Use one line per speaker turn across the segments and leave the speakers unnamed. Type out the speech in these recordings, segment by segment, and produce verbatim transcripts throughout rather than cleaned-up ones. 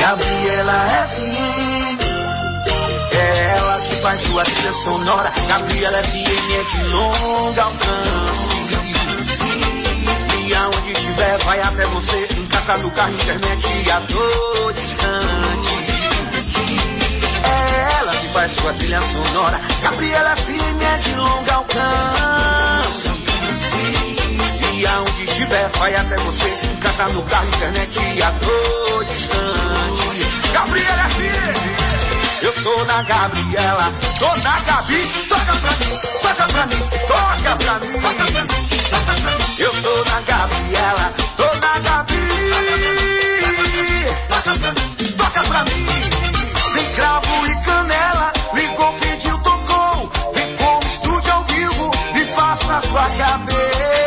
Gabriela F M. É ela que faz sua trilha sonora. Gabriela F M é de longo alcance. E aonde estiver vai até você. Em casa, no carro, internet e a todo instante. É ela que faz sua trilha sonora. Gabriela F M é de longo alcance. E aonde estiver vai até você. Em casa, no carro, internet e a todo instante. Gabriela F M. Eu tô na Gabriela, tô na Gabi. Toca pra mim, toca pra mim, toca pra mim, toca pra mim, toca pra mim. Eu tô na Gabriela, tô na Gabi. Toca pra mim, toca pra mim. Vem cravo e canela, ligou, pediu, tocou. Vem com o estúdio ao vivo e faça a sua cabeça.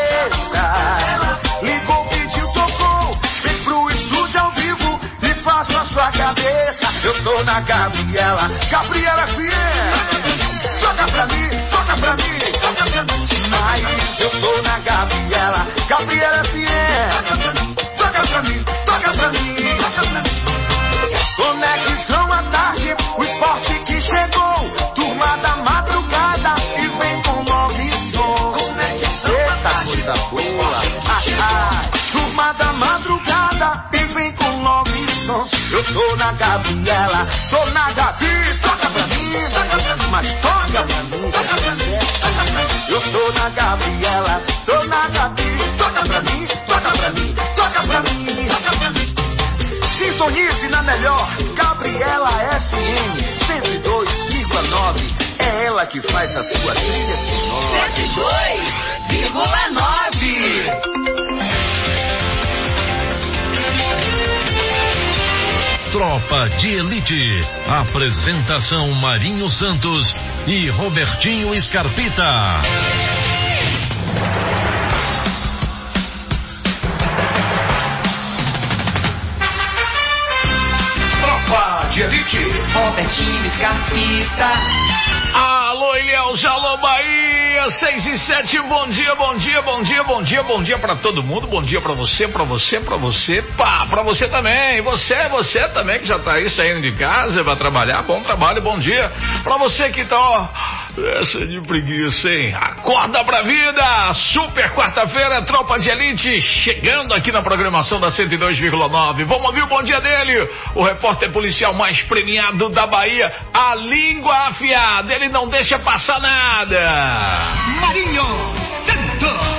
Ligou, pediu, tocou. Vem pro estúdio ao vivo e faça a sua cabeça. Eu tô na Gabriela, Gabriela F M. Toca pra mim, toca pra mim, toca pra mim. Mas eu tô na Gabriela, Gabriela F M. Toca pra mim, toca pra mim, toca pra mim. Conexão à tarde, o esporte que chegou. Turma da madrugada e vem com nove sons. Eita coisa boa. Ah, ah. Turma da madrugada e vem com nove sons. Eu tô na Gabriela, tô na Gabi. Toca pra mim, mas toca pra mim. Eu tô na Gabriela, tô na Gabi. Toca pra mim, toca pra mim, toca pra mim. Sintonize na melhor, Gabriela F M cento e dois vírgula nove. É ela que faz a sua trilha sonora.
cento e dois vírgula nove.
Tropa de Elite. Apresentação Marinho Santos e Robertinho Scarpita.
Tropa de Elite.
Robertinho Scarpita.
Alô, Ilhéus, alô, Bahia, seis e sete, bom dia, bom dia, bom dia, bom dia, bom dia pra todo mundo, bom dia pra você, pra você, pra você, pá, pra você também, você, você também que já tá aí saindo de casa pra trabalhar, bom trabalho, bom dia, pra você que tá, ó, essa de preguiça, hein, acorda pra vida, super quarta-feira, Tropa de Elite, chegando aqui na programação da cento e dois vírgula nove, vamos ouvir o bom dia dele, o repórter policial mais premiado da Bahia, a língua afiada, ele não deixa passar nada.
Marinho Santos.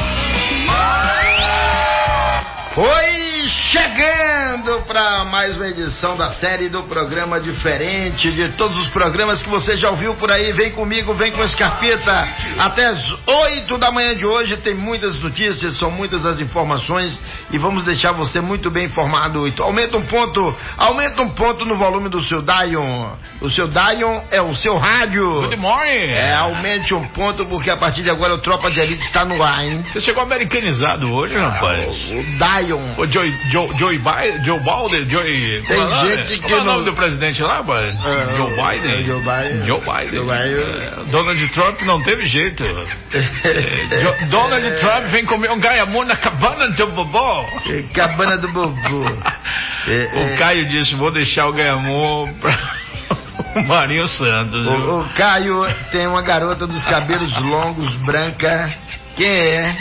Foi chegando para mais uma edição da série do programa diferente de todos os programas que você já ouviu por aí. Vem comigo, vem com o Scarpita. Até as oito da manhã de hoje tem muitas notícias, são muitas as informações e vamos deixar você muito bem informado. Então aumenta um ponto, aumenta um ponto no volume do seu Dion. O seu Dion é o seu rádio.
Good morning.
É, aumente um ponto porque a partir de agora o Tropa de Elite está no ar, hein?
Você chegou americanizado hoje, rapaz.
O, o Dion.
O Joe, Joe, Joe Biden, Joe Biden, Joe...
Tem
como é,
gente
como
que
é o nome
não...
do presidente lá, rapaz?
É,
Joe Biden.
É Joe Biden.
Joe Biden.
Joe Biden.
É, Donald Trump não teve jeito. É, Jo- Donald
É.
Trump vem comer um gaiamu na cabana do bobó.
Cabana do Bobo. É,
O
é.
Caio disse, vou deixar o gaiamu pra o Marinho Santos.
O, o Caio tem uma garota dos cabelos longos, branca. Quem é?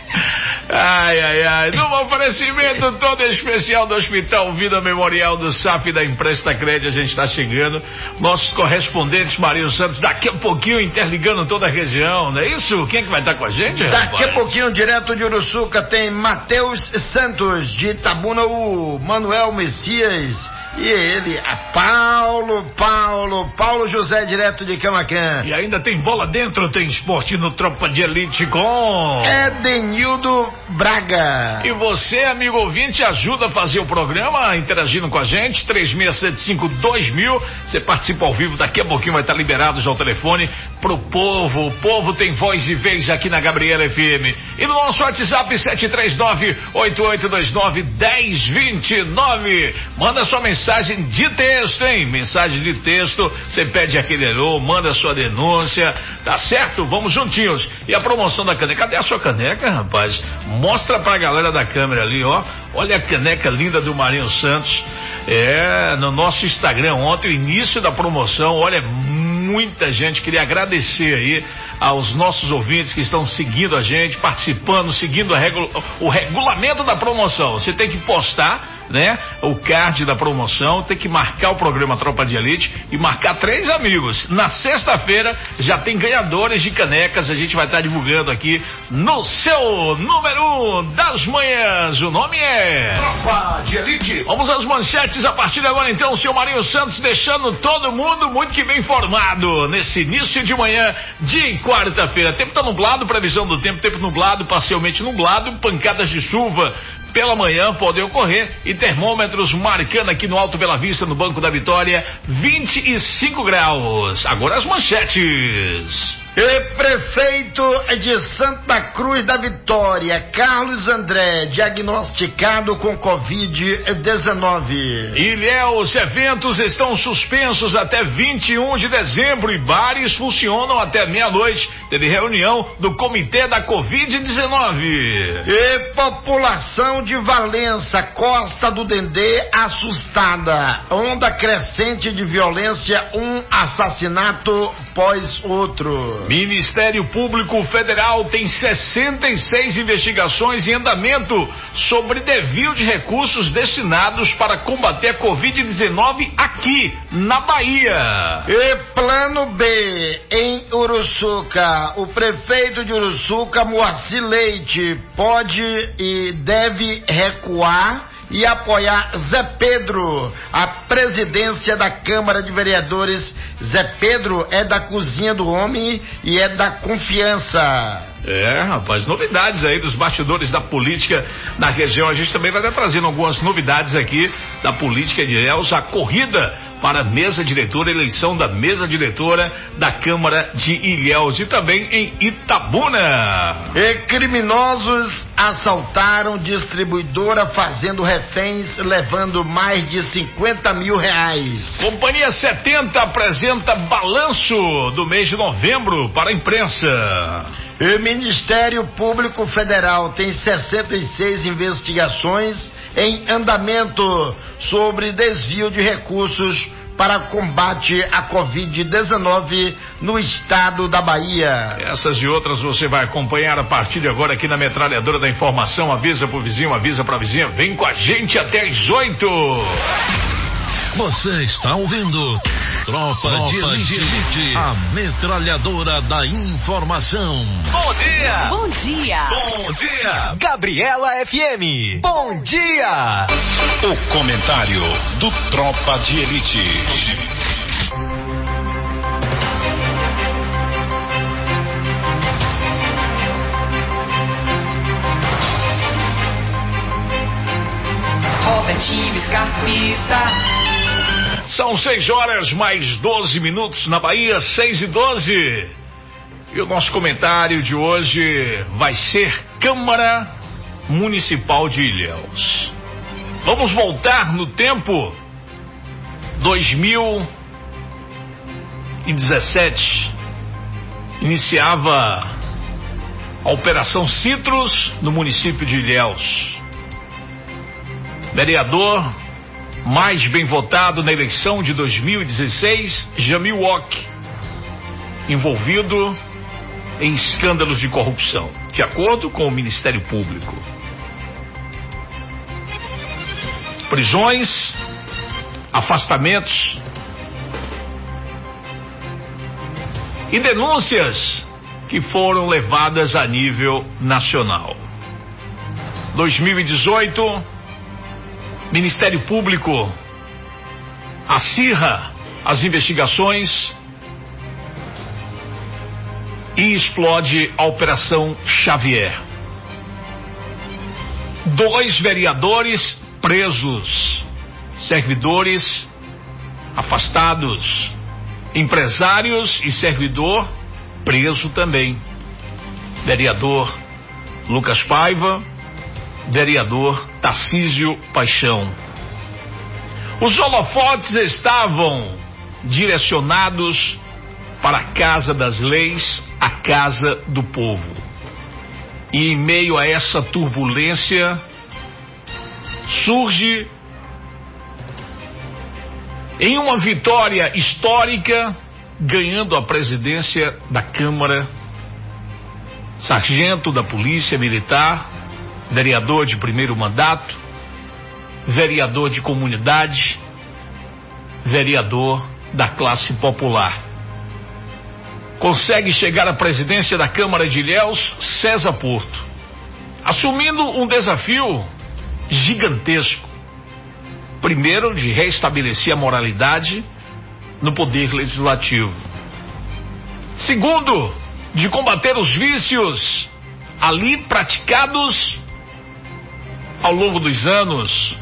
Ai, ai, ai. No oferecimento todo especial do Hospital Vida Memorial do S A F e da Empresta Crédito, a gente está chegando. Nossos correspondentes, Marinho Santos, daqui a pouquinho interligando toda a região, não é isso? Quem é que vai estar com a gente?
Daqui
rapaz?
a pouquinho, direto de Uruçuca, tem Matheus Santos, de Itabuna, o Manuel Messias. E ele, a Paulo, Paulo, Paulo José, direto de Camaquã.
E ainda tem bola dentro, tem esporte no Tropa de Elite com...
Edenildo Braga.
E você, amigo ouvinte, ajuda a fazer o programa, interagindo com a gente, três seis sete cinco dois mil, você participa ao vivo, daqui a pouquinho vai estar liberado já o telefone pro povo, o povo tem voz e vez aqui na Gabriela F M. E no nosso WhatsApp sete três nove, oito oito dois nove, um zero dois nove, manda sua mensagem de texto, hein? Mensagem de texto, você pede aquele alô, manda sua denúncia, tá certo? Vamos juntinhos. E a promoção da caneca, cadê a sua caneca, rapaz? Mostra pra galera da câmera ali, ó. Olha a caneca linda do Marinho Santos. É, no nosso Instagram ontem, o início da promoção, olha, muita gente, queria agradecer aí aos nossos ouvintes que estão seguindo a gente, participando, seguindo a regula, o regulamento da promoção. Você tem que postar, né, o card da promoção, tem que marcar o programa Tropa de Elite e marcar três amigos. Na sexta-feira já tem ganhadores de canecas, a gente vai estar divulgando aqui no seu número um das manhãs. O nome é
Tropa de Elite.
Vamos às manchetes a partir de agora, então. O senhor Marinho Santos deixando todo mundo muito que bem informado nesse início de manhã de quarta-feira. Tempo tá nublado, previsão do tempo, tempo nublado, parcialmente nublado, pancadas de chuva pela manhã podem ocorrer e termômetros marcando aqui no Alto Bela Vista, no Banco da Vitória, vinte e cinco graus. Agora as manchetes.
E prefeito de Santa Cruz da Vitória, Carlos André, diagnosticado com covid dezenove.
Ilhéus, eventos estão suspensos até vinte e um de dezembro e bares funcionam até meia-noite. Teve reunião do Comitê da covid dezenove.
E população de Valença, Costa do Dendê, assustada. Onda crescente de violência, um assassinato após outro.
Ministério Público Federal tem sessenta e seis investigações em andamento sobre desvio de recursos destinados para combater a covid dezenove aqui na Bahia.
E plano B em Uruçuca. O prefeito de Uruçuca, Moacir Leite, pode e deve recuar e apoiar Zé Pedro, a presidência da Câmara de Vereadores. Zé Pedro é da cozinha do homem e é da confiança.
É, rapaz, novidades aí dos bastidores da política na região. A gente também vai estar trazendo algumas novidades aqui da política de Ilhéus, a corrida para a mesa diretora, eleição da mesa diretora da Câmara de Ilhéus e também em Itabuna.
E criminosos assaltaram distribuidora fazendo reféns, levando mais de cinquenta mil reais.
Companhia setenta apresenta balanço do mês de novembro para a imprensa.
O Ministério Público Federal tem sessenta e seis investigações em andamento sobre desvio de recursos para combate à covid dezenove no estado da Bahia.
Essas e outras você vai acompanhar a partir de agora aqui na Metralhadora da Informação. Avisa pro vizinho, avisa pra vizinha, vem com a gente até às oito.
Você está ouvindo Tropa, Tropa de, Elite, de Elite, a metralhadora da informação.
Bom dia!
Bom dia!
Bom dia! Gabriela F M. Bom dia!
O comentário do Tropa de Elite.
Robertinho Scarpita.
São seis horas mais doze minutos na Bahia, seis e doze. E o nosso comentário de hoje vai ser Câmara Municipal de Ilhéus. Vamos voltar no tempo. dois mil e dezessete iniciava a Operação Citrus no município de Ilhéus. Vereador mais bem votado na eleição de dois mil e dezesseis, Jamil Ock, envolvido em escândalos de corrupção, de acordo com o Ministério Público. Prisões, afastamentos e denúncias que foram levadas a nível nacional. dois mil e dezoito, Ministério Público acirra as investigações e explode a Operação Xavier. Dois vereadores presos, servidores afastados, empresários e servidor preso também. Vereador Lucas Paiva, vereador Tarcísio Paixão. Os holofotes estavam direcionados para a Casa das Leis, a Casa do Povo. E em meio a essa turbulência, surge em uma vitória histórica, ganhando a presidência da Câmara, sargento da Polícia Militar, vereador de primeiro mandato, vereador de comunidade, vereador da classe popular. Consegue chegar à presidência da Câmara de Ilhéus, César Porto, assumindo um desafio gigantesco. Primeiro, de restabelecer a moralidade no poder legislativo. Segundo, de combater os vícios ali praticados ao longo dos anos.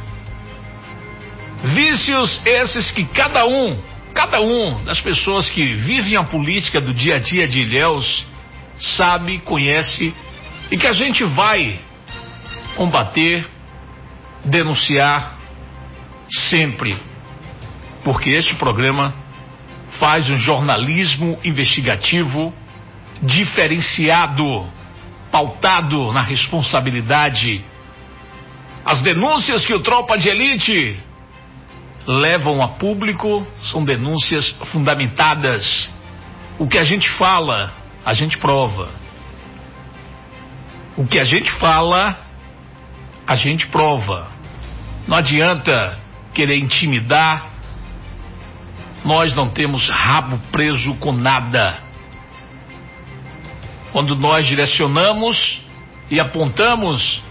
Vícios esses que cada um, cada um das pessoas que vivem a política do dia a dia de Ilhéus sabe, conhece e que a gente vai combater, denunciar sempre, porque este programa faz um jornalismo investigativo diferenciado, pautado na responsabilidade. As denúncias que o Tropa de Elite levam a público são denúncias fundamentadas. O que a gente fala, a gente prova. O que a gente fala, a gente prova. Não adianta querer intimidar. Nós não temos rabo preso com nada. Quando nós direcionamos e apontamos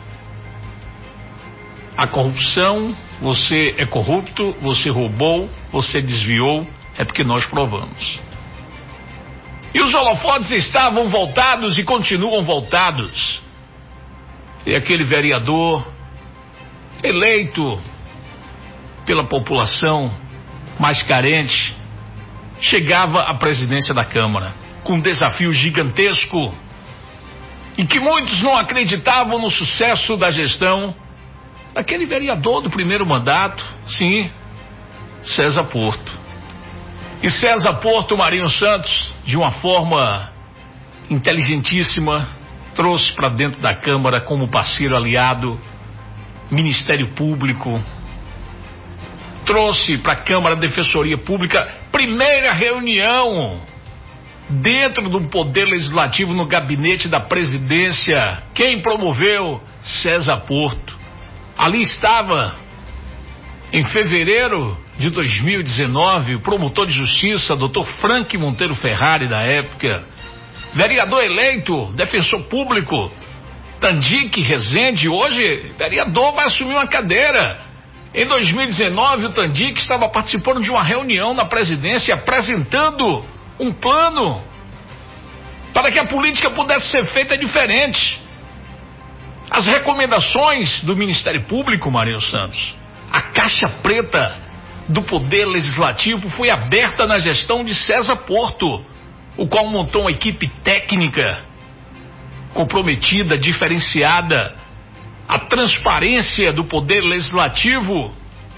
a corrupção, você é corrupto, você roubou, você desviou, é porque nós provamos. E os holofotes estavam voltados e continuam voltados. E aquele vereador eleito pela população mais carente chegava à presidência da Câmara com um desafio gigantesco e que muitos não acreditavam no sucesso da gestão daquele vereador do primeiro mandato, sim, César Porto. E César Porto, Marinho Santos, de uma forma inteligentíssima, trouxe para dentro da Câmara como parceiro aliado Ministério Público, trouxe para a Câmara a Defensoria Pública, primeira reunião dentro do Poder Legislativo no gabinete da presidência. Quem promoveu? César Porto. Ali estava, em fevereiro de dois mil e dezenove, o promotor de justiça, doutor Frank Monteiro Ferrari, da época, vereador eleito, defensor público, Tandique Rezende, hoje vereador, vai assumir uma cadeira. Em dois mil e dezenove, o Tandique estava participando de uma reunião na presidência, apresentando um plano para que a política pudesse ser feita diferente. As recomendações do Ministério Público, Marinho Santos, a caixa preta do Poder Legislativo foi aberta na gestão de César Porto, o qual montou uma equipe técnica comprometida, diferenciada. A transparência do Poder Legislativo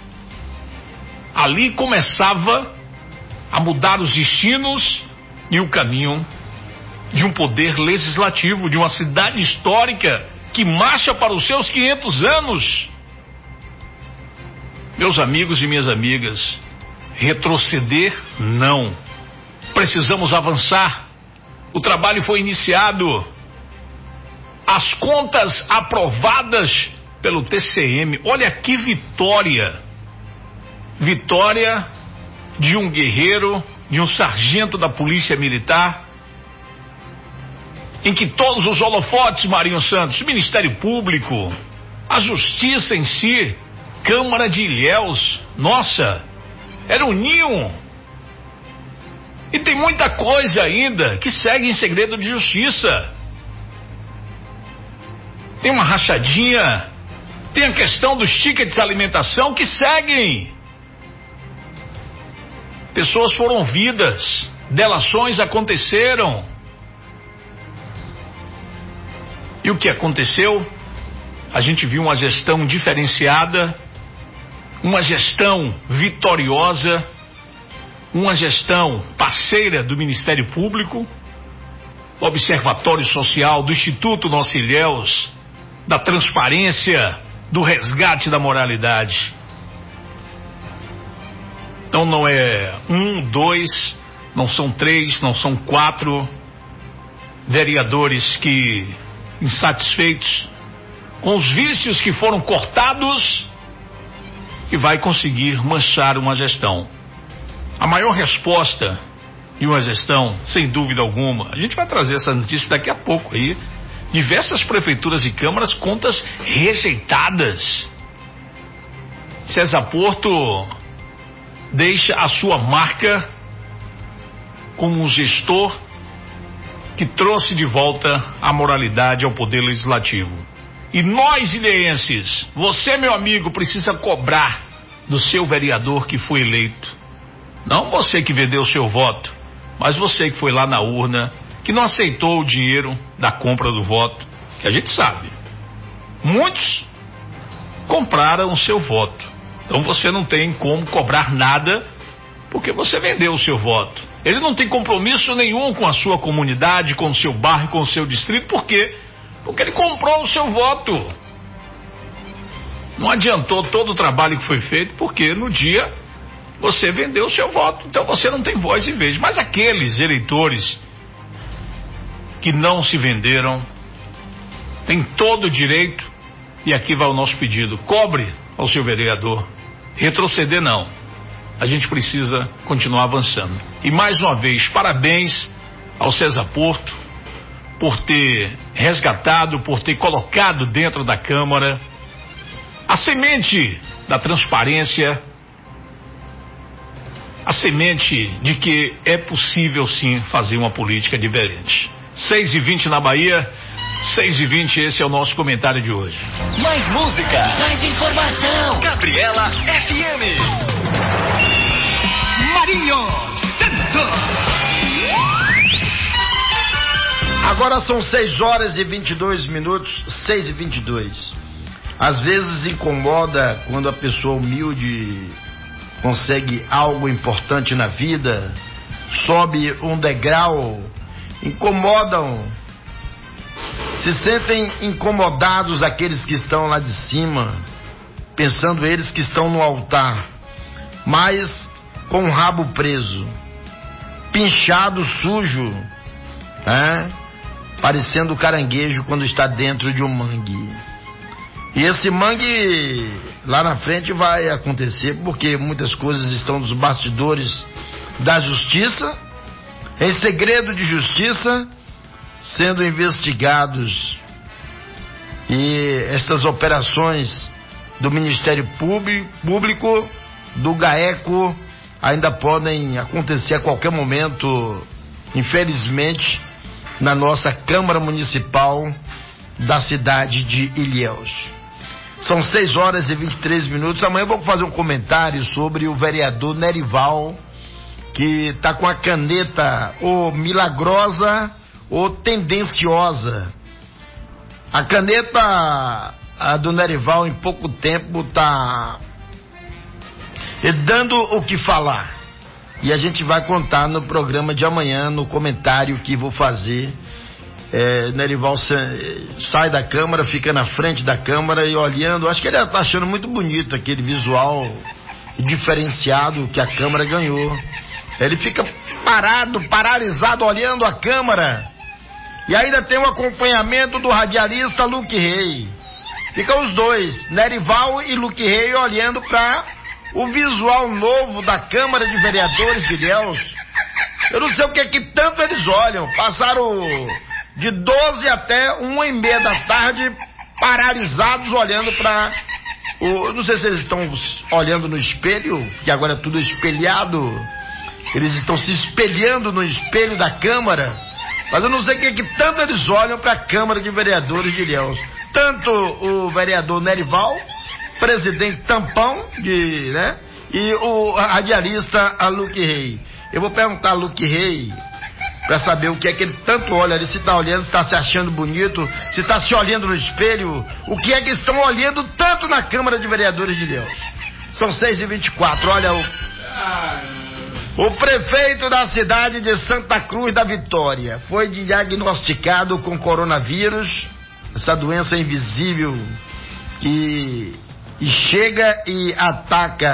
ali começava a mudar os destinos e o caminho de um poder legislativo, de uma cidade histórica que marcha para os seus quinhentos anos. Meus amigos e minhas amigas, retroceder não. Precisamos avançar. O trabalho foi iniciado. As contas aprovadas pelo T C M. Olha que vitória. Vitória de um guerreiro, de um sargento da Polícia Militar, em que todos os holofotes, Marinho Santos, Ministério Público, a Justiça em si, Câmara de Ilhéus, nossa, era um ninho. E tem muita coisa ainda que segue em segredo de justiça. Tem uma rachadinha, tem a questão dos tickets de alimentação que seguem. Pessoas foram ouvidas, delações aconteceram. E o que aconteceu? A gente viu uma gestão diferenciada, uma gestão vitoriosa, uma gestão parceira do Ministério Público, do Observatório Social, do Instituto Nossa Ilhéus, da transparência, do resgate da moralidade. Então não é um, dois, não são três, não são quatro vereadores que, insatisfeitos com os vícios que foram cortados, que vai conseguir manchar uma gestão. A maior resposta de uma gestão, sem dúvida alguma, a gente vai trazer essa notícia daqui a pouco aí, diversas prefeituras e câmaras, contas rejeitadas. César Porto deixa a sua marca como um gestor que trouxe de volta a moralidade ao poder legislativo. E nós, ilhéenses, você, meu amigo, precisa cobrar do seu vereador que foi eleito. Não você que vendeu o seu voto, mas você que foi lá na urna, que não aceitou o dinheiro da compra do voto, que a gente sabe. Muitos compraram o seu voto. Então você não tem como cobrar nada, porque você vendeu o seu voto. Ele não tem compromisso nenhum com a sua comunidade, com o seu bairro, com o seu distrito, por quê? Porque ele comprou o seu voto. Não adiantou todo o trabalho que foi feito, porque no dia você vendeu o seu voto. Então você não tem voz e vez. Mas aqueles eleitores que não se venderam têm todo o direito, e aqui vai o nosso pedido: cobre ao seu vereador. Retroceder não. A gente precisa continuar avançando. E mais uma vez, parabéns ao César Porto por ter resgatado, por ter colocado dentro da Câmara a semente da transparência, a semente de que é possível sim fazer uma política diferente. seis e vinte na Bahia, seis e vinte, esse é o nosso comentário de hoje.
Mais música,
mais informação.
Gabriela F M.
Marinho Santos.
Agora são seis horas e vinte e dois minutos, seis e vinte e dois. Às vezes incomoda quando a pessoa humilde consegue algo importante na vida, sobe um degrau, incomodam, se sentem incomodados aqueles que estão lá de cima, pensando eles que estão no altar, mas com o rabo preso, pinchado, sujo, né? Parecendo caranguejo quando está dentro de um mangue. E esse mangue lá na frente vai acontecer, porque muitas coisas estão nos bastidores da justiça, em segredo de justiça, sendo investigados. E essas operações do Ministério Público, do GAECO, ainda podem acontecer a qualquer momento, infelizmente, na nossa Câmara Municipal da cidade de Ilhéus. São seis horas e vinte e três minutos. Amanhã eu vou fazer um comentário sobre o vereador Nerival, que está com a caneta ou milagrosa ou tendenciosa. A caneta a do Nerival, em pouco tempo, está dando o que falar. E a gente vai contar no programa de amanhã, no comentário que vou fazer. É, Nerival sai da Câmara, fica na frente da Câmara e olhando. Acho que ele está achando muito bonito aquele visual diferenciado que a Câmara ganhou. Ele fica parado, paralisado, olhando a Câmara. E ainda tem o acompanhamento do radialista Luque Rei. Ficam os dois, Nerival e Luque Rei, olhando para o visual novo da Câmara de Vereadores de Ilhéus. Eu não sei o que é que tanto eles olham. Passaram de doze até uma e meia da tarde paralisados olhando para o... Não sei se eles estão olhando no espelho, que agora é tudo espelhado. Eles estão se espelhando no espelho da Câmara. Mas eu não sei o que é que tanto eles olham para a Câmara de Vereadores de Ilhéus. Tanto o vereador Nerival, presidente tampão, de, né? E o radialista a Luque Rei. Eu vou perguntar a Luque Rei para saber o que é que ele tanto olha ali, se está olhando, se está se achando bonito, se está se olhando no espelho, o que é que estão olhando tanto na Câmara de Vereadores de Ilhéus. São seis e vinte e quatro, olha o... O prefeito da cidade de Santa Cruz da Vitória foi diagnosticado com coronavírus, essa doença invisível que e chega e ataca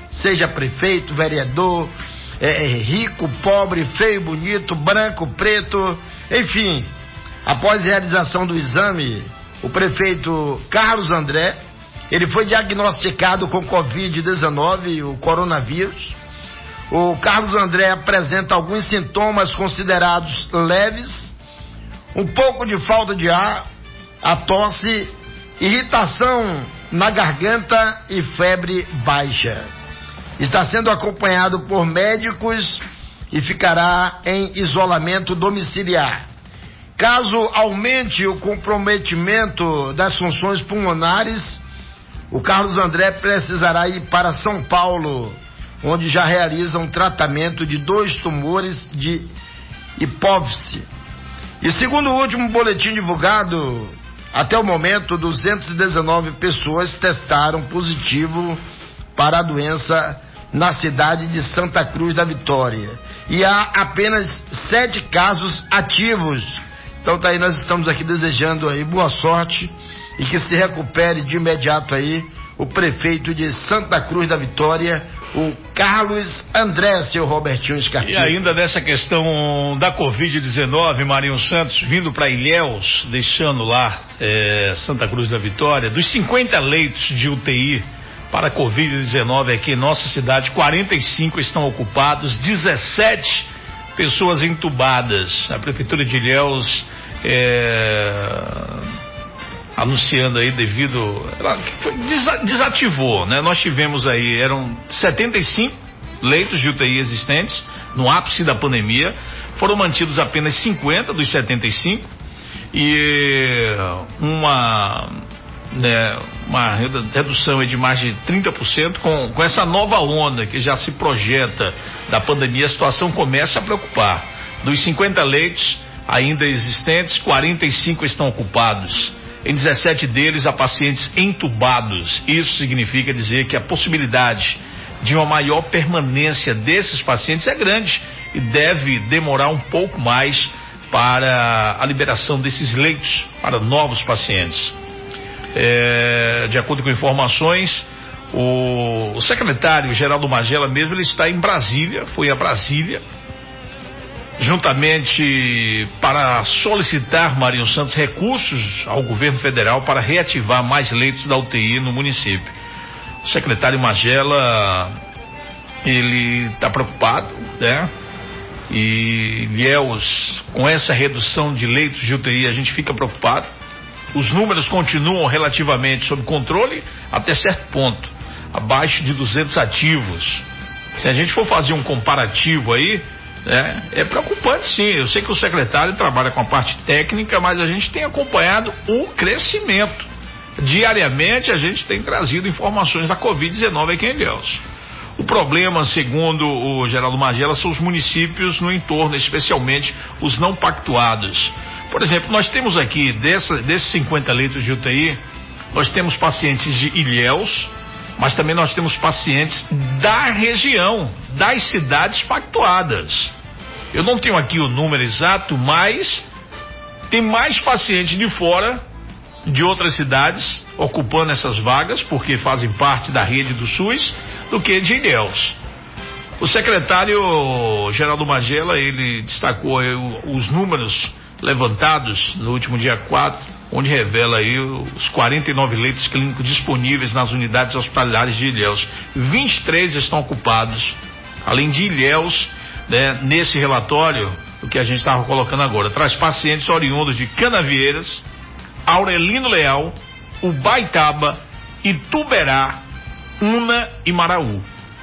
seja prefeito, vereador, é, é, rico, pobre, feio, bonito, branco, preto, enfim. Após a realização do exame, o prefeito Carlos André, ele foi diagnosticado com covid dezenove, o coronavírus. O Carlos André apresenta alguns sintomas considerados leves, um pouco de falta de ar, a tosse, irritação na garganta e febre baixa. Está sendo acompanhado por médicos e ficará em isolamento domiciliar. Caso aumente o comprometimento das funções pulmonares, o Carlos André precisará ir para São Paulo, onde já realiza um tratamento de dois tumores de hipófise. E segundo o último boletim divulgado, até o momento, duzentas e dezenove pessoas testaram positivo para a doença na cidade de Santa Cruz da Vitória. E há apenas sete casos ativos. Então tá aí, nós estamos aqui desejando aí boa sorte e que se recupere de imediato aí o prefeito de Santa Cruz da Vitória, o Carlos André, seu Robertinho Scarpino.
E ainda dessa questão da covid dezenove, Marinho Santos vindo para Ilhéus, deixando lá é, Santa Cruz da Vitória, dos cinquenta leitos de U T I para covid dezenove aqui em nossa cidade, quarenta e cinco estão ocupados, dezessete pessoas entubadas. A prefeitura de Ilhéus é... anunciando aí devido, ela desativou, né? Nós tivemos aí, eram setenta e cinco leitos de U T I existentes no ápice da pandemia, foram mantidos apenas cinquenta dos setenta e cinco e uma, né, uma redução aí de mais de trinta por cento com, com essa nova onda que já se projeta da pandemia. A situação começa a preocupar. Dos cinquenta leitos ainda existentes, quarenta e cinco estão ocupados. Em dezessete deles há pacientes entubados. Isso significa dizer que a possibilidade de uma maior permanência desses pacientes é grande e deve demorar um pouco mais para a liberação desses leitos para novos pacientes. É, de acordo com informações, o, o secretário Geraldo Magela mesmo, ele está em Brasília, foi a Brasília, juntamente para solicitar, Marinho Santos, recursos ao governo federal para reativar mais leitos da U T I no município. O secretário Magela, ele está preocupado, né? E Ilhéus, com essa redução de leitos de U T I, a gente fica preocupado. Os números continuam relativamente sob controle até certo ponto, abaixo de duzentos ativos. Se a gente for fazer um comparativo aí, É, é preocupante, sim. Eu sei que o secretário trabalha com a parte técnica, mas a gente tem acompanhado o crescimento. Diariamente a gente tem trazido informações da covid dezenove aqui em Ilhéus. O problema, segundo o Geraldo Magela, são os municípios no entorno, especialmente os não pactuados. Por exemplo, nós temos aqui, dessa, desses cinquenta leitos de U T I, nós temos pacientes de Ilhéus, mas também nós temos pacientes da região, das cidades pactuadas. Eu não tenho aqui o número exato, mas tem mais pacientes de fora, de outras cidades, ocupando essas vagas, porque fazem parte da rede do SUS, do que de Ilhéus. O secretário Geraldo Magela, ele destacou aí os números levantados no último dia quatro, onde revela aí os quarenta e nove leitos clínicos disponíveis nas unidades hospitalares de Ilhéus. vinte e três estão ocupados. Além de Ilhéus, né, nesse relatório, o que a gente estava colocando agora, traz pacientes oriundos de Canavieiras, Aurelino Leal, Ubaitaba, Ituberá, Una e Maraú.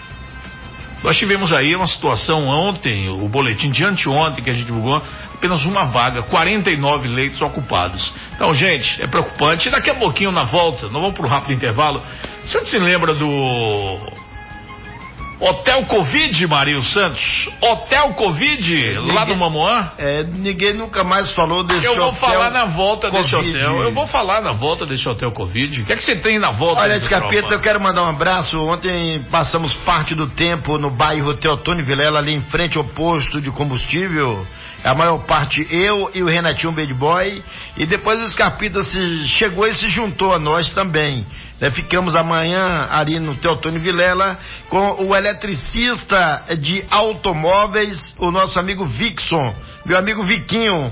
Nós tivemos aí uma situação ontem, o boletim de anteontem que a gente divulgou, apenas uma vaga, quarenta e nove leitos ocupados. Então, gente, é preocupante. E daqui a pouquinho, na volta, nós vamos para um rápido intervalo. Você se lembra do Hotel Covid, Marinho Santos? Hotel Covid, é, lá ninguém, no Mamoã?
É, ninguém nunca mais falou desse
hotel. Eu vou
hotel
falar na volta
COVID.
desse hotel. Eu vou falar na volta desse Hotel Covid. O que é que você tem na volta?
Olha, Escapeta, eu quero mandar um abraço. Ontem passamos parte do tempo no bairro Teotônio Vilela, ali em frente ao posto de combustível. A maior parte eu e o Renatinho Bad Boy. E depois o Escapeta se chegou e se juntou a nós também. É, ficamos amanhã ali no Teotônio Vilela com o eletricista de automóveis, o nosso amigo Vixon, meu amigo Viquinho.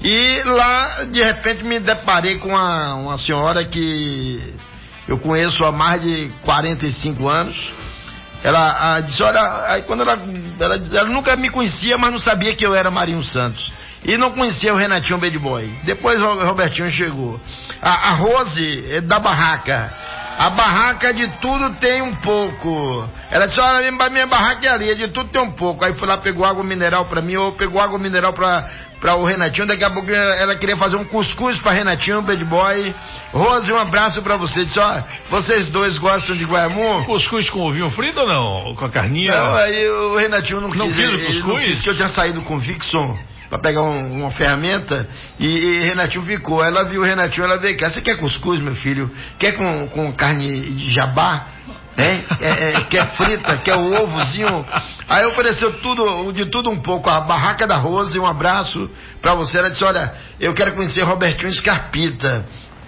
E lá, de repente, me deparei com uma, uma senhora que eu conheço há mais de quarenta e cinco anos. Ela a, disse, olha, aí quando ela, ela, ela nunca me conhecia, mas não sabia que eu era Marinho Santos. E não conhecia o Renatinho Bad Boy. Depois o Robertinho chegou. A, a Rose é da barraca. A barraca de tudo tem um pouco. Ela disse, olha, minha, minha barraca é ali, de tudo tem um pouco. Aí foi lá, pegou água mineral pra mim, ou pegou água mineral pra, pra o Renatinho. Daqui a pouco ela, ela queria fazer um cuscuz pra Renatinho Bad Boy. Rose, um abraço pra você. Disse, ó, vocês dois gostam de Guaiamu?
Cuscuz com ovinho frito ou não? Com a carninha?
Não, aí o Renatinho não quis.
Não quis o cuscuz?
Não quis, que eu tinha saído com o Vixon pra pegar um, uma ferramenta e, e Renatinho ficou. Ela viu o Renatinho, ela veio cá, você quer cuscuz, meu filho? Quer com, com carne de jabá? É? É, é, quer frita? Quer o ovozinho? Aí ofereceu tudo, de tudo um pouco. A barraca da Rose, um abraço pra você. Ela disse, olha, eu quero conhecer Robertinho Scarpita.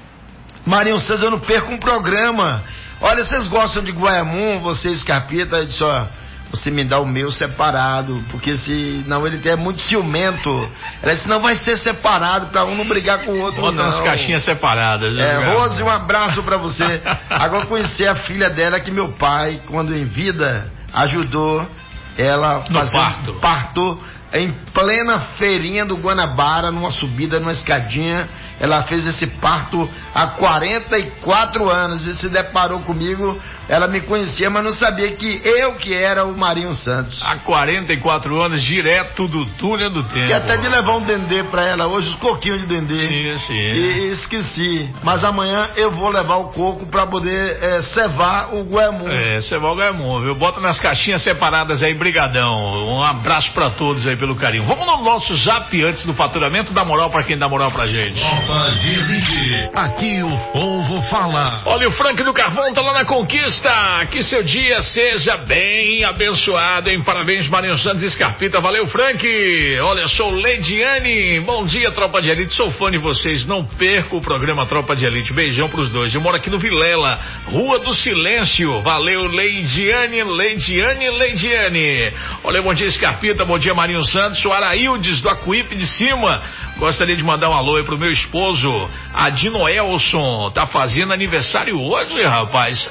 Marinho Santos, eu não perco um programa. Olha, vocês gostam de Guaiamu, você Scarpita? Ela disse, ó, você me dá o meu separado, porque se não, ele é muito ciumento. Ela disse, não, vai ser separado pra um não brigar com o outro.
Bota
não.
Nas caixinhas separadas.
É, Rose, um abraço pra você. Agora conheci a filha dela, que meu pai, quando em vida, ajudou ela a fazer
parto.
um parto em plena feirinha do Guanabara, numa subida, numa escadinha. Ela fez esse parto há quarenta e quatro anos e se deparou comigo. Ela me conhecia, mas não sabia que eu que era o Marinho Santos.
Há quarenta e quatro anos, direto do túnel do tempo.
Que até de levar um dendê pra ela hoje, os coquinhos de dendê.
Sim, sim.
E esqueci. Mas amanhã eu vou levar o coco pra poder é, cevar o Guaiamu.
É, cevar o Guaiamu, viu? Bota nas caixinhas separadas aí, brigadão. Um abraço pra todos aí pelo carinho. Vamos no nosso zap antes do faturamento, dá moral pra quem dá moral pra gente.
Tropa de Elite. Aqui o povo fala.
Olha, o Frank do Carvão tá lá na Conquista. Que seu dia seja bem abençoado, hein? Parabéns, Marinho Santos e Scarpita. Valeu, Frank. Olha, sou Leidiane. Bom dia, Tropa de Elite. Sou fã de vocês. Não perco o programa Tropa de Elite. Beijão pros dois. Eu moro aqui no Vilela, Rua do Silêncio. Valeu, Leidiane, Leidiane, Leidiane. Olha, bom dia, Scarpita. Bom dia, Marinho Santos. O Araildes do Acuípe de Cima. Gostaria de mandar um alô aí pro meu esposo, Adinoelson. Tá fazendo aniversário hoje, rapaz.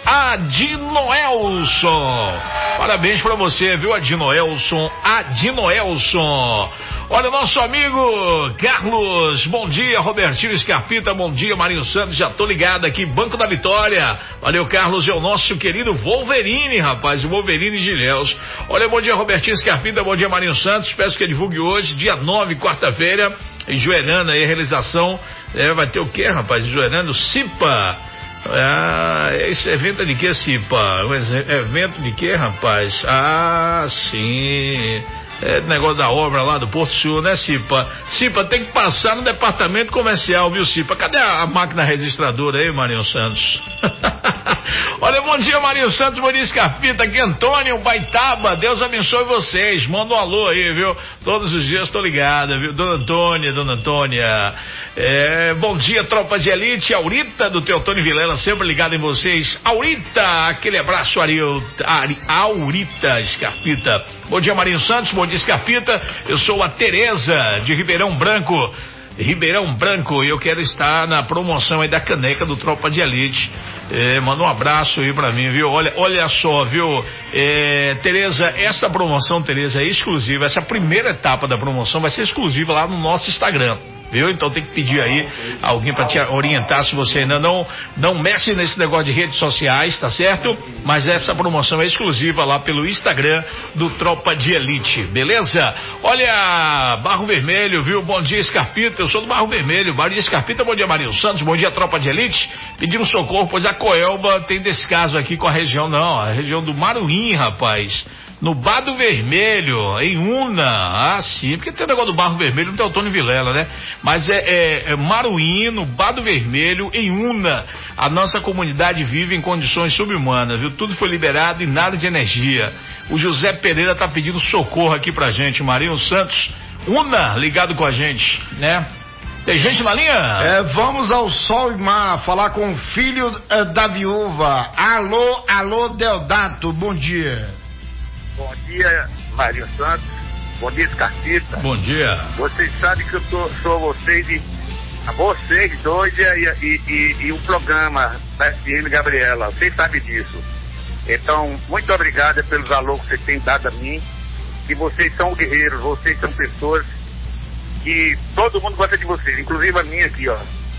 Adinoelson. Parabéns pra você, viu, Adinoelson? Adinoelson. Olha, nosso amigo Carlos, bom dia, Robertinho Scarpita, bom dia, Marinho Santos, já tô ligado aqui, Banco da Vitória. Valeu, Carlos, é o nosso querido Wolverine, rapaz, o Wolverine de Ilhéus. Olha, bom dia, Robertinho Scarpita, bom dia, Marinho Santos, peço que divulgue hoje, dia nove, quarta-feira, em Joerana, aí a realização, é, vai ter o quê, rapaz, em Joerana, o CIPA. Ah, esse evento é de que, CIPA? Um evento de que, rapaz? Ah, sim... É negócio da obra lá do Porto Sul, né, Cipa? Cipa, tem que passar no departamento comercial, viu, Cipa? Cadê a, a máquina registradora aí, Marinho Santos? Olha, bom dia, Marinho Santos, bom dia, Scarpita, aqui Antônio Baitaba, Deus abençoe vocês, manda um alô aí, viu? Todos os dias tô ligada, viu? Dona Antônia, Dona Antônia, é, bom dia, Tropa de Elite, Aurita do Teotônio Vilela, sempre ligado em vocês, Aurita, aquele abraço, Aurita, Aurita Scarpita, bom dia, Marinho Santos, bom dia, Scarpita, eu sou a Tereza de Ribeirão Branco, Ribeirão Branco, e eu quero estar na promoção aí da caneca do Tropa de Elite. É, manda um abraço aí pra mim, viu? Olha, olha só, viu? É, Tereza, essa promoção, Tereza, é exclusiva. Essa primeira etapa da promoção vai ser exclusiva lá no nosso Instagram. Viu? Então tem que pedir aí alguém para te orientar se você ainda não não mexe nesse negócio de redes sociais, tá certo? Mas essa promoção é exclusiva lá pelo Instagram do Tropa de Elite, beleza? Olha, Barro Vermelho, viu? Bom dia, Scarpita, eu sou do Barro Vermelho, Barro de Scarpita, bom dia, Marinho Santos, bom dia, Tropa de Elite, pedindo socorro, pois a Coelba tem descaso aqui com a região, não, a região do Maruim, rapaz. No Barro Vermelho, em Una, ah sim, porque tem o negócio do Barro Vermelho, não tem Antônio Vilela, né? Mas é, é, é Maruim, no Barro Vermelho, em Una, a nossa comunidade vive em condições subhumanas, viu? Tudo foi liberado e nada de energia. O José Pereira tá pedindo socorro aqui pra gente, Marinho Santos, Una, ligado com a gente, né? Tem gente na linha?
É, vamos ao Sol e Mar falar com o filho é, da viúva. Alô, alô, Deodato, bom dia.
Bom dia, Marinho Santos. Bom dia, Escarpita.
Bom dia.
Vocês sabem que eu tô, sou vocês e vocês dois e, e, e, e o programa da F M Gabriela. Vocês sabem disso. Então, muito obrigado pelos alôs que vocês têm dado a mim. Que vocês são guerreiros, vocês são pessoas que todo mundo gosta de vocês, inclusive a minha aqui, ó.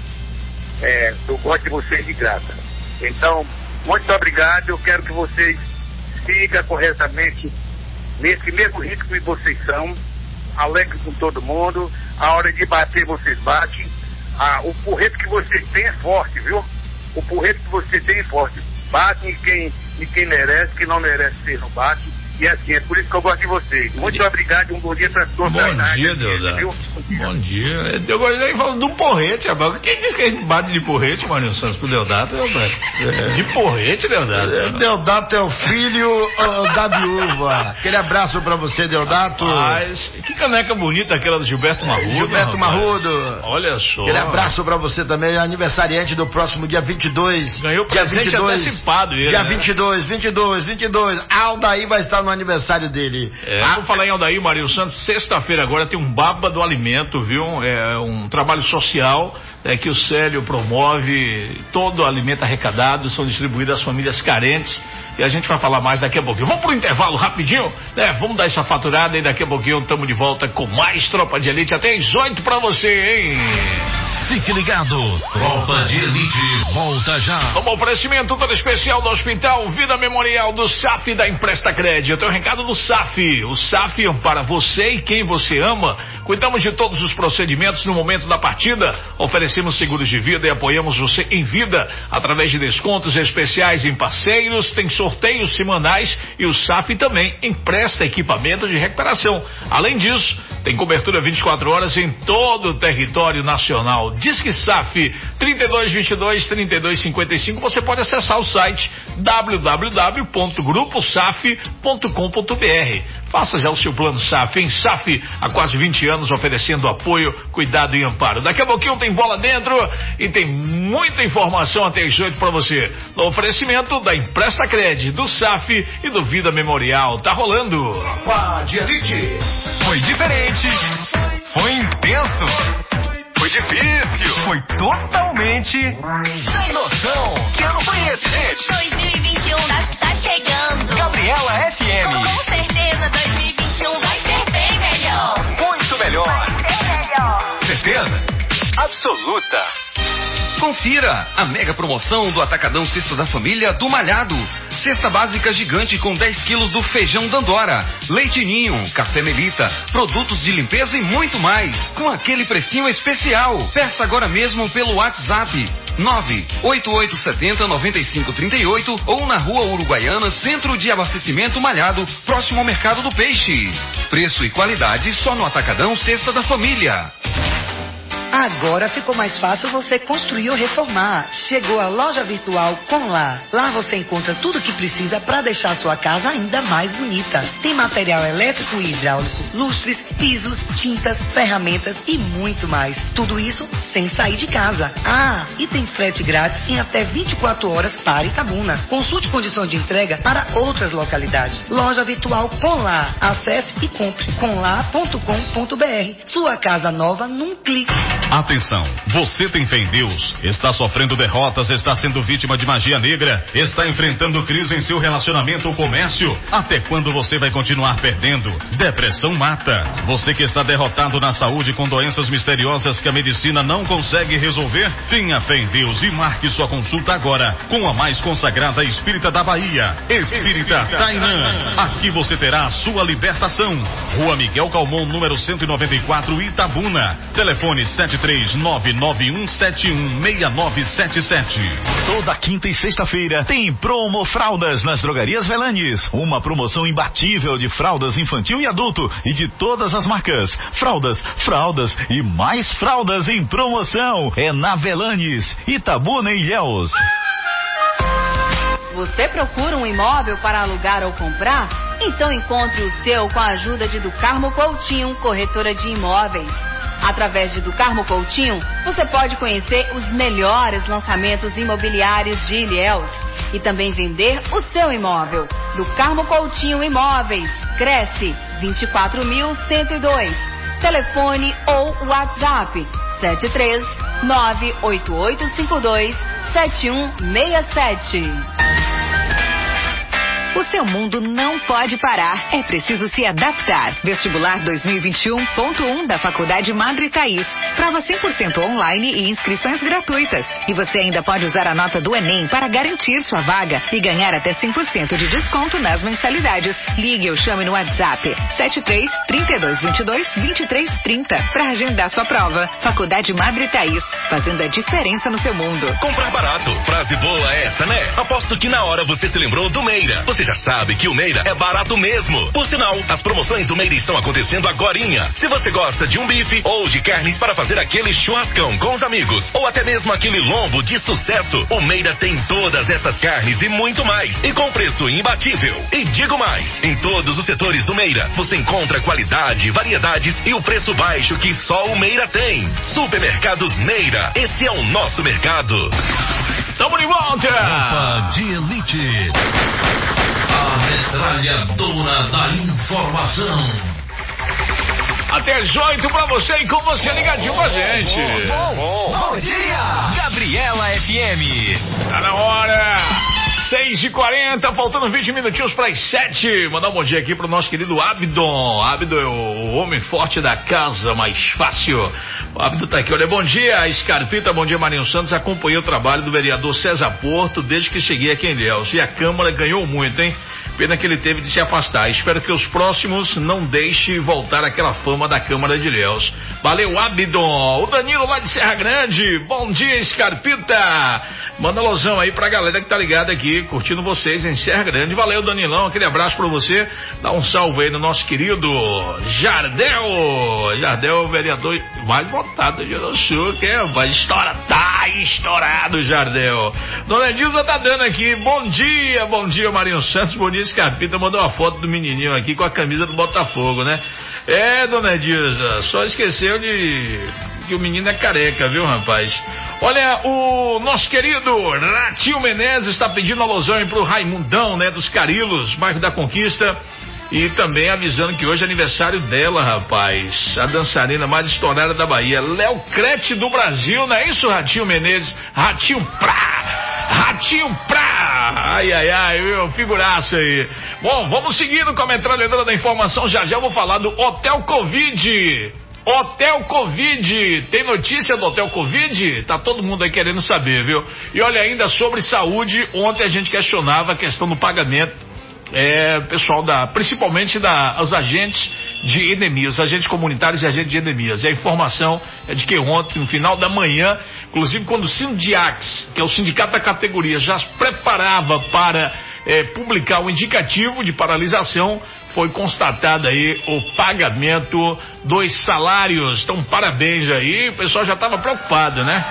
É, eu gosto de vocês de graça. Então, muito obrigado. Eu quero que vocês sigam corretamente nesse mesmo ritmo que vocês são, alegre com todo mundo. A hora de bater, vocês batem. Ah, o porrete que vocês têm é forte, viu? O porrete que vocês têm é forte. Bate em quem, em quem merece, quem não merece ser não bate. E assim, é por isso que eu gosto de vocês. Muito bom obrigado e um bom dia para todos.
Bom dia, Deodato. Bom dia. Eu gostei falando do porrete, rapaz. Quem disse que a gente bate de porrete, Marinho Santos, pro Deodato? É. De porrete, Deodato.
Deodato é o filho uh, da viúva. Aquele abraço pra você, Deodato.
Rapaz, que caneca bonita aquela do Gilberto Marrudo.
Gilberto
rapaz.
Marrudo.
Olha só.
Aquele abraço pra você também, aniversariante do próximo dia vinte e dois.
Ganhou
dia
presente
vinte e dois,
antecipado ele,
dia
né?
vinte e dois, vinte e dois, vinte e dois. Aldair vai estar no aniversário dele.
É, ah, vou falar em Aldair, Marinho Santos, sexta-feira agora tem um Baba do Alimento, viu? É um trabalho social é, que o Célio promove, todo o alimento arrecadado são distribuídos às famílias carentes e a gente vai falar mais daqui a pouquinho. Vamos pro intervalo rapidinho, né? Vamos dar essa faturada e daqui a pouquinho estamos de volta com mais Tropa de Elite, até às oito pra você, hein?
Fique ligado, Tropa de Elite volta já.
Como oferecimento todo especial do Hospital Vida Memorial do S A F da Empresta Crédito. Eu tenho um recado do S A F. O S A F ampara você e quem você ama. Cuidamos de todos os procedimentos no momento da partida. Oferecemos seguros de vida e apoiamos você em vida através de descontos especiais em parceiros. Tem sorteios semanais e o S A F também empresta equipamento de recuperação. Além disso, tem cobertura vinte e quatro horas em todo o território nacional. Disque S A F trinta e dois, vinte e dois, trinta e dois, cinquenta e cinco. Você pode acessar o site w w w ponto grupo s a f ponto com ponto b r. Faça já o seu plano S A F. Em S A F, há quase vinte anos oferecendo apoio, cuidado e amparo. Daqui a pouquinho tem bola dentro e tem muita informação até as oito para você. No oferecimento da Empresta Crédito, do S A F e do Vida Memorial. Tá rolando.
Tropa de Elite.
Foi diferente. Foi intenso. Foi difícil. Foi totalmente sem noção. Que ano foi esse, gente?
dois mil e vinte e um tá, tá chegando.
Gabriela F M.
Com certeza dois mil e vinte e um vai ser bem melhor.
Muito melhor.
Vai ser melhor.
Certeza? Absoluta. Confira a mega promoção do Atacadão Cesta da Família do Malhado. Cesta básica gigante com dez quilos do feijão Dandora, leite ninho, café Melita, produtos de limpeza e muito mais, com aquele precinho especial. Peça agora mesmo pelo WhatsApp nove oito oito sete zero nove cinco três oito ou na Rua Uruguaiana, Centro de Abastecimento Malhado, próximo ao Mercado do Peixe. Preço e qualidade só no Atacadão Cesta da Família.
Agora ficou mais fácil você construir ou reformar. Chegou a loja virtual Conlá. Lá você encontra tudo o que precisa para deixar a sua casa ainda mais bonita. Tem material elétrico e hidráulico, lustres, pisos, tintas, ferramentas e muito mais. Tudo isso sem sair de casa. Ah, e tem frete grátis em até vinte e quatro horas para Itabuna. Consulte condições de entrega para outras localidades. Loja virtual Conlá. Acesse e compre conlá ponto com ponto b r. Sua casa nova num clique.
Atenção, você tem fé em Deus, está sofrendo derrotas, está sendo vítima de magia negra, está enfrentando crise em seu relacionamento ou comércio? Até quando você vai continuar perdendo? Depressão mata. Você que está derrotado na saúde com doenças misteriosas que a medicina não consegue resolver? Tenha fé em Deus e marque sua consulta agora com a mais consagrada espírita da Bahia, Espírita Tainã. Aqui você terá a sua libertação. Rua Miguel Calmon, número cento e noventa e quatro, Itabuna. Telefone sete três nove nove um sete um seis nove sete sete.
Toda quinta e sexta-feira tem Promo Fraldas nas Drogarias Velanes. Uma promoção imbatível de fraldas infantil e adulto e de todas as marcas. Fraldas, fraldas e mais fraldas em promoção. É na Velanes, Itabuna e Ilhéus.
Você procura um imóvel para alugar ou comprar? Então encontre o seu com a ajuda de do Carmo Coutinho, corretora de imóveis. Através de do Carmo Coutinho, você pode conhecer os melhores lançamentos imobiliários de Ilhéus e também vender o seu imóvel. Do Carmo Coutinho Imóveis, Cresce vinte e quatro mil cento e dois. Telefone ou WhatsApp sete três nove oito oito cinco dois sete um seis sete.
O seu mundo não pode parar, é preciso se adaptar. Vestibular dois mil e vinte e um ponto um da Faculdade Madre Thaís. Prova cem por cento online e inscrições gratuitas. E você ainda pode usar a nota do Enem para garantir sua vaga e ganhar até cem por cento de desconto nas mensalidades. Ligue ou chame no WhatsApp sete três, trinta e dois, vinte e dois, vinte e três, trinta para agendar sua prova. Faculdade Madre Thaís, fazendo a diferença no seu mundo.
Comprar barato, frase boa essa, né? Aposto que na hora você se lembrou do Meira. Você já sabe que o Meira é barato mesmo. Por sinal, as promoções do Meira estão acontecendo agorinha. Se você gosta de um bife ou de carnes para fazer aquele churrascão com os amigos, ou até mesmo aquele lombo de sucesso, o Meira tem todas essas carnes e muito mais, e com preço imbatível. E digo mais, em todos os setores do Meira, você encontra qualidade, variedades e o preço baixo que só o Meira tem. Supermercados Meira, esse é o nosso mercado.
Tamo de volta!
Tropa de Elite. A metralhadora da informação.
Até às oito pra você e com você ligadinho com a gente.
Bom, bom, bom dia! Gabriela F M.
Tá na hora. seis e quarenta, faltando vinte minutinhos para as sete. Mandar um bom dia aqui pro nosso querido Abdon. Abdon é o homem forte da casa, mais fácil. O Abdon tá aqui, olha, bom dia, Scarpita, bom dia, Marinho Santos. Acompanhei o trabalho do vereador César Porto desde que cheguei aqui em Ilhéus. E a Câmara ganhou muito, hein? Pena que ele teve de se afastar. Espero que os próximos não deixem voltar aquela fama da Câmara de Ilhéus. Valeu, Abdon. O Danilo lá de Serra Grande. Bom dia, Scarpita. Manda alusão aí pra galera que tá ligada aqui, curtindo vocês em Serra Grande. Valeu, Danilão. Aquele abraço pra você. Dá um salve aí no nosso querido Jardel. Jardel, vereador mais votado de do Sul, que é, vai estourar, tá estourado, Jardel. Dona Edilza tá dando aqui. Bom dia, bom dia, Marinho Santos. Bom dia, Scarpita. Mandou uma foto do menininho aqui com a camisa do Botafogo, né? É, Dona Edilza, só esqueceu de que o menino é careca, viu, rapaz? Olha, o nosso querido Ratinho Menezes está pedindo alusão aí pro Raimundão, né, dos Carilos, bairro da Conquista, e também avisando que hoje é aniversário dela, rapaz, a dançarina mais estourada da Bahia, Léo Crete do Brasil, não é isso, Ratinho Menezes? Ratinho pra... Ratinho pra... Ai, ai, ai, meu, figuraça aí. Bom, vamos seguindo com a metralhadora da informação, já já eu vou falar do Hotel Covid. Hotel Covid, tem notícia do Hotel Covid? Tá todo mundo aí querendo saber, viu? E olha, ainda sobre saúde, ontem a gente questionava a questão do pagamento, é, pessoal da, principalmente da, os agentes de endemias, os agentes comunitários e agentes de endemias. E a informação é de que ontem, no final da manhã, inclusive quando o Sindiax, que é o sindicato da categoria, já se preparava para é, publicar o indicativo de paralisação, foi constatado aí o pagamento dos salários. Então, parabéns aí. O pessoal já estava preocupado, né?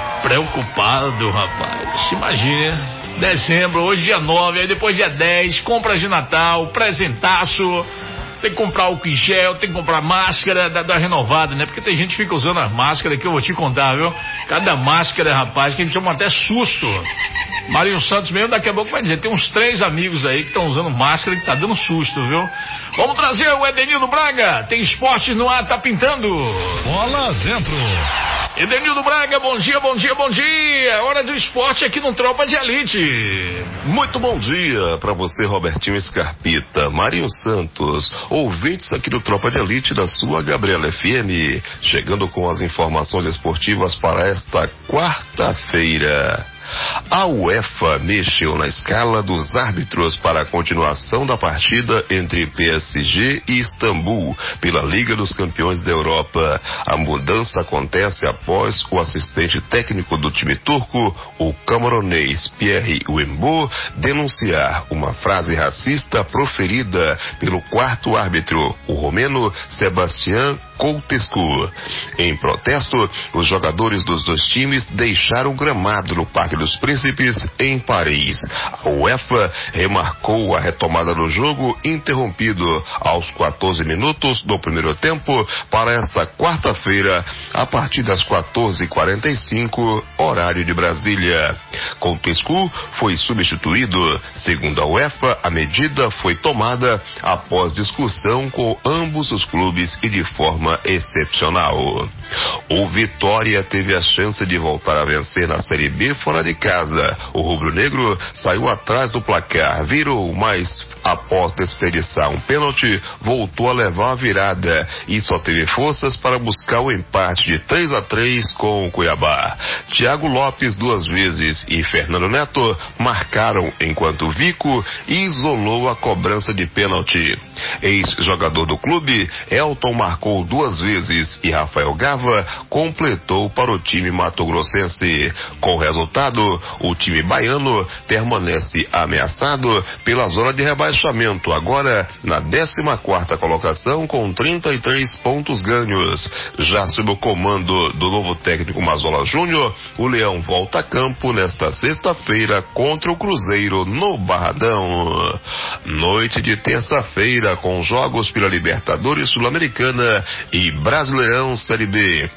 Preocupado, rapaz. Imagina, dezembro, hoje dia nove, aí depois dia dez, compras de Natal, presentaço. Tem que comprar álcool em gel, tem que comprar máscara da, da renovada, né? Porque tem gente que fica usando as máscaras que eu vou te contar, viu? Cada máscara, rapaz, que a gente chama até susto. Marinho Santos mesmo, daqui a pouco vai dizer, tem uns três amigos aí que estão usando máscara que tá dando susto, viu? Vamos trazer o Edenildo Braga, tem esportes no ar, tá pintando.
Bola dentro.
Edenildo Braga, bom dia, bom dia, bom dia. Hora do esporte aqui no Tropa de Elite.
Muito bom dia pra você, Robertinho Scarpita, Marinho Santos, ouvintes aqui do Tropa de Elite da sua Gabriela F M, chegando com as informações esportivas para esta quarta-feira. A UEFA mexeu na escala dos árbitros para a continuação da partida entre P S G e Istambul pela Liga dos Campeões da Europa. A mudança acontece após o assistente técnico do time turco, o camaronês Pierre Wembo, denunciar uma frase racista proferida pelo quarto árbitro, o romeno Sebastian Coutescu. Em protesto, os jogadores dos dois times deixaram o gramado no Parque dos Príncipes, em Paris. A UEFA remarcou a retomada do jogo, interrompido aos quatorze minutos do primeiro tempo, para esta quarta-feira, a partir das quatorze e quarenta e cinco, horário de Brasília. Coutescu foi substituído. Segundo a UEFA, a medida foi tomada após discussão com ambos os clubes e de forma excepcional. O Vitória teve a chance de voltar a vencer na Série B fora de casa. O rubro-negro saiu atrás do placar, virou, mas após desperdiçar um pênalti, voltou a levar a virada e só teve forças para buscar o empate de três a três com o Cuiabá. Thiago Lopes duas vezes e Fernando Neto marcaram, enquanto Vico isolou a cobrança de pênalti. Ex-jogador do clube, Elton marcou duas vezes e Rafael Gava completou para o time mato-grossense. Com o resultado, o time baiano permanece ameaçado pela zona de rebaixamento, agora na décima quarta colocação com trinta e três pontos ganhos. Já sob o comando do novo técnico Mazola Júnior, o Leão volta a campo nesta sexta-feira contra o Cruzeiro no Barradão. Noite de terça-feira com jogos pela Libertadores Sul-Americana e Brasileirão Série B.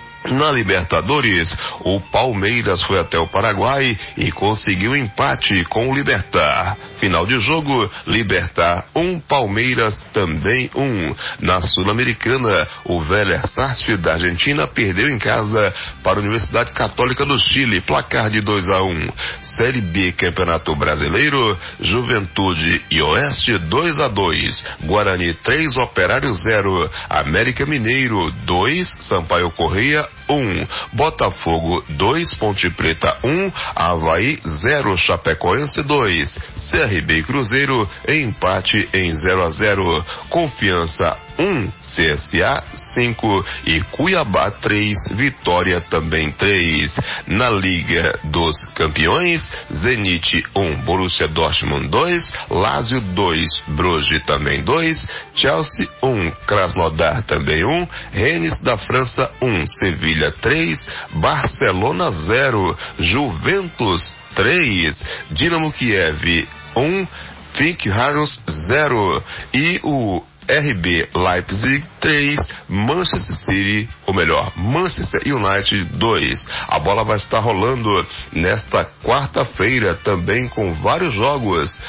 Na Libertadores, o Palmeiras foi até o Paraguai e conseguiu empate com o Libertad. Final de jogo, Libertad um, Palmeiras também um. Na Sul-Americana, o Vélez Sarsfield da Argentina perdeu em casa para a Universidade Católica do Chile, placar de dois a um. Série B, Campeonato Brasileiro, Juventude e Oeste dois a dois. Guarani três, Operário zero. América Mineiro dois, Sampaio Corrêa um, Botafogo dois, Ponte Preta um, Avaí zero, Chapecoense dois, C R B e Cruzeiro empate em zero a zero, Confiança um, C S A cinco e Cuiabá três, Vitória também três. Na Liga dos Campeões, Zenit um, Borussia Dortmund dois, Lazio dois, Bruges também dois, Chelsea um, Krasnodar também um, Rennes da França um, Sevilha três, Barcelona zero, Juventus três, Dinamo Kiev um, Ferencváros zero e o R B Leipzig três, Manchester City, ou melhor, Manchester United dois. A bola vai estar rolando nesta quarta-feira também com vários jogos.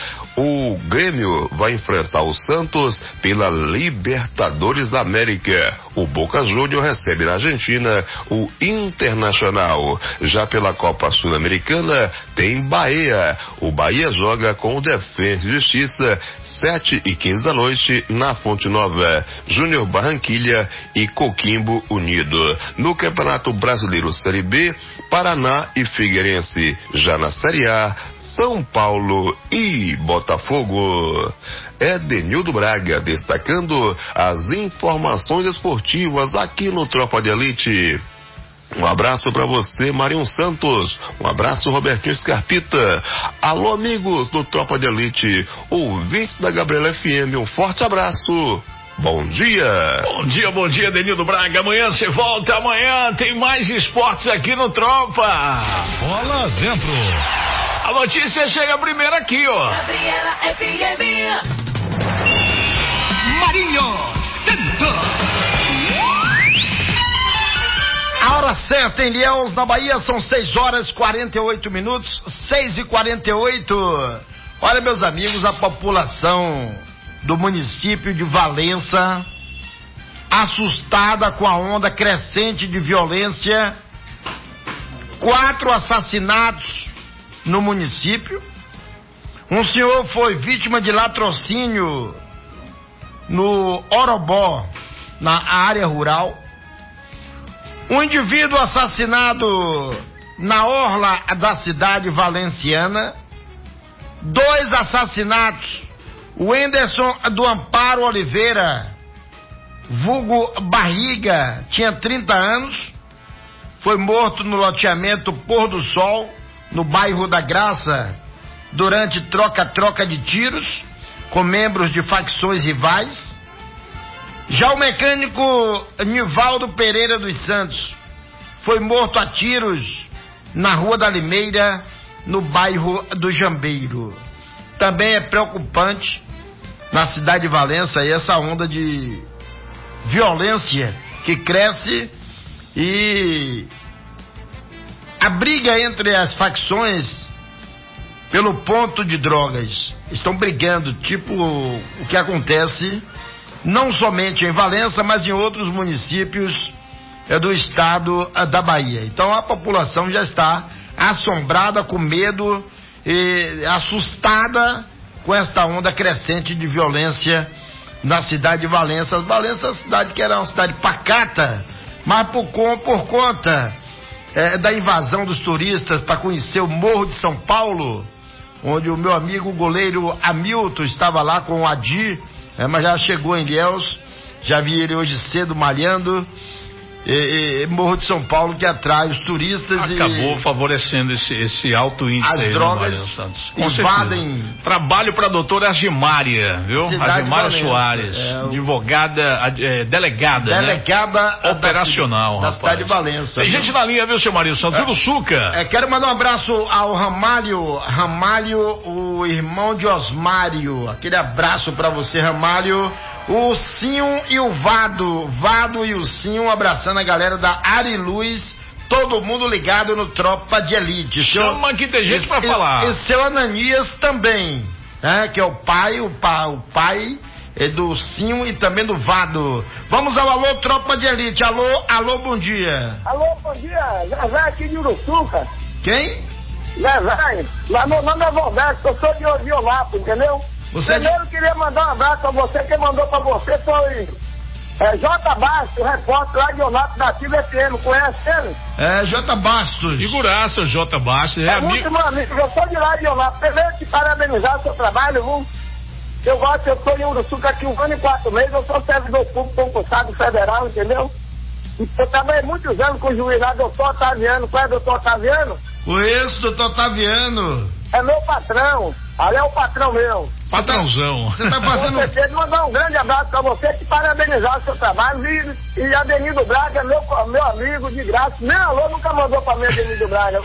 O Grêmio vai enfrentar o Santos pela Libertadores da América. O Boca Juniors recebe na Argentina o Internacional. Já pela Copa Sul-Americana tem Bahia. O Bahia joga com o Defensa e Justiça, sete e quinze da noite na Fonte Nova. Júnior Barranquilha e Coquimbo Unido. No Campeonato Brasileiro Série B, Paraná e Figueirense. Já na Série A, São Paulo e Botafogo. É Denildo Braga destacando as informações esportivas aqui no Tropa de Elite. Um abraço para você, Marion Santos. Um abraço, Robertinho Scarpita. Alô, amigos do Tropa de Elite, ouvintes da Gabriela F M, um forte abraço. Bom dia.
Bom dia, bom dia, Denildo Braga. Amanhã você volta, amanhã tem mais esportes aqui no Tropa.
Bola dentro.
A notícia chega primeiro aqui, ó.
Gabriela F M.
Marinho Santos.
A hora certa em Ilhéus, na Bahia, são seis horas e quarenta e oito minutos, seis e quarenta e oito. Olha, meus amigos, a população do município de Valença, assustada com a onda crescente de violência, quatro assassinatos no município. Um senhor foi vítima de latrocínio no Orobó, na área rural. Um indivíduo assassinado na orla da cidade valenciana. Dois assassinatos. O Enderson do Amparo Oliveira, vulgo Barriga, tinha trinta anos. Foi morto no loteamento Pôr do Sol, no bairro da Graça, durante troca-troca de tiros com membros de facções rivais. Já o mecânico Nivaldo Pereira dos Santos foi morto a tiros na Rua da Limeira, no bairro do Jambeiro. Também é preocupante na cidade de Valença aí essa onda de violência que cresce e a briga entre as facções pelo ponto de drogas. Estão brigando, tipo o que acontece não somente em Valença, mas em outros municípios é, do estado é, da Bahia. Então a população já está assombrada, com medo e assustada com esta onda crescente de violência na cidade de Valença. Valença é uma cidade que era uma cidade pacata, mas por, por conta é, da invasão dos turistas para conhecer o Morro de São Paulo, onde o meu amigo goleiro Hamilton estava lá com o Adi, é, mas já chegou em Ilhéus, já vi ele hoje cedo malhando. E, e, Morro de São Paulo que atrai os turistas.
Acabou
e
favorecendo esse, esse alto índice
as
aí,
drogas
Santos.
invadem.
Trabalho para a doutora Agimária, viu? Agimária Soares,
é, o...
advogada, é, delegada,
delegada
né? Operacional,
da,
rapaz.
da cidade de Valença.
Tem viu? Gente na linha, viu, seu Marinho Santos? Tudo
é,
suca.
É, quero mandar um abraço ao Ramalho, Ramalho, o irmão de Osmário. Aquele abraço para você, Ramalho. O Sinho e o Vado, Vado e o Sinho abraçando a galera da Ariluz, todo mundo ligado no Tropa de Elite.
Chama que tem gente pra falar.
E seu Ananias também, né? Que é o pai, o pai, o pai é do Sinho e também do Vado. Vamos ao alô, Tropa de Elite. Alô, alô, bom dia.
Alô, bom dia. Zezé aqui de Uruçuca.
Quem?
Zezé, lá meu nome é Valberto, eu sou de Violapo, entendeu?
Você
Primeiro de... queria mandar um abraço pra você, quem mandou pra você foi é, J. Bastos, repórter lá de Onato da Ativa F M, conhece ele?
É, J. Bastos.
Figuraça, J. Bastos. É,
é
amigo...
muito meu amigo, eu sou de lá de Onato. Primeiro te parabenizar o seu trabalho, viu? Eu gosto, eu sou em Uruçuca aqui um ano e quatro meses, eu sou servidor público concursado federal, entendeu? E eu trabalhei muitos anos com o juiz lá, doutor Otaviano. Qual é doutor Otaviano?
Conheço, doutor Otaviano.
É meu patrão. Ali é o patrão meu.
Patrãozão.
Você tá fazendo...
Com certeza, mandar um grande abraço pra você, te parabenizar o seu trabalho. E, e Adenildo Braga, meu, meu amigo de graça. Nem alô nunca mandou pra mim, Adenildo Braga.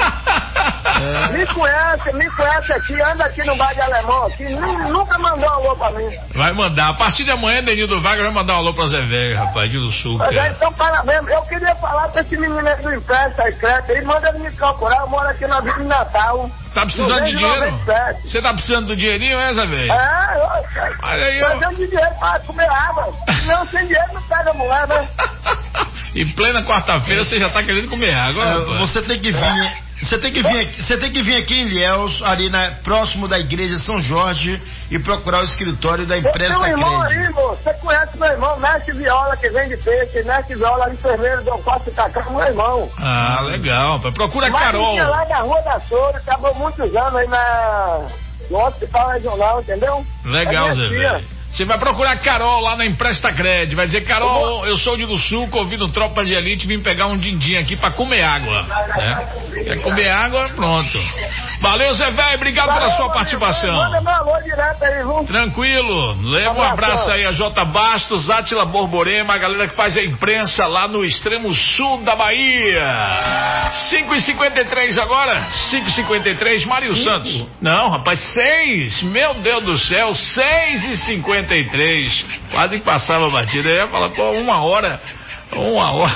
É. Me conhece, me conhece aqui, anda aqui no bar de Alemão aqui, nunca mandou um alô pra mim.
Vai mandar. A partir de amanhã, Adenildo Braga vai mandar um alô pra Zé Velho, rapaz, de Sul.
Então, parabéns. Eu queria falar pra esse menino aí do empréstimo secreto aí, manda ele me procurar, eu moro aqui na Vila de Natal.
Tá precisando de dinheiro? Você tá precisando do dinheirinho, é, Zé Velho?
É, eu,
Olha aí, eu...
precisando de dinheiro pra comer água. Não, sem dinheiro não pega a mulher, né?
Em plena quarta-feira você já tá querendo comer água,
é, você tem que vir, você tem que vir aqui, você tem que vir aqui em Ilhéus, ali na, próximo da igreja São Jorge, e procurar o escritório da Empresta
Crédito. Meu irmão
Crédito.
aí, moço, você conhece meu irmão, mestre Viola, que vende peixe, mestre Viola, enfermeiro do Costa e Cacá, meu irmão.
Ah, legal, procura a Carol.
Mas lá na Rua da Soura, acabou muitos anos aí na, no hospital regional, entendeu?
Legal, é Zé Velho. Você vai procurar Carol lá na Empresta Crédito, vai dizer, Carol, eu sou de do Sul, convido Tropa de Elite, vim pegar um din-din aqui pra comer água, né? Quer comer água? Pronto. Valeu, Zé Velho, obrigado Valeu, pela sua participação.
Manda meu alô direto aí, viu?
Tranquilo, leva um abraço aí a J. Bastos, Átila Borborema, a galera que faz a imprensa lá no extremo sul da Bahia. cinco e cinquenta e três agora, cinco e cinquenta e três, Mário Cinco? Santos. Não, rapaz, seis, meu Deus do céu, seis e cinquenta e três, quase que passava a batida, eu ia falar, pô, uma hora, uma hora.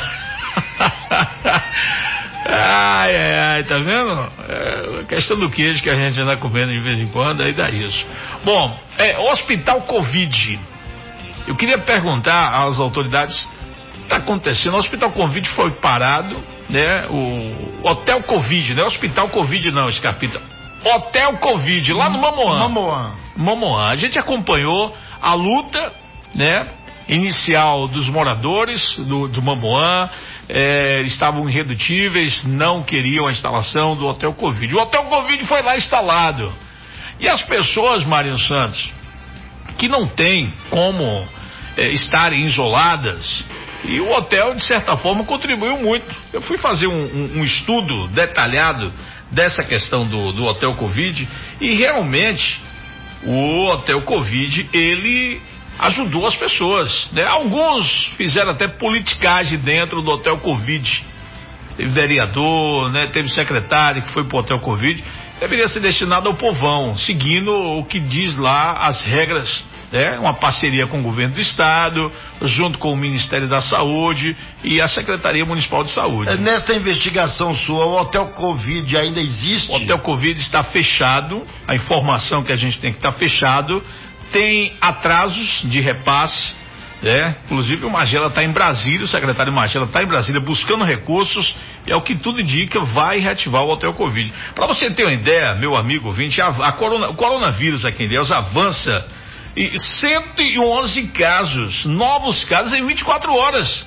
Ai, ai, ai, tá vendo? É a questão do queijo que a gente anda comendo de vez em quando, aí dá isso. Bom, é, Hospital Covid. Eu queria perguntar às autoridades o que está acontecendo. O Hospital Covid foi parado, né? O Hotel Covid, não é Hospital Covid não, Escapita. Hotel Covid, lá no Mamoã.
Mamoã.
Mamoã. A gente acompanhou a luta, né? Inicial dos moradores do, do Mamoã, é, estavam irredutíveis, não queriam a instalação do Hotel Covid. O Hotel Covid foi lá instalado. E as pessoas, Mário Santos, que não têm como é, estarem isoladas, e o hotel, de certa forma, contribuiu muito. Eu fui fazer um, um, um estudo detalhado dessa questão do, do Hotel Covid, e realmente o Hotel Covid, ele ajudou as pessoas, né? Alguns fizeram até politicagem dentro do Hotel Covid. Teve vereador, né? Teve secretário que foi pro Hotel Covid. Deveria ser destinado ao povão, seguindo o que diz lá as regras, né? Uma parceria com o governo do estado, junto com o Ministério da Saúde e a Secretaria Municipal de Saúde.
Nesta investigação sua, o Hotel Covid ainda existe?
O Hotel Covid está fechado, a informação que a gente tem que estar fechado, tem atrasos de repasse, né? Inclusive o Magela está em Brasília, o secretário Magela está em Brasília buscando recursos, e é o que tudo indica, vai reativar o Hotel Covid. Para você ter uma ideia, meu amigo ouvinte, a, a corona, o coronavírus aqui em Ilhéus avança e cento e onze casos, novos casos em vinte e quatro horas.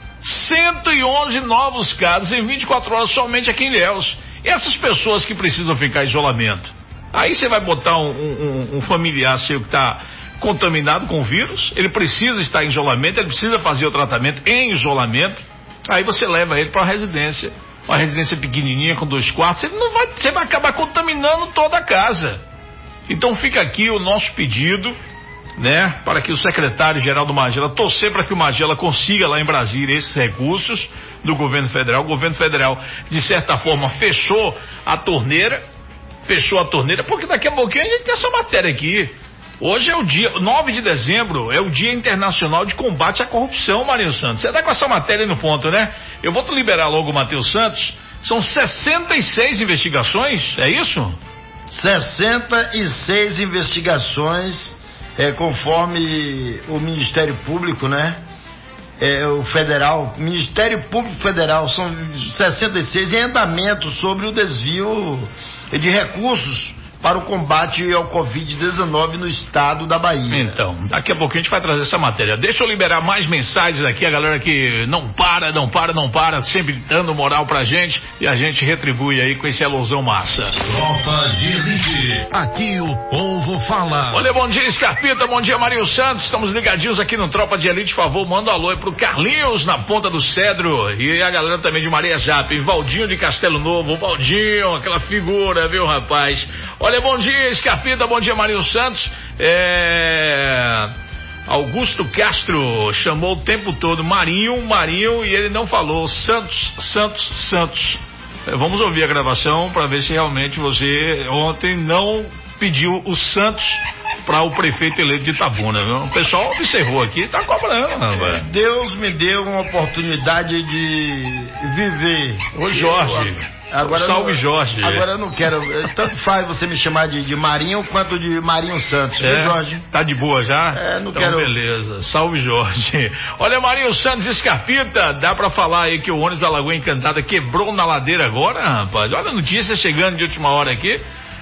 cento e onze novos casos em vinte e quatro horas somente aqui em Ilhéus. E essas pessoas que precisam ficar em isolamento? Aí você vai botar um, um, um familiar seu que está contaminado com o vírus, ele precisa estar em isolamento, ele precisa fazer o tratamento em isolamento, aí você leva ele para uma residência, uma residência pequenininha com dois quartos, ele não vai, você vai acabar contaminando toda a casa. Então fica aqui o nosso pedido, né, para que o secretário-geral do Magela torcer para que o Magela consiga lá em Brasília esses recursos do governo federal. O governo federal, de certa forma, fechou a torneira, fechou a torneira, porque daqui a pouquinho a gente tem essa matéria aqui. Hoje é o dia, nove de dezembro, é o Dia Internacional de Combate à Corrupção, Marinho Santos. Você tá com essa matéria aí no ponto, né? Eu vou te liberar logo o Matheus Santos. São sessenta e seis investigações, é isso?
sessenta e seis investigações, é, conforme o Ministério Público, né? É, o Federal, Ministério Público Federal, são sessenta e seis em andamento sobre o desvio de recursos para o combate ao covid dezenove no estado da Bahia.
Então, daqui a pouquinho a gente vai trazer essa matéria. Deixa eu liberar mais mensagens aqui, a galera que não para, não para, não para, sempre dando moral pra gente, e a gente retribui aí com esse alusão massa.
Tropa de Elite, aqui o povo fala.
Olha, bom dia Scarpita, bom dia Marinho Santos, estamos ligadinhos aqui no Tropa de Elite, por favor, manda um alô aí pro Carlinhos na Ponta do Cedro, e a galera também de Maria Japim, Valdinho de Castelo Novo, Valdinho, aquela figura, viu rapaz? Olha, bom dia Scarpita, bom dia Marinho Santos. É... Augusto Castro chamou o tempo todo Marinho, Marinho, e ele não falou Santos, Santos, Santos. É, vamos ouvir a gravação para ver se realmente você ontem não pediu o Santos para o prefeito eleito de Itabuna, viu? O pessoal observou aqui, tá cobrando, rapaz.
Deus me deu uma oportunidade de viver.
Ô Jorge.
Agora
Salve
não,
Jorge.
Agora eu não quero. Tanto faz você me chamar de, de Marinho quanto de Marinho Santos.
É,
viu, Jorge?
Tá de boa já?
É, não
então,
quero.
Beleza. Salve Jorge. Olha, Marinho Santos Scarpita, dá pra falar aí que o ônibus da Lagoa Encantada quebrou na ladeira agora, rapaz? Olha a notícia chegando de última hora aqui.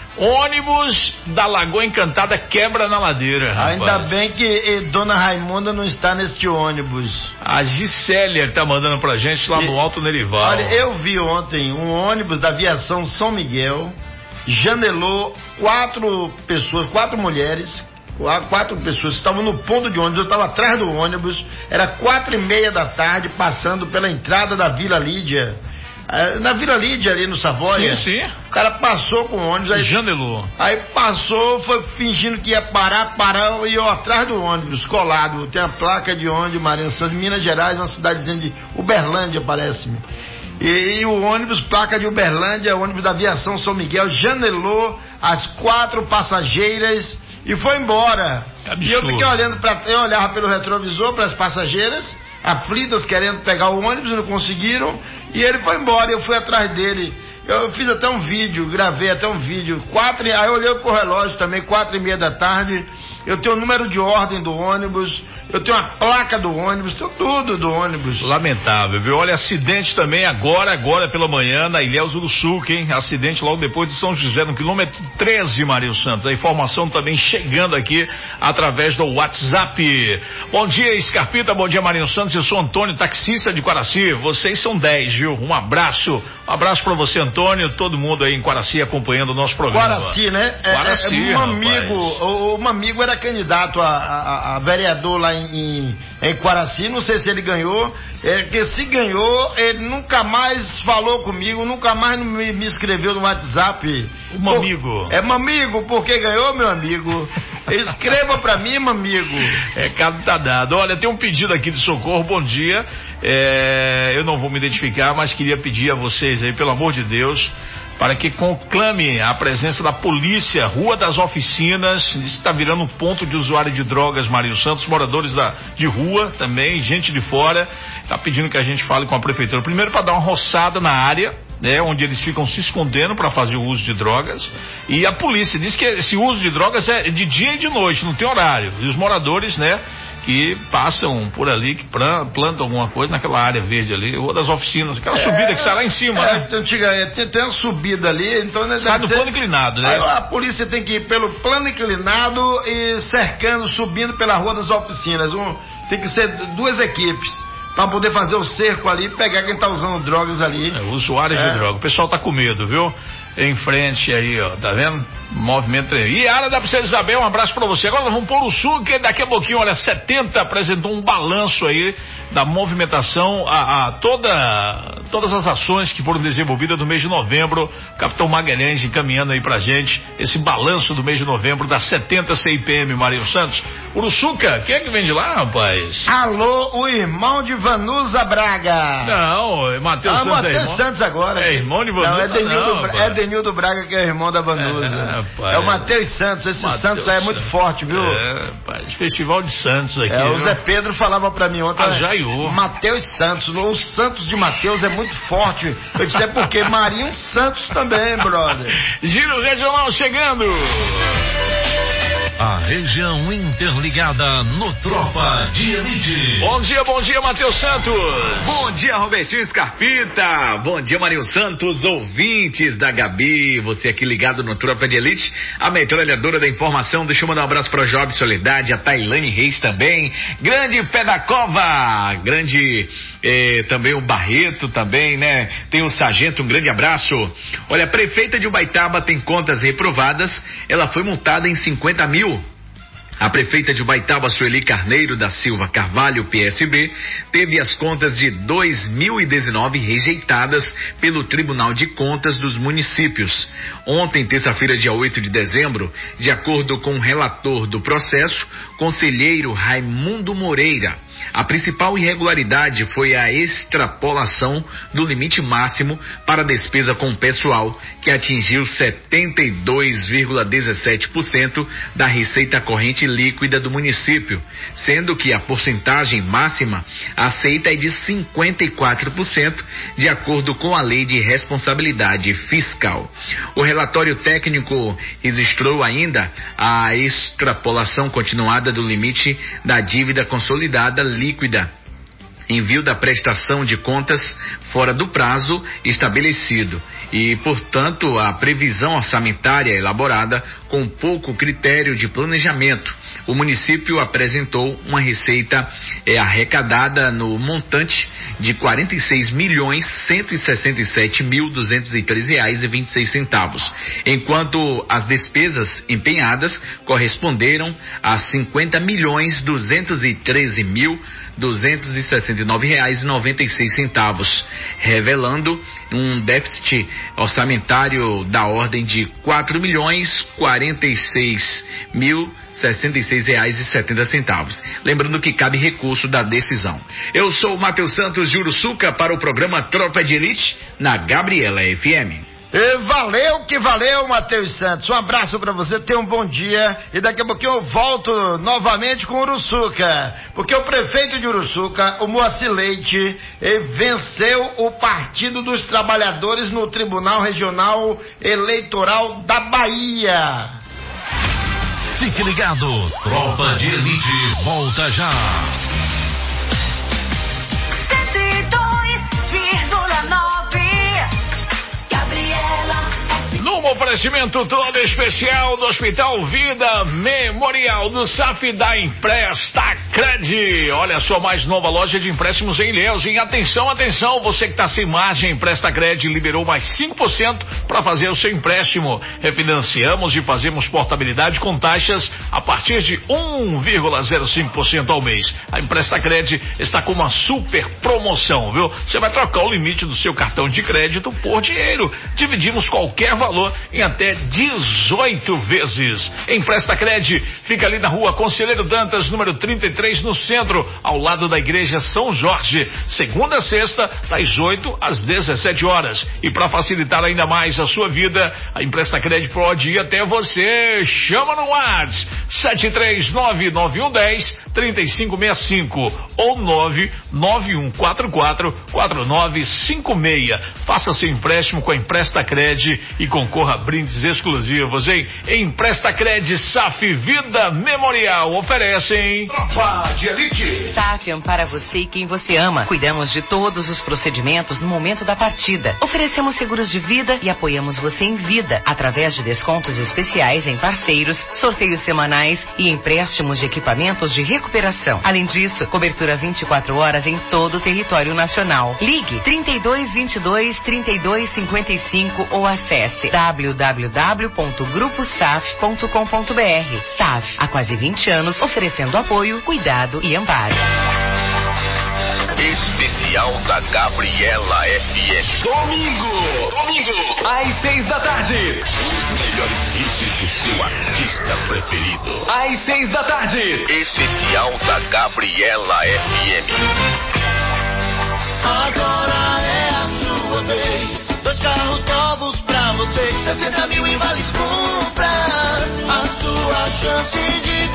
Ônibus da Lagoa Encantada quebra na ladeira, rapaz.
Ainda bem que eh, Dona Raimunda não está neste ônibus.
A Gisélia tá mandando pra gente lá e, no Alto Nerival.
Olha, eu vi ontem um ônibus da aviação São Miguel, janelou quatro pessoas, quatro mulheres, quatro pessoas estavam no ponto de ônibus, eu estava atrás do ônibus, era quatro e meia da tarde, passando pela entrada da Vila Lídia. Na Vila Lídia, ali no Savoia.
Sim, sim.
O cara passou com o ônibus. Aí,
janelou.
Aí passou, foi fingindo que ia parar, parou e eu atrás do ônibus, colado. Tem a placa de ônibus, Marinho Santos, Minas Gerais, uma cidadezinha de Uberlândia, parece-me. E, e o ônibus, placa de Uberlândia, ônibus da aviação São Miguel, janelou as quatro passageiras e foi embora.
Absurdo.
E eu fiquei olhando, pra, eu olhava pelo retrovisor para as passageiras, aflitas, querendo pegar o ônibus, não conseguiram, e ele foi embora, eu fui atrás dele. Eu fiz até um vídeo, gravei até um vídeo, quatro, aí eu olhei pro relógio também, quatro e meia da tarde, eu tenho o número de ordem do ônibus, eu tenho a placa do ônibus, tenho tudo do ônibus.
Lamentável, viu? Olha, acidente também agora, agora pela manhã, na Ilhéus Uruçuca, hein? Acidente logo depois de São José, no quilômetro treze, Marinho Santos. A informação também chegando aqui através do WhatsApp. Bom dia, Scarpita, bom dia, Marinho Santos. Eu sou Antônio, taxista de Quaraci. Vocês são dez, viu? Um abraço, um abraço pra você, Antônio, todo mundo aí em Quaraci acompanhando o nosso programa.
Quaraci, né? É,
Quaraci,
é, um amigo, o, um amigo era era candidato a, a, a vereador lá em, em, em Quaraci, não sei se ele ganhou, é que se ganhou, ele nunca mais falou comigo, nunca mais me, me escreveu no WhatsApp.
O Mamigo.
Por, é Mamigo, porque ganhou, meu amigo. Escreva pra mim, Mamigo.
Recado tá dado. Olha, tem um pedido aqui de socorro, bom dia. É, eu não vou me identificar, mas queria pedir a vocês aí, pelo amor de Deus, para que conclame a presença da polícia, Rua das Oficinas, está virando um ponto de usuário de drogas, Mário Santos, moradores da, de rua também, gente de fora, está pedindo que a gente fale com a prefeitura, primeiro para dar uma roçada na área, né, onde eles ficam se escondendo para fazer o uso de drogas, e a polícia diz que esse uso de drogas é de dia e de noite, não tem horário, e os moradores, né, que passam por ali, que plantam alguma coisa naquela área verde ali, ou das oficinas, aquela é, subida que sai lá em cima,
é,
né?
Antiga, é, tem, tem uma subida ali, então... Né,
sai do ser, plano inclinado, né?
A, a polícia tem que ir pelo plano inclinado e cercando, subindo pela Rua das Oficinas. Um, tem que ser duas equipes para poder fazer o cerco ali e pegar quem tá usando drogas ali.
É, usuários é. de droga. O pessoal tá com medo, viu? Em frente aí, ó, tá vendo? Movimento aí. E Ara da Princesa Isabel, um abraço pra você. Agora nós vamos pôr o sul, que daqui a pouquinho, olha, setenta apresentou um balanço aí da movimentação, a, a toda, todas as ações que foram desenvolvidas no mês de novembro. O Capitão Magalhães encaminhando aí pra gente esse balanço do mês de novembro da setenta C I P M, Marinho Santos. Uruçuca, quem é que vem de lá, rapaz?
Alô, o irmão de Vanusa Braga.
Não, é Matheus
ah,
Santos.
Matheus
é
Santos agora.
É irmão de Vanusa.
Não, é Denildo,
não,
Bra- é Denildo Braga que é irmão da Vanusa. É, é o Matheus Santos, esse
Mateus
Santos aí é muito
Santos.
forte, viu?
É, rapaz, Festival de Santos aqui.
É, o
viu?
Zé Pedro falava pra mim ontem.
Ah, Jaiô.
Matheus Santos, o Santos de Matheus é muito forte. Eu disse, é porque Marinho Santos também, brother.
Giro Regional chegando.
A região interligada no Tropa de Elite.
Bom dia, bom dia, Matheus Santos.
Bom dia, Robertinho Scarpita. Bom dia, Marinho Santos, ouvintes da Gabi. Você aqui ligado no Tropa de Elite, a metralhadora da informação. Deixa eu mandar um abraço para o Job Soledade, a Tailane Reis também. Grande Pé da Cova, grande eh, também o Barreto também, né? Tem o Sargento, um grande abraço. Olha, a prefeita de Ubaitaba tem contas reprovadas. Ela foi multada em cinquenta mil. A prefeita de Ubaitaba, Sueli Carneiro da Silva Carvalho, P S B, teve as contas de dois mil e dezenove rejeitadas pelo Tribunal de Contas dos Municípios. Ontem, terça-feira, dia oito de dezembro, de acordo com o relator do processo, conselheiro Raimundo Moreira, a principal irregularidade foi a extrapolação do limite máximo para a despesa com pessoal, que atingiu setenta e dois vírgula dezessete por cento da receita corrente líquida do município, sendo que a porcentagem máxima aceita é de cinquenta e quatro por cento, de acordo com a Lei de Responsabilidade Fiscal. O relatório técnico registrou ainda a extrapolação continuada do limite da dívida consolidada líquida, envio da prestação de contas fora do prazo estabelecido e, portanto, a previsão orçamentária elaborada com pouco critério de planejamento. O município apresentou uma receita é, arrecadada no montante de quarenta e seis milhões cento e sessenta e sete mil duzentos e treze reais e vinte e seis centavos, enquanto as despesas empenhadas corresponderam a cinquenta milhões duzentos e treze mil duzentos e sessenta e nove reais e noventa e seis centavos, revelando um déficit orçamentário da ordem de quatro milhões quarenta e seis mil sessenta e seis reais e setenta centavos. Lembrando que cabe recurso da decisão. Eu sou o Matheus Santos de Uruçuca para o programa Tropa de Elite na Gabriela F M.
E valeu que valeu, Matheus Santos. Um abraço pra você, tenha um bom dia. E daqui a pouquinho eu volto novamente com Uruçuca. Porque o prefeito de Uruçuca, o Moacir Leite, venceu o Partido dos Trabalhadores no Tribunal Regional Eleitoral da Bahia.
Fique ligado, Tropa de Elite volta já.
cento e dois vírgula nove Gabriela.
No oferecimento todo especial do Hospital Vida Memorial do S A F da Empresta Cred. Olha só, mais nova loja de empréstimos em Ilhéus. E atenção, atenção, você que está sem margem, Empresta Cred liberou mais cinco por cento para fazer o seu empréstimo. Refinanciamos e fazemos portabilidade com taxas a partir de um vírgula zero cinco por cento ao mês. A Empresta Cred está com uma super promoção, viu? Você vai trocar o limite do seu cartão de crédito por dinheiro. Dividimos qualquer valor em até dezoito vezes. Empresta Cred fica ali na rua Conselheiro Dantas, número trinta e três, no centro, ao lado da igreja São Jorge. Segunda a sexta, das oito às dezessete horas. E para facilitar ainda mais a sua vida, a Empresta Cred pode ir até você. Chama no WhatsApp sete três nove nove um um zero três cinco seis cinco ou nove nove um quatro quatro quatro nove cinco seis. Faça seu empréstimo com a Empresta Cred e concorra a brindes exclusivos, hein? Empresta Cred S A F Vida Memorial oferecem
Tropa de Elite.
S A F ampara você e quem você ama. Cuidamos de todos os procedimentos no momento da partida. Oferecemos seguros de vida e apoiamos você em vida através de descontos especiais em parceiros, sorteios semanais e empréstimos de equipamentos de recuperação. Além disso, cobertura vinte e quatro horas em todo o território nacional. Ligue trinta e dois, vinte e dois, trinta e dois, cinquenta e cinco ou acesse w w w ponto grupo saf ponto com ponto b r. S A F, há quase vinte anos, oferecendo apoio, cuidado e amparo.
Especial da Gabriela F M.
Domingo, domingo, às seis da tarde.
Os melhores hits do seu artista preferido.
Às seis da tarde.
Especial da Gabriela F M.
Agora é a sua vez. Dois carros novos pra vocês. sessenta mil em vales compras. A sua chance de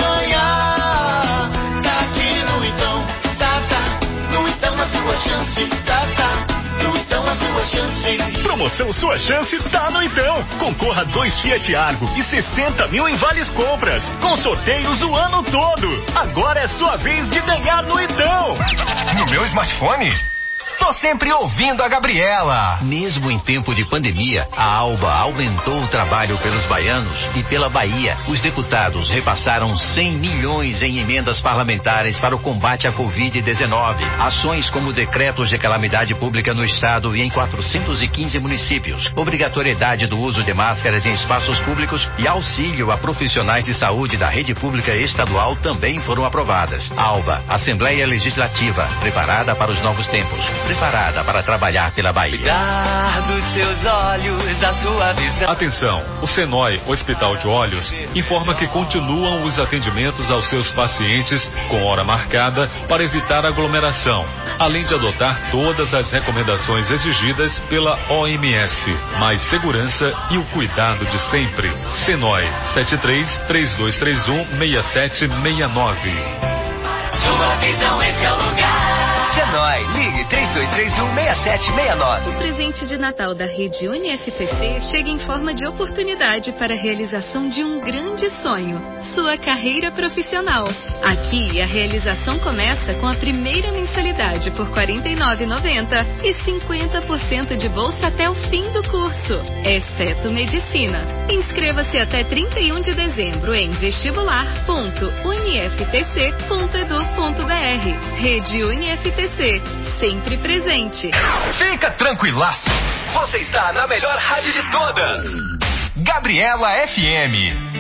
ganhar tá aqui no Então. Tá, tá. No Então a sua chance. Tá, tá. No Então a sua chance.
Promoção Sua Chance tá no Então. Concorra a dois Fiat Argo e sessenta mil em vales compras. Com sorteios o ano todo. Agora é sua vez de ganhar no Então.
No meu smartphone? Tô sempre ouvindo a Gabriela.
Mesmo em tempo de pandemia, a Alba aumentou o trabalho pelos baianos e pela Bahia. Os deputados repassaram cem milhões em emendas parlamentares para o combate à covid dezenove. Ações como decretos de calamidade pública no estado e em quatrocentos e quinze municípios. Obrigatoriedade do uso de máscaras em espaços públicos e auxílio a profissionais de saúde da rede pública estadual também foram aprovadas. Alba, Assembleia Legislativa, preparada para os novos tempos. Preparada para trabalhar pela Bahia.
Cuidar dos seus olhos, da sua visão.
Atenção, o Senoi Hospital de Olhos informa que continuam os atendimentos aos seus pacientes com hora marcada para evitar aglomeração, além de adotar todas as recomendações exigidas pela O M S. Mais segurança e o cuidado de sempre. Senoi sete três, três dois três um, seis sete seis nove.
Sua visão, esse é o lugar.
Senoi, ligue três dois três um, seis sete seis nove.
O presente de Natal da Rede Uni F P C chega em forma de oportunidade para a realização de um grande sonho, sua carreira profissional. Aqui, a realização começa com a primeira mensalidade por quarenta e nove reais e noventa centavos e cinquenta por cento de bolsa até o fim do curso, exceto medicina. Inscreva-se até trinta e um de dezembro em vestibular ponto uniftc ponto edu ponto br. Rede Uni F P C, sempre presente.
Fica tranquilaço, você está na melhor rádio de todas, Gabriela F M.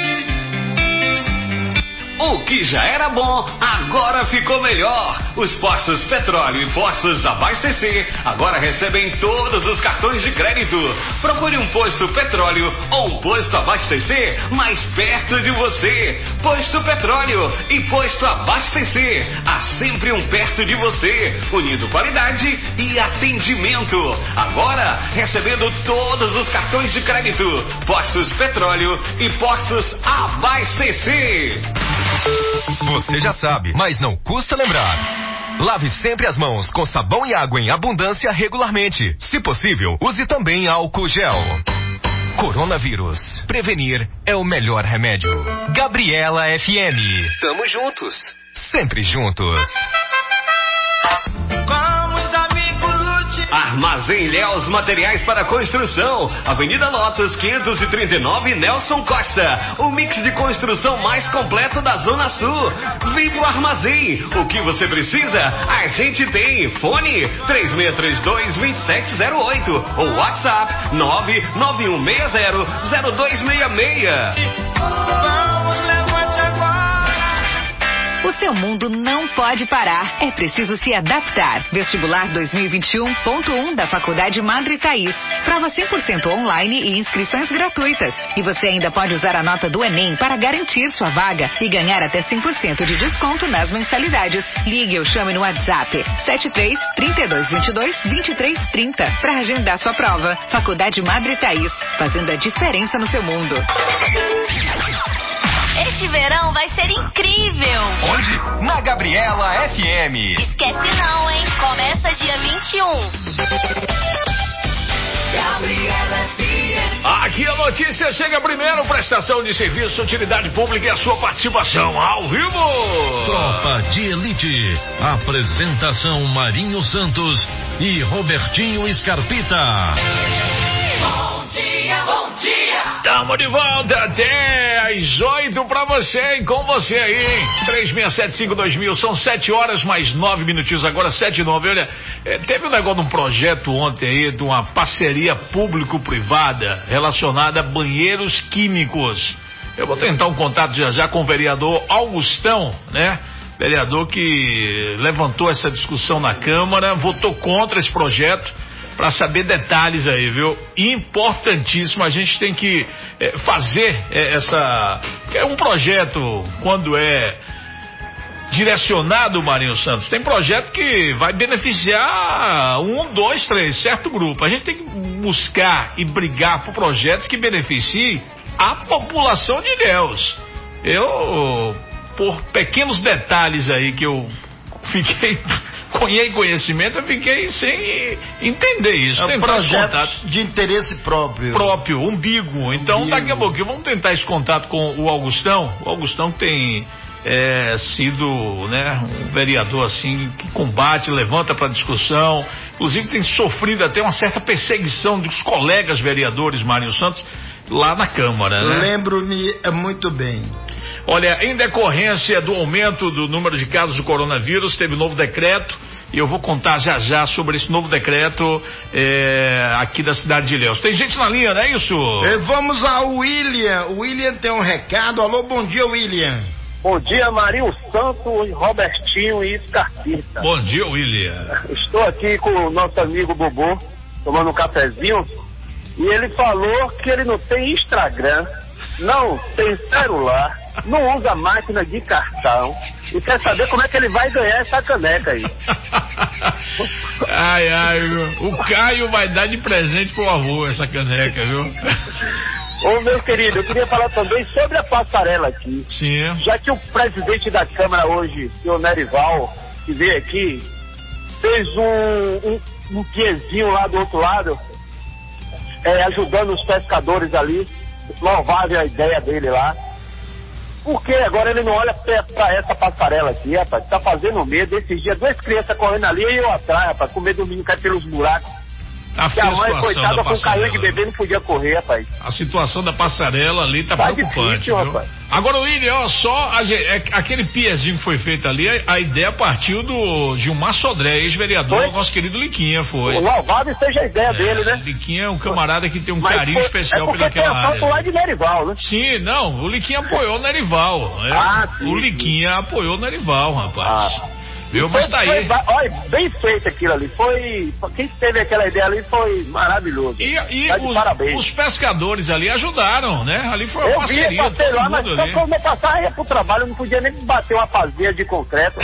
O que já era bom, agora ficou melhor. Os postos Petróleo e postos Abastecer agora recebem todos os cartões de crédito. Procure um posto Petróleo ou um posto Abastecer mais perto de você. Posto Petróleo e posto Abastecer, há sempre um perto de você, unindo qualidade e atendimento. Agora recebendo todos os cartões de crédito. Postos Petróleo e postos Abastecer.
Você já sabe, mas não custa lembrar. Lave sempre as mãos com sabão e água em abundância regularmente. Se possível, use também álcool gel. Coronavírus. Prevenir é o melhor remédio. Gabriela F M.
Tamo juntos.
Sempre juntos.
Vamos, amigos, lute.
A Armazém Ilhéus Materiais para Construção, Avenida Lotus quinhentos e trinta e nove, Nelson Costa, o mix de construção mais completo da Zona Sul. Vem pro Armazém, o que você precisa, a gente tem. Fone três seis três dois, dois sete zero oito ou WhatsApp nove nove um seis zero, zero dois seis seis.
O seu mundo não pode parar. É preciso se adaptar. Vestibular dois mil e vinte e um ponto um da Faculdade Madre Thaís. Prova cem por cento online e inscrições gratuitas. E você ainda pode usar a nota do Enem para garantir sua vaga e ganhar até cem por cento de desconto nas mensalidades. Ligue ou chame no WhatsApp sete três, trinta e dois, vinte e dois, vinte e três, trinta para agendar sua prova. Faculdade Madre Thaís, fazendo a diferença no seu mundo.
Este verão vai ser incrível!
Onde? Na Gabriela F M.
Esquece não, hein? Começa dia vinte e um. Gabriela F M.
Aqui a notícia chega primeiro. Prestação de serviço, utilidade pública e a sua participação ao vivo.
Tropa de Elite. Apresentação Marinho Santos e Robertinho Scarpita.
Bom dia, bom dia.
Tamo de volta até às oito pra você e com você aí, hein? três seis sete cinco dois mil, são sete horas mais nove minutinhos, agora sete e nove. Olha, é, teve um negócio de um projeto ontem aí, de uma parceria público-privada relacionada a banheiros químicos. Eu vou tentar um contato já já com o vereador Augustão, né? Vereador que levantou essa discussão na Câmara, votou contra esse projeto, para saber detalhes aí, viu? Importantíssimo, a gente tem que é, fazer é, essa... É um projeto, quando é direcionado, Marinho Santos, tem projeto que vai beneficiar um, dois, três, certo grupo. A gente tem que buscar e brigar por projetos que beneficiem a população de Ilhéus. Eu, por pequenos detalhes aí que eu fiquei... Conhei conhecimento, eu fiquei sem entender isso.
É um projeto de interesse próprio.
Próprio, umbigo. Então, umbigo. Daqui a pouquinho, vamos tentar esse contato com o Augustão. O Augustão tem é, sido, né, um vereador assim, que combate, levanta para discussão. Inclusive tem sofrido até uma certa perseguição dos colegas vereadores, Mário Santos, lá na Câmara, né?
Lembro-me muito bem.
Olha, em decorrência do aumento do número de casos do coronavírus, teve um novo decreto, e eu vou contar já já sobre esse novo decreto é, aqui da cidade de Ilhéus. Tem gente na linha, não é isso?
E vamos ao William. O William tem um recado. Alô, bom dia, William.
Bom dia, Marinho Santos, Robertinho e Scarpita.
Bom dia, William.
Estou aqui com o nosso amigo Bobô, tomando um cafezinho, e ele falou que ele não tem Instagram, não tem celular, não usa máquina de cartão e quer saber como é que ele vai ganhar essa caneca aí.
Ai, ai, o Caio vai dar de presente pro avô essa caneca, viu?
Ô, meu querido, eu queria falar também sobre a passarela aqui.
Sim.
Já que o presidente da Câmara hoje, o senhor Nerival, que veio aqui, fez um, um, um piezinho lá do outro lado, é, ajudando os pescadores ali, louvável a ideia dele lá. Por que agora ele não olha pra essa passarela aqui, rapaz? Tá fazendo medo. Esses dias, duas crianças correndo ali e eu atrás, rapaz, com medo do menino cair pelos buracos.
A,
a mãe, coitada, com um carrinho de bebê não podia correr, rapaz.
A situação da passarela ali tá, tá preocupante, difícil, viu? Rapaz. Agora, William, olha só, a, é, aquele piezinho que foi feito ali, a, a ideia partiu do Gilmar Sodré, ex-vereador, nosso querido Liquinha, foi.
O louvado seja a ideia é, dele, né?
Liquinha é um camarada que tem um Mas carinho foi, especial
é
pelaquela área.
É lá de Nerival, né?
Sim, não, o Liquinha apoiou o Nerival. É, ah, sim, o Liquinha sim. apoiou o Nerival, rapaz. Ah. Viu, mas tá aí.
Foi, olha, bem feito aquilo ali. Foi. Quem teve aquela ideia ali foi maravilhoso.
E, e os, parabéns. Os pescadores ali ajudaram, né? Ali foi uma
eu
parceria.
Vi, passei lá, mas
ali.
só quando eu passar ia pro trabalho, eu não podia nem bater uma fazia de concreto.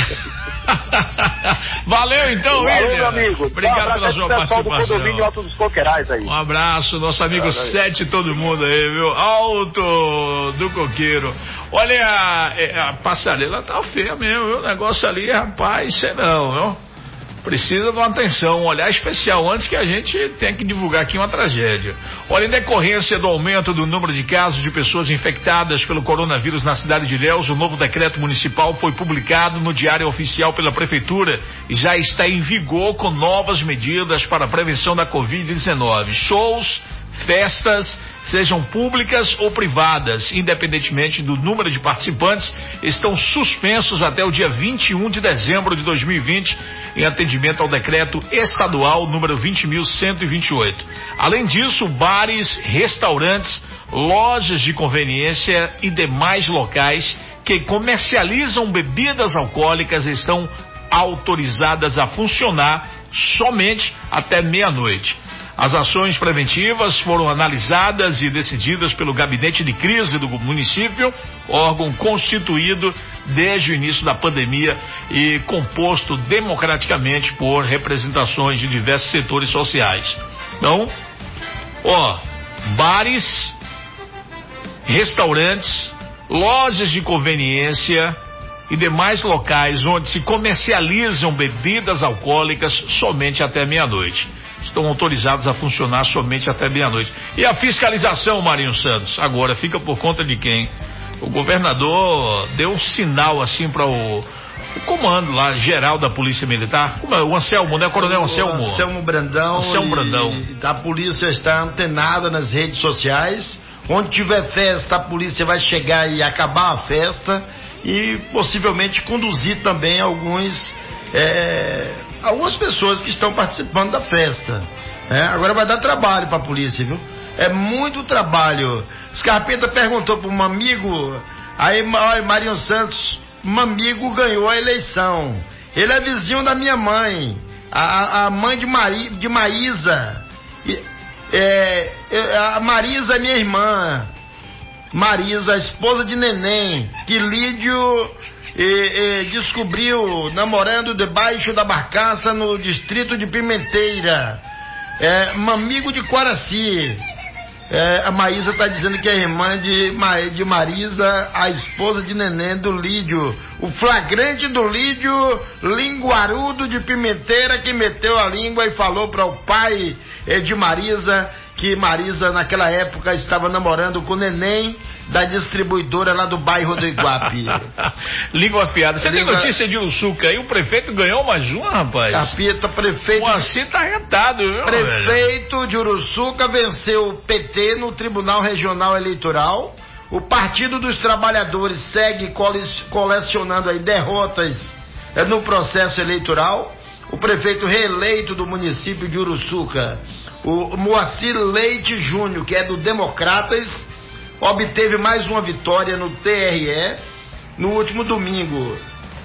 Valeu então, William.
Valeu, meu amigo.
Obrigado pela sua participação.
Do condomínio Alto dos Coqueirais aí.
Um abraço, nosso amigo Sete, todo mundo aí, viu? Alto do Coqueiro. Olha, a, a passarela tá feia mesmo, viu? O negócio ali, rapaz, sei não, viu? precisa de uma atenção, um olhar especial antes que a gente tenha que divulgar aqui uma tragédia. Olha, em decorrência do aumento do número de casos de pessoas infectadas pelo coronavírus na cidade de Ilhéus, o novo decreto municipal foi publicado no Diário Oficial pela Prefeitura e já está em vigor com novas medidas para a prevenção da covid dezenove. Shows, festas, sejam públicas ou privadas, independentemente do número de participantes, estão suspensos até o dia vinte e um de dezembro de dois mil e vinte, em atendimento ao decreto estadual número vinte mil cento e vinte e oito. Além disso, bares, restaurantes, lojas de conveniência e demais locais que comercializam bebidas alcoólicas estão autorizadas a funcionar somente até meia-noite. As ações preventivas foram analisadas e decididas pelo Gabinete de Crise do município, órgão constituído desde o início da pandemia e composto democraticamente por representações de diversos setores sociais. Então, ó, bares, restaurantes, lojas de conveniência e demais locais onde se comercializam bebidas alcoólicas somente até meia-noite. Estão autorizados a funcionar somente até meia-noite. E a fiscalização, Marinho Santos, agora fica por conta de quem? O governador deu um sinal assim para o, o comando lá, geral da Polícia Militar, como é? O Anselmo, né? Coronel Anselmo.
O Anselmo Brandão.
Anselmo Brandão.
A polícia está antenada nas redes sociais. Onde tiver festa, a polícia vai chegar e acabar a festa e possivelmente conduzir também alguns... É, algumas pessoas que estão participando da festa. É, agora vai dar trabalho para a polícia, viu? É muito trabalho. Scarpeta perguntou para um amigo, aí Marinho Santos, um amigo ganhou a eleição. Ele é vizinho da minha mãe, a, a mãe de, Mari, de Maísa. É, a Marisa é minha irmã. Marisa, a esposa de Neném, que Lídio eh, eh, descobriu namorando debaixo da barcaça no distrito de Pimenteira. É, Mamigo de Quaraci. É, a Maísa está dizendo que é irmã de, de Marisa, a esposa de Neném, do Lídio. O flagrante do Lídio, linguarudo de Pimenteira, que meteu a língua e falou para o pai eh, de Marisa que Marisa naquela época estava namorando com o Neném da distribuidora lá do bairro do Iguape.
Língua afiada. Você Língua... tem notícia de Uruçuca aí? O prefeito ganhou mais uma, rapaz?
Capita, prefeito...
O Moacir tá retado, viu?
Prefeito
velho?
de Uruçuca venceu o P T no Tribunal Regional Eleitoral. O Partido dos Trabalhadores segue colecionando aí derrotas no processo eleitoral. O prefeito reeleito do município de Uruçuca, o Moacir Leite Júnior, que é do Democratas, obteve mais uma vitória no T R E no último domingo.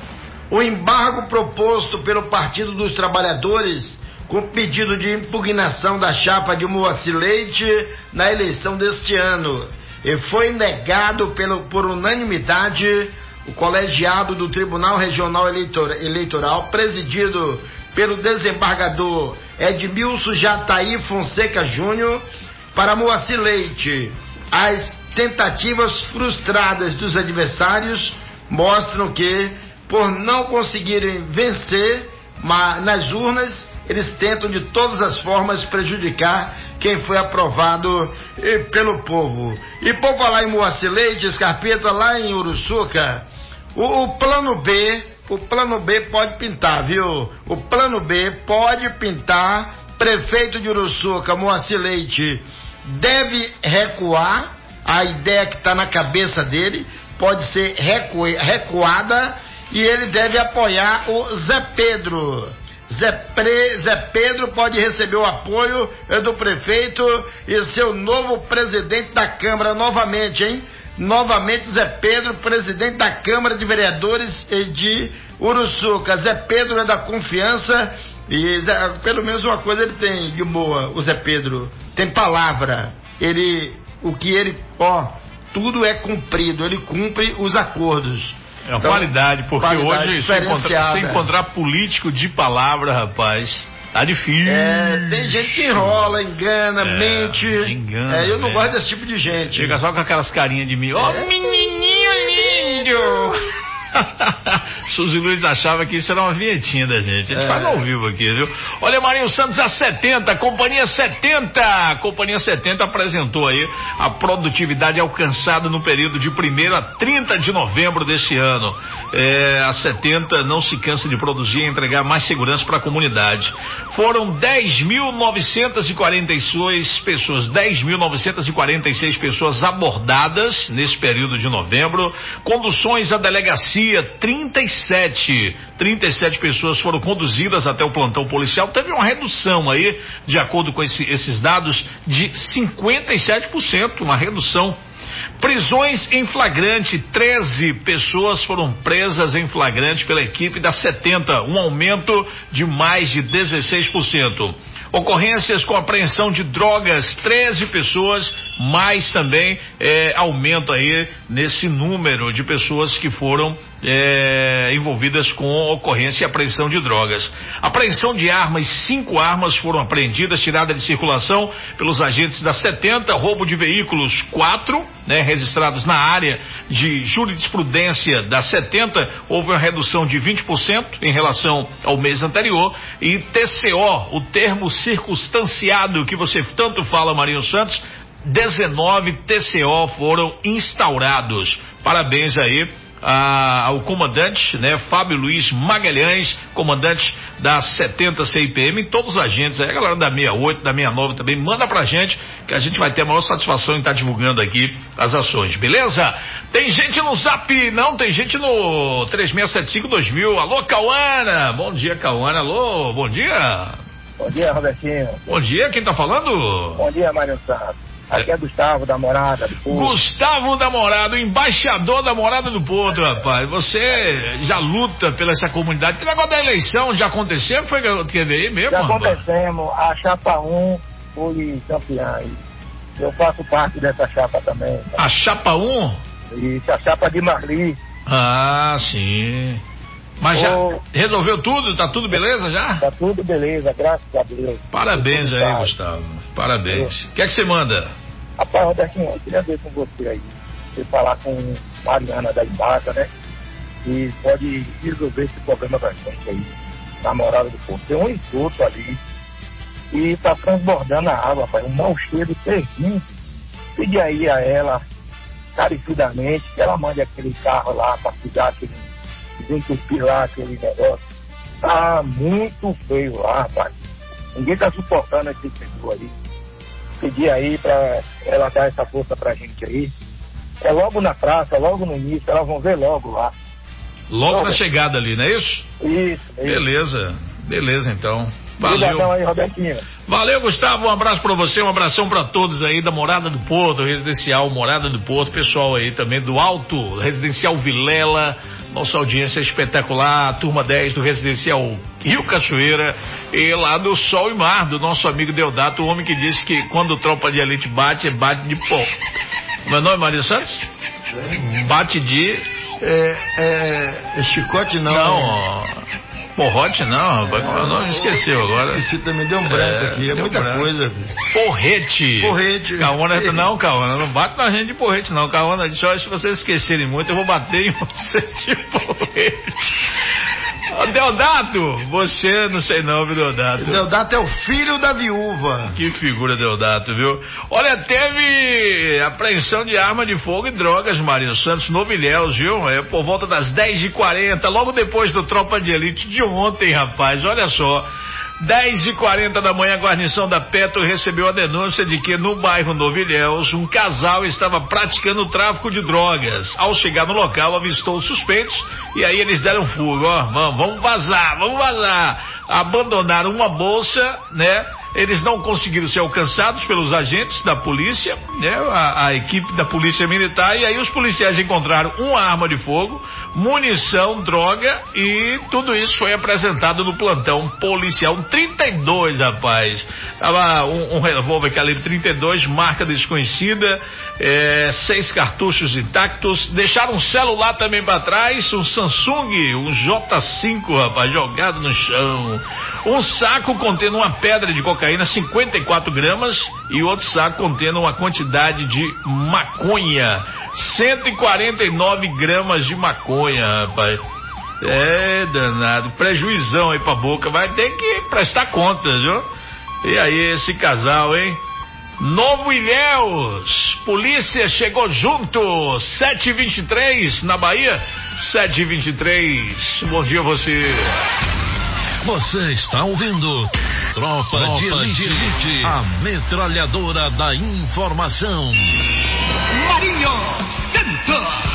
O embargo proposto pelo Partido dos Trabalhadores com pedido de impugnação da chapa de Moacir Leite na eleição deste ano e foi negado pelo, por unanimidade. O colegiado do Tribunal Regional Eleitor, Eleitoral, presidido pelo desembargador Edmilson Jataí Fonseca Júnior, para Moacir Leite. As tentativas frustradas dos adversários mostram que, por não conseguirem vencer nas urnas, eles tentam de todas as formas prejudicar quem foi aprovado pelo povo. E por falar em Moacir Leite, Scarpeta, lá em Uruçuca, o, o plano B, o plano B pode pintar, viu? O plano B pode pintar. Prefeito de Uruçuca, Moacir Leite, deve recuar. A ideia que está na cabeça dele pode ser recu... recuada e ele deve apoiar o Zé Pedro. Zé, Pre... Zé Pedro pode receber o apoio do prefeito e ser o novo presidente da Câmara novamente, hein? Novamente Zé Pedro, presidente da Câmara de Vereadores de Uruçuca. Zé Pedro é da confiança e Zé... pelo menos uma coisa ele tem de boa, o Zé Pedro. Tem palavra. Ele... O que ele, ó, tudo é cumprido, ele cumpre os acordos.
É uma então, qualidade, porque qualidade hoje se encontrar, se encontrar político de palavra, rapaz, tá difícil.
É, tem gente que enrola, engana, é, mente.
Engana.
É, eu não
é.
gosto desse tipo de gente.
Chega só com aquelas carinhas de mim, ó, oh, é. menininho lindo. Suzy Luiz achava que isso era uma vinhetinha da gente. A gente é. faz ao vivo aqui, viu? Olha, Marinho Santos, a setenta, Companhia setenta. A Companhia setenta apresentou aí a produtividade alcançada no período de primeiro a trinta de novembro deste ano. É, a setenta não se cansa de produzir e entregar mais segurança para a comunidade. Foram dez mil novecentas e quarenta e seis pessoas, dez mil novecentas e quarenta e seis pessoas abordadas nesse período de novembro. Conduções à delegacia, trinta e sete. trinta e sete pessoas foram conduzidas até o plantão policial. Teve uma redução aí, de acordo com esse, esses dados, de cinquenta e sete por cento, uma redução. Prisões em flagrante, treze pessoas foram presas em flagrante pela equipe da setenta, um aumento de mais de dezesseis por cento. Ocorrências com apreensão de drogas, treze pessoas, mais também é, aumento aí nesse número de pessoas que foram é, envolvidas com ocorrência e apreensão de drogas. Apreensão de armas, cinco armas foram apreendidas, tiradas de circulação pelos agentes da setenta, roubo de veículos, quatro, né, registrados na área de jurisprudência da setenta, houve uma redução de vinte por cento em relação ao mês anterior, e T C O, o termo circunstanciado que você tanto fala, Marinho Santos, dezenove T C O foram instaurados. Parabéns aí a, ao comandante, né, Fábio Luiz Magalhães, comandante da setenta C I P M, e todos os agentes aí, a galera da sessenta e oito, da sessenta e nove também, manda pra gente, que a gente vai ter a maior satisfação em estar divulgando aqui as ações, beleza? Tem gente no Zap, não, tem gente no três seis sete cinco dois mil, alô, Cauana, bom dia, Cauana, alô, bom dia.
Bom dia, Robertinho.
Bom dia, quem tá falando?
Bom dia, Mário Santos. Aqui é Gustavo da Morada do Porto.
Gustavo da Morada, o embaixador da Morada do Porto, rapaz. Você já luta pela essa comunidade. Que negócio da eleição já aconteceu? Foi que teve aí mesmo?
Já acontecemos. A chapa um foi campeã. Eu faço parte dessa chapa também.
A chapa um?
Isso, a chapa de Marli.
Ah, sim. Mas já oh, resolveu tudo? Tá tudo beleza já?
Tá tudo beleza, graças a Deus.
Parabéns aí, tarde. Gustavo. Parabéns. O que é que você manda?
Rapaz, Robertinho, eu queria ver com você aí. Você falar com Mariana da Embaixada, né? E pode resolver esse problema da gente aí, na Morada do Porto. Tem um esgoto ali e tá transbordando a água, rapaz. Um mau cheiro terrível. Pedir aí a ela, carecidamente, que ela mande aquele carro lá pra cuidar aquele. Desentupir lá aquele negócio. Tá muito feio lá, rapaz. Ninguém tá suportando esse setor aí. Pedir aí pra ela dar essa força pra gente aí. É logo na praça, logo no início, elas vão ver logo lá.
Logo logo na chegada ali, não é isso?
Isso, isso.
Beleza, beleza então. Valeu.
Obrigadão aí, Robertinho.
Valeu, Gustavo, um abraço pra você, um abração pra todos aí da Morada do Porto, Residencial Morada do Porto, pessoal aí também do Alto, Residencial Vilela, nossa audiência espetacular, turma dez do Residencial Rio Cachoeira, e lá do Sol e Mar, do nosso amigo Deodato, o homem que disse que quando tropa de elite bate, bate de pó. Meu nome é Mário Santos? Bate de...
É, é, é chicote não.
Não, porrote não, rapaz. Meu nome esqueceu agora.
Esqueci também, deu um branco é, aqui, é muita branco. Coisa.
Porrete.
Porrete.
Cauana, não, Cauana, não bate na gente de porrete não. Cauana, se vocês esquecerem muito, eu vou bater em vocês de porrete. Deodato, você não sei não, viu, Deodato?
Deodato é o filho da viúva.
Que figura, Deodato, viu? Olha, teve apreensão de arma de fogo e drogas, Marinho Santos, no Ilhéus, viu? É por volta das dez e quarenta, logo depois do Tropa de Elite de ontem, rapaz, olha só. dez e quarenta da manhã, a guarnição da Petro recebeu a denúncia de que no bairro Novo Ilhéus, um casal estava praticando tráfico de drogas. Ao chegar no local, avistou os suspeitos e aí eles deram fuga, ó, vamos, vamos vazar, vamos vazar. Abandonaram uma bolsa, né? Eles não conseguiram ser alcançados pelos agentes da polícia, né? A, a equipe da polícia militar, e aí os policiais encontraram uma arma de fogo, munição, droga, e tudo isso foi apresentado no plantão policial. Um trinta e dois, rapaz. Tava um, um revólver calibre trinta e dois, marca desconhecida, é, seis cartuchos intactos. Deixaram um celular também para trás, um Samsung, um J cinco, rapaz, jogado no chão. Um saco contendo uma pedra de cocaína cocaína, cinquenta e quatro gramas, e outro saco contendo uma quantidade de maconha, cento e quarenta e nove gramas de maconha, rapaz. É, danado, prejuizão aí pra boca, vai ter que prestar contas, viu? E aí, esse casal, hein? Novo Ilhéus, polícia chegou junto, sete e vinte e três na Bahia, sete e vinte e três, bom dia você.
Você está ouvindo Tropa, Tropa de, Elite, de Elite, a metralhadora da informação.
Marinho, canta!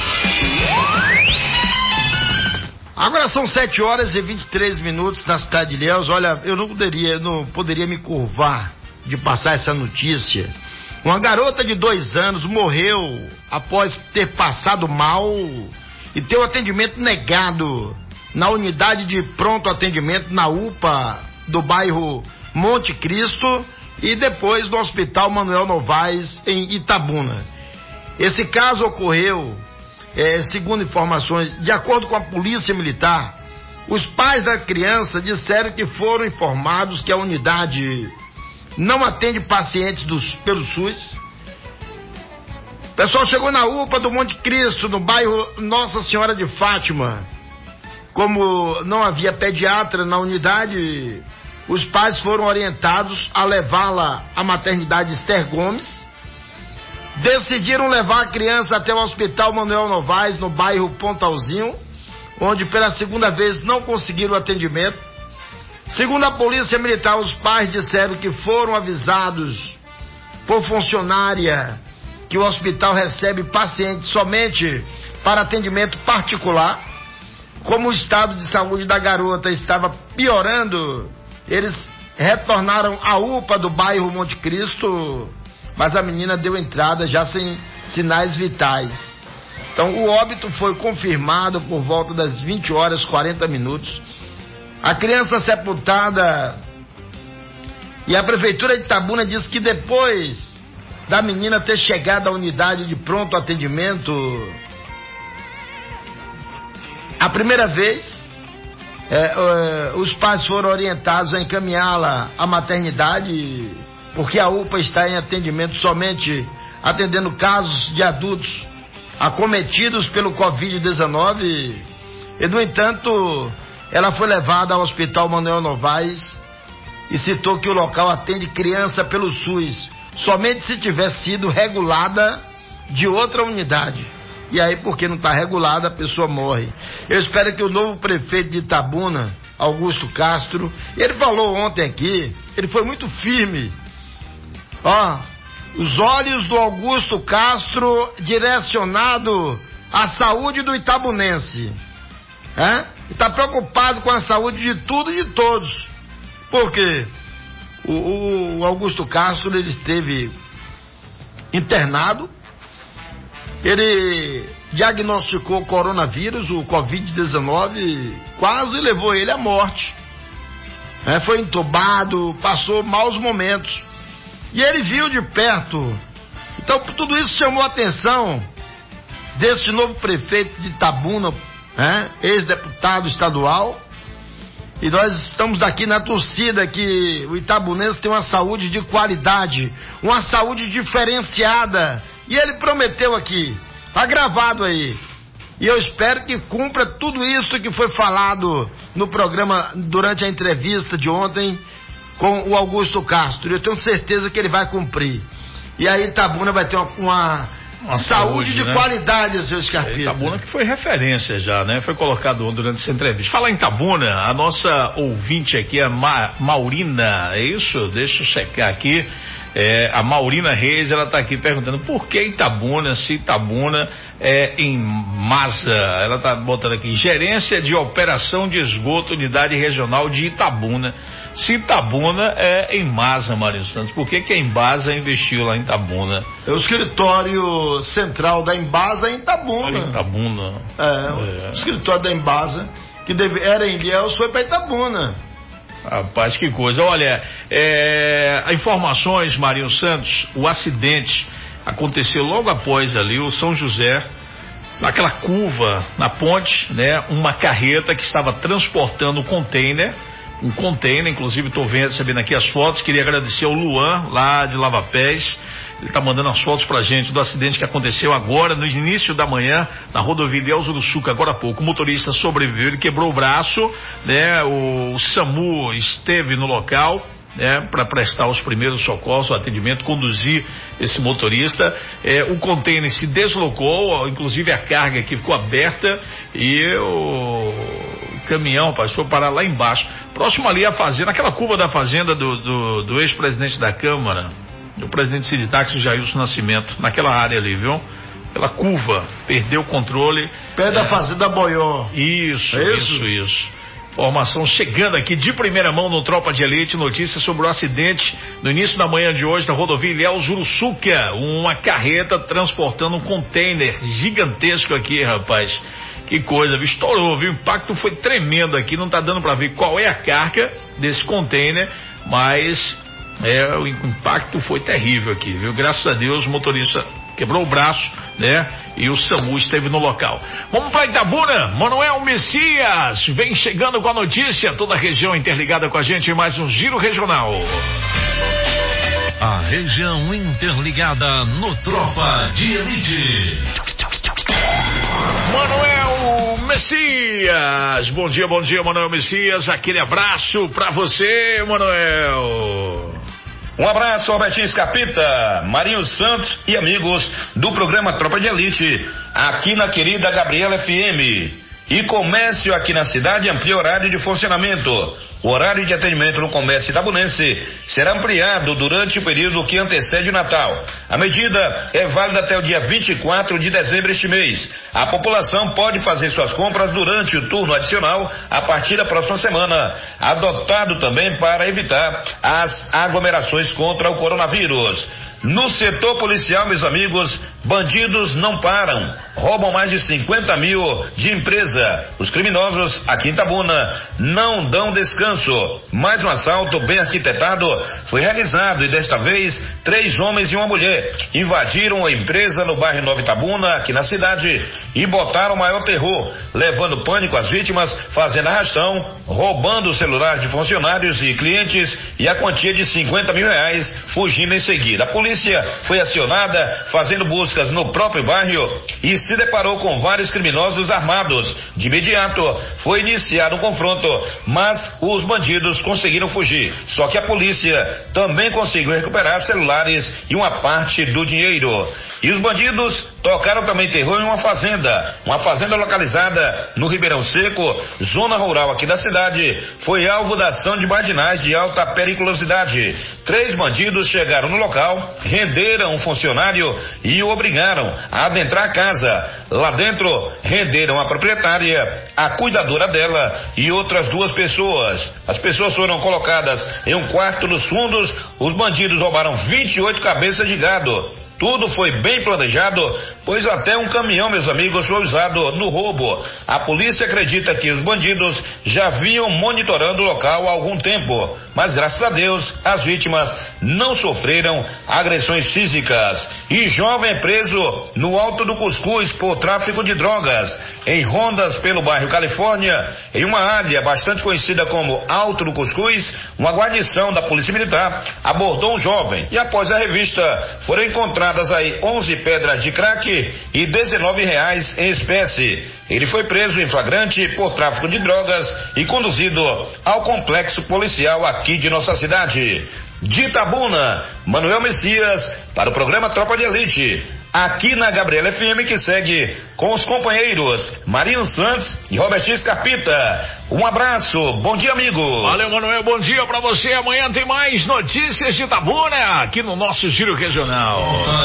Agora são sete horas e vinte e três minutos na cidade de Ilhéus. Olha, eu não poderia, não poderia me curvar de passar essa notícia. Uma garota de dois anos morreu após ter passado mal e ter o atendimento negado na unidade de pronto atendimento na U P A do bairro Monte Cristo e depois no Hospital Manuel Novaes em Itabuna. Esse caso ocorreu, é, segundo informações, de acordo com a Polícia Militar, os pais da criança disseram que foram informados que a unidade não atende pacientes dos, pelo SUS. O pessoal chegou na U P A do Monte Cristo, no bairro Nossa Senhora de Fátima. Como não havia pediatra na unidade, os pais foram orientados a levá-la à maternidade Esther Gomes. Decidiram levar a criança até o Hospital Manuel Novaes, no bairro Pontalzinho, onde pela segunda vez não conseguiram atendimento. Segundo a Polícia Militar, os pais disseram que foram avisados por funcionária que o hospital recebe pacientes somente para atendimento particular. Como o estado de saúde da garota estava piorando, eles retornaram à U P A do bairro Monte Cristo, mas a menina deu entrada já sem sinais vitais. Então o óbito foi confirmado por volta das vinte horas e quarenta minutos. A criança sepultada, e a prefeitura de Itabuna diz que depois da menina ter chegado à unidade de pronto atendimento a primeira vez, é, é, os pais foram orientados a encaminhá-la à maternidade, porque a U P A está em atendimento somente atendendo casos de adultos acometidos pelo covid dezenove, e no entanto ela foi levada ao Hospital Manuel Novaes e citou que o local atende criança pelo SUS somente se tiver sido regulada de outra unidade. E aí, porque não está regulada, a pessoa morre. Eu espero que o novo prefeito de Itabuna, Augusto Castro, ele falou ontem aqui, ele foi muito firme. Ó, os olhos do Augusto Castro direcionado à saúde do itabunense. É? Está preocupado com a saúde de tudo e de todos. Por quê? O, o Augusto Castro, ele esteve internado. Ele diagnosticou coronavírus, o covid dezenove, quase levou ele à morte. É, foi entubado, passou maus momentos. E ele viu de perto. Então tudo isso chamou a atenção desse novo prefeito de Itabuna, é, ex-deputado estadual. E nós estamos aqui na torcida que o itabunense tem uma saúde de qualidade, uma saúde diferenciada. E ele prometeu aqui, tá gravado aí. E eu espero que cumpra tudo isso que foi falado no programa durante a entrevista de ontem com o Augusto Castro. Eu tenho certeza que ele vai cumprir. E aí Itabuna vai ter uma, uma, uma saúde, saúde de né? qualidade, seu Scarpita.
Itabuna que foi referência já, né? Foi colocado durante essa entrevista. Falar em Itabuna, a nossa ouvinte aqui, a Ma, Maurina, é isso? Deixa eu checar aqui. É, a Maurina Reis, ela está aqui perguntando por que Itabuna, se Itabuna é em Masa. Ela está botando aqui, gerência de operação de esgoto, unidade regional de Itabuna. Se Itabuna é em Masa, Mário Santos, por que que a Embasa investiu lá em Itabuna?
É o escritório central da Embasa em Itabuna.
Olha, em Itabuna.
É, é, o escritório da Embasa, que deve, era em Ilhéus, foi para Itabuna.
Rapaz, que coisa. Olha, é, informações, Marinho Santos, o acidente aconteceu logo após ali o São José, naquela curva na ponte, né? Uma carreta que estava transportando um container um container, inclusive estou vendo, recebendo aqui as fotos. Queria agradecer ao Luan, lá de Lava Pés. Ele está mandando as fotos pra gente do acidente que aconteceu agora, no início da manhã, na rodovia Ilhéus Uruçuca, agora há pouco. O motorista sobreviveu, ele quebrou o braço, né? O, o SAMU esteve no local, né, para prestar os primeiros socorros, o atendimento, conduzir esse motorista. É, o container se deslocou, inclusive a carga aqui ficou aberta e o, o caminhão, rapaz, foi parar lá embaixo, próximo ali à fazenda, aquela curva da fazenda do, do, do ex-presidente da Câmara, do presidente Sinditáxi, Jailson Nascimento, naquela área ali, viu? Aquela curva, perdeu o controle.
Pé da é, fazenda boiou.
Isso, é isso, isso, isso. Informação chegando aqui de primeira mão no Tropa de Elite, notícia sobre o acidente no início da manhã de hoje na rodovia Ilhéus Uruçuca, uma carreta transportando um container gigantesco aqui, rapaz. Que coisa, viu? Estourou, viu? O impacto foi tremendo aqui, não tá dando para ver qual é a carga desse container, mas é, o impacto foi terrível aqui, viu? Graças a Deus o motorista quebrou o braço, né? E o SAMU esteve no local. Vamos para Itabuna, Manuel Messias vem chegando com a notícia, toda a região interligada com a gente em mais um Giro Regional.
A região interligada no Tropa de Elite.
Manuel Messias, bom dia, bom dia, Manuel Messias, aquele abraço pra você, Manuel.
Um abraço, Robertinho Escapita, Marinho Santos e amigos do programa Tropa de Elite, aqui na querida Gabriela F M. E comércio aqui na cidade amplia horário de funcionamento. O horário de atendimento no comércio itabunense será ampliado durante o período que antecede o Natal. A medida é válida até o dia vinte e quatro de dezembro deste mês. A população pode fazer suas compras durante o turno adicional a partir da próxima semana, adotado também para evitar as aglomerações contra o coronavírus. No setor policial, meus amigos, bandidos não param, roubam mais de cinquenta mil de empresa. Os criminosos aqui em Itabuna não dão descanso. Mais um assalto bem arquitetado foi realizado e desta vez três homens e uma mulher invadiram a empresa no bairro Nova Itabuna, aqui na cidade, e botaram maior terror, levando pânico às vítimas, fazendo arrastão, roubando o celular de funcionários e clientes e a quantia de cinquenta mil reais, fugindo em seguida. A polícia foi acionada, fazendo buscas no próprio bairro e se deparou com vários criminosos armados. De imediato foi iniciado um confronto, mas os bandidos conseguiram fugir. Só que a polícia também conseguiu recuperar celulares e uma parte do dinheiro. E os bandidos tocaram também terror em uma fazenda, uma fazenda localizada no Ribeirão Seco, zona rural aqui da cidade, foi alvo da ação de marginais de alta periculosidade. Três bandidos chegaram no local, renderam um funcionário e o obrigaram a adentrar a casa. Lá dentro, renderam a proprietária, a cuidadora dela e outras duas pessoas. As pessoas foram colocadas em um quarto dos fundos. Os bandidos roubaram vinte e oito cabeças de gado. Tudo foi bem planejado, pois até um caminhão, meus amigos, foi usado no roubo. A polícia acredita que os bandidos já vinham monitorando o local há algum tempo, mas graças a Deus as vítimas não sofreram agressões físicas. E jovem é preso no Alto do Cuscuz por tráfico de drogas. Em rondas pelo bairro Califórnia, em uma área bastante conhecida como Alto do Cuscuz, uma guarnição da Polícia Militar abordou um jovem e após a revista foram encontrados aí onze pedras de crack e dezenove reais em espécie. Ele foi preso em flagrante por tráfico de drogas e conduzido ao complexo policial aqui de nossa cidade. De Itabuna, Manuel Messias para o programa Tropa de Elite, aqui na Gabriela F M, que segue com os companheiros Marinho Santos e Robertinho Escapita. Um abraço, bom dia, amigo.
Valeu, Manuel, bom dia pra você. Amanhã tem mais notícias de Itabuna aqui no nosso Giro Regional.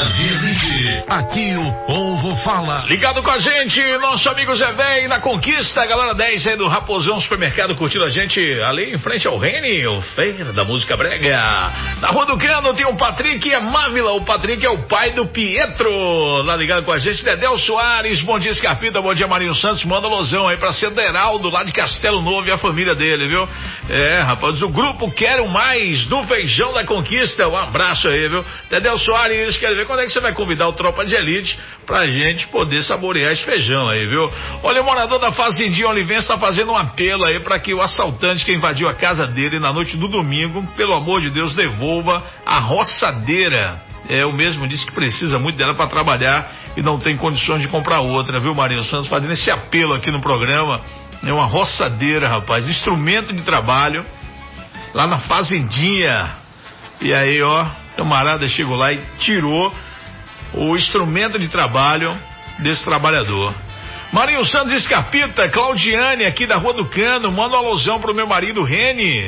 Aqui o povo fala.
Ligado com a gente, nosso amigo Zé Véi na Conquista, galera dez aí do Raposão Supermercado curtindo a gente ali em frente ao Rene, o Feira da Música Brega. Na Rua do Cano tem o Patrick Amávila, o Patrick é o pai do Pietro, lá ligado com a gente. Dedéu Soares, bom dia, Escarpita, bom dia, Marinho Santos, manda losão aí pra Cederaldo, lá de Castelo Castelo Novo e a família dele, viu? É, rapaz, o grupo Quero Mais do Feijão da Conquista. Um abraço aí, viu? Dedéu Soares, quer ver quando é que você vai convidar o Tropa de Elite pra gente poder saborear esse feijão aí, viu? Olha, o morador da Fazendinha Olivença tá fazendo um apelo aí pra que o assaltante que invadiu a casa dele na noite do domingo, pelo amor de Deus, devolva a roçadeira. É, o mesmo disse que precisa muito dela para trabalhar e não tem condições de comprar outra, viu, Marinho Santos? Fazendo esse apelo aqui no programa. É uma roçadeira, rapaz, instrumento de trabalho lá na Fazendinha. E aí, ó, o camarada chegou lá e tirou o instrumento de trabalho desse trabalhador. Marinho Santos Escapita, Claudiane aqui da Rua do Cano, manda uma alusão pro meu marido Reni,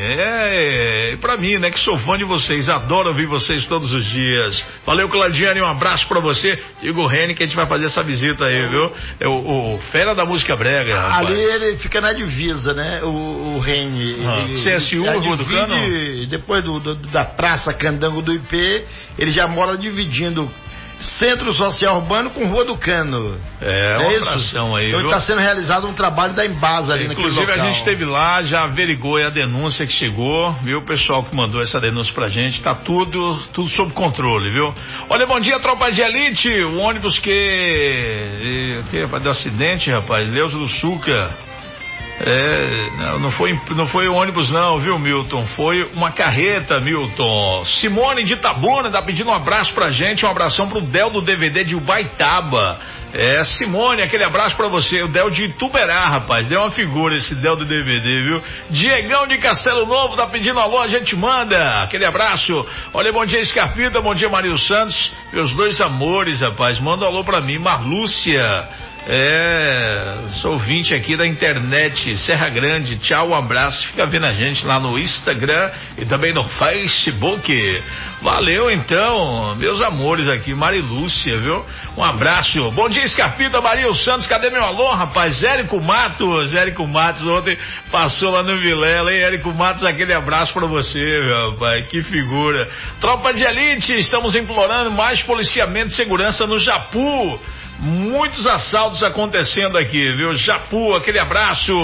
é, pra mim, né, que sou fã de vocês, adoro ouvir vocês todos os dias. Valeu, Claudiane, um abraço pra você, digo o Reni que a gente vai fazer essa visita aí, viu? É o, o fera da música brega, rapaz.
Ali ele fica na divisa, né, o, o Reni.
Ah, C S U, Rua do Cano?
Depois do, do, da Praça Candango do I P, ele já mora dividindo Centro Social Urbano com Rua do Cano.
É, uma atração aí.
Então está sendo realizado um trabalho da Embasa ali naquele local.
Inclusive a gente esteve lá, já averigou a denúncia que chegou, viu? O pessoal que mandou essa denúncia pra gente, tá tudo, tudo sob controle, viu? Olha, bom dia, tropa de elite, o ônibus que... que rapaz, deu acidente, rapaz, Leuso do Suca. É, não, não foi, não foi ônibus não, viu, Milton? Foi uma carreta, Milton. Simone de Itabuna tá pedindo um abraço pra gente, um abração pro Del do D V D de Ubaitaba. É, Simone, aquele abraço pra você. O Del de Ituberá, rapaz, deu uma figura esse Del do D V D, viu? Diegão de Castelo Novo tá pedindo alô, a gente manda. Aquele abraço. Olha, bom dia, Escapita, bom dia, Marinho Santos. Meus dois amores, rapaz, manda um alô pra mim, Marlúcia. É, sou ouvinte aqui da internet, Serra Grande, tchau, um abraço, fica vendo a gente lá no Instagram e também no Facebook. Valeu então, meus amores aqui, Marilúcia, viu? Um abraço. Bom dia, Escapita, Marinho Santos, cadê meu alô, rapaz? Érico Matos, Érico Matos ontem passou lá no Vilela, hein? Érico Matos, aquele abraço pra você, meu rapaz, que figura. Tropa de elite, estamos implorando mais policiamento e segurança no Japu. Muitos assaltos acontecendo aqui, viu? Japu, aquele abraço.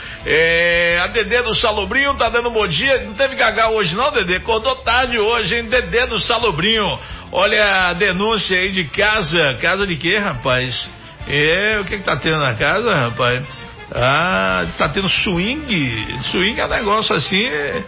É, a Dedê do Salobrinho tá dando bom dia. Não teve gagá hoje não, Dedê? Acordou tarde hoje, hein? Dedê do Salobrinho. Olha a denúncia aí de casa. Casa de quê, rapaz? É, o que que tá tendo na casa, rapaz? Ah, tá tendo swing. Swing é um negócio assim. É,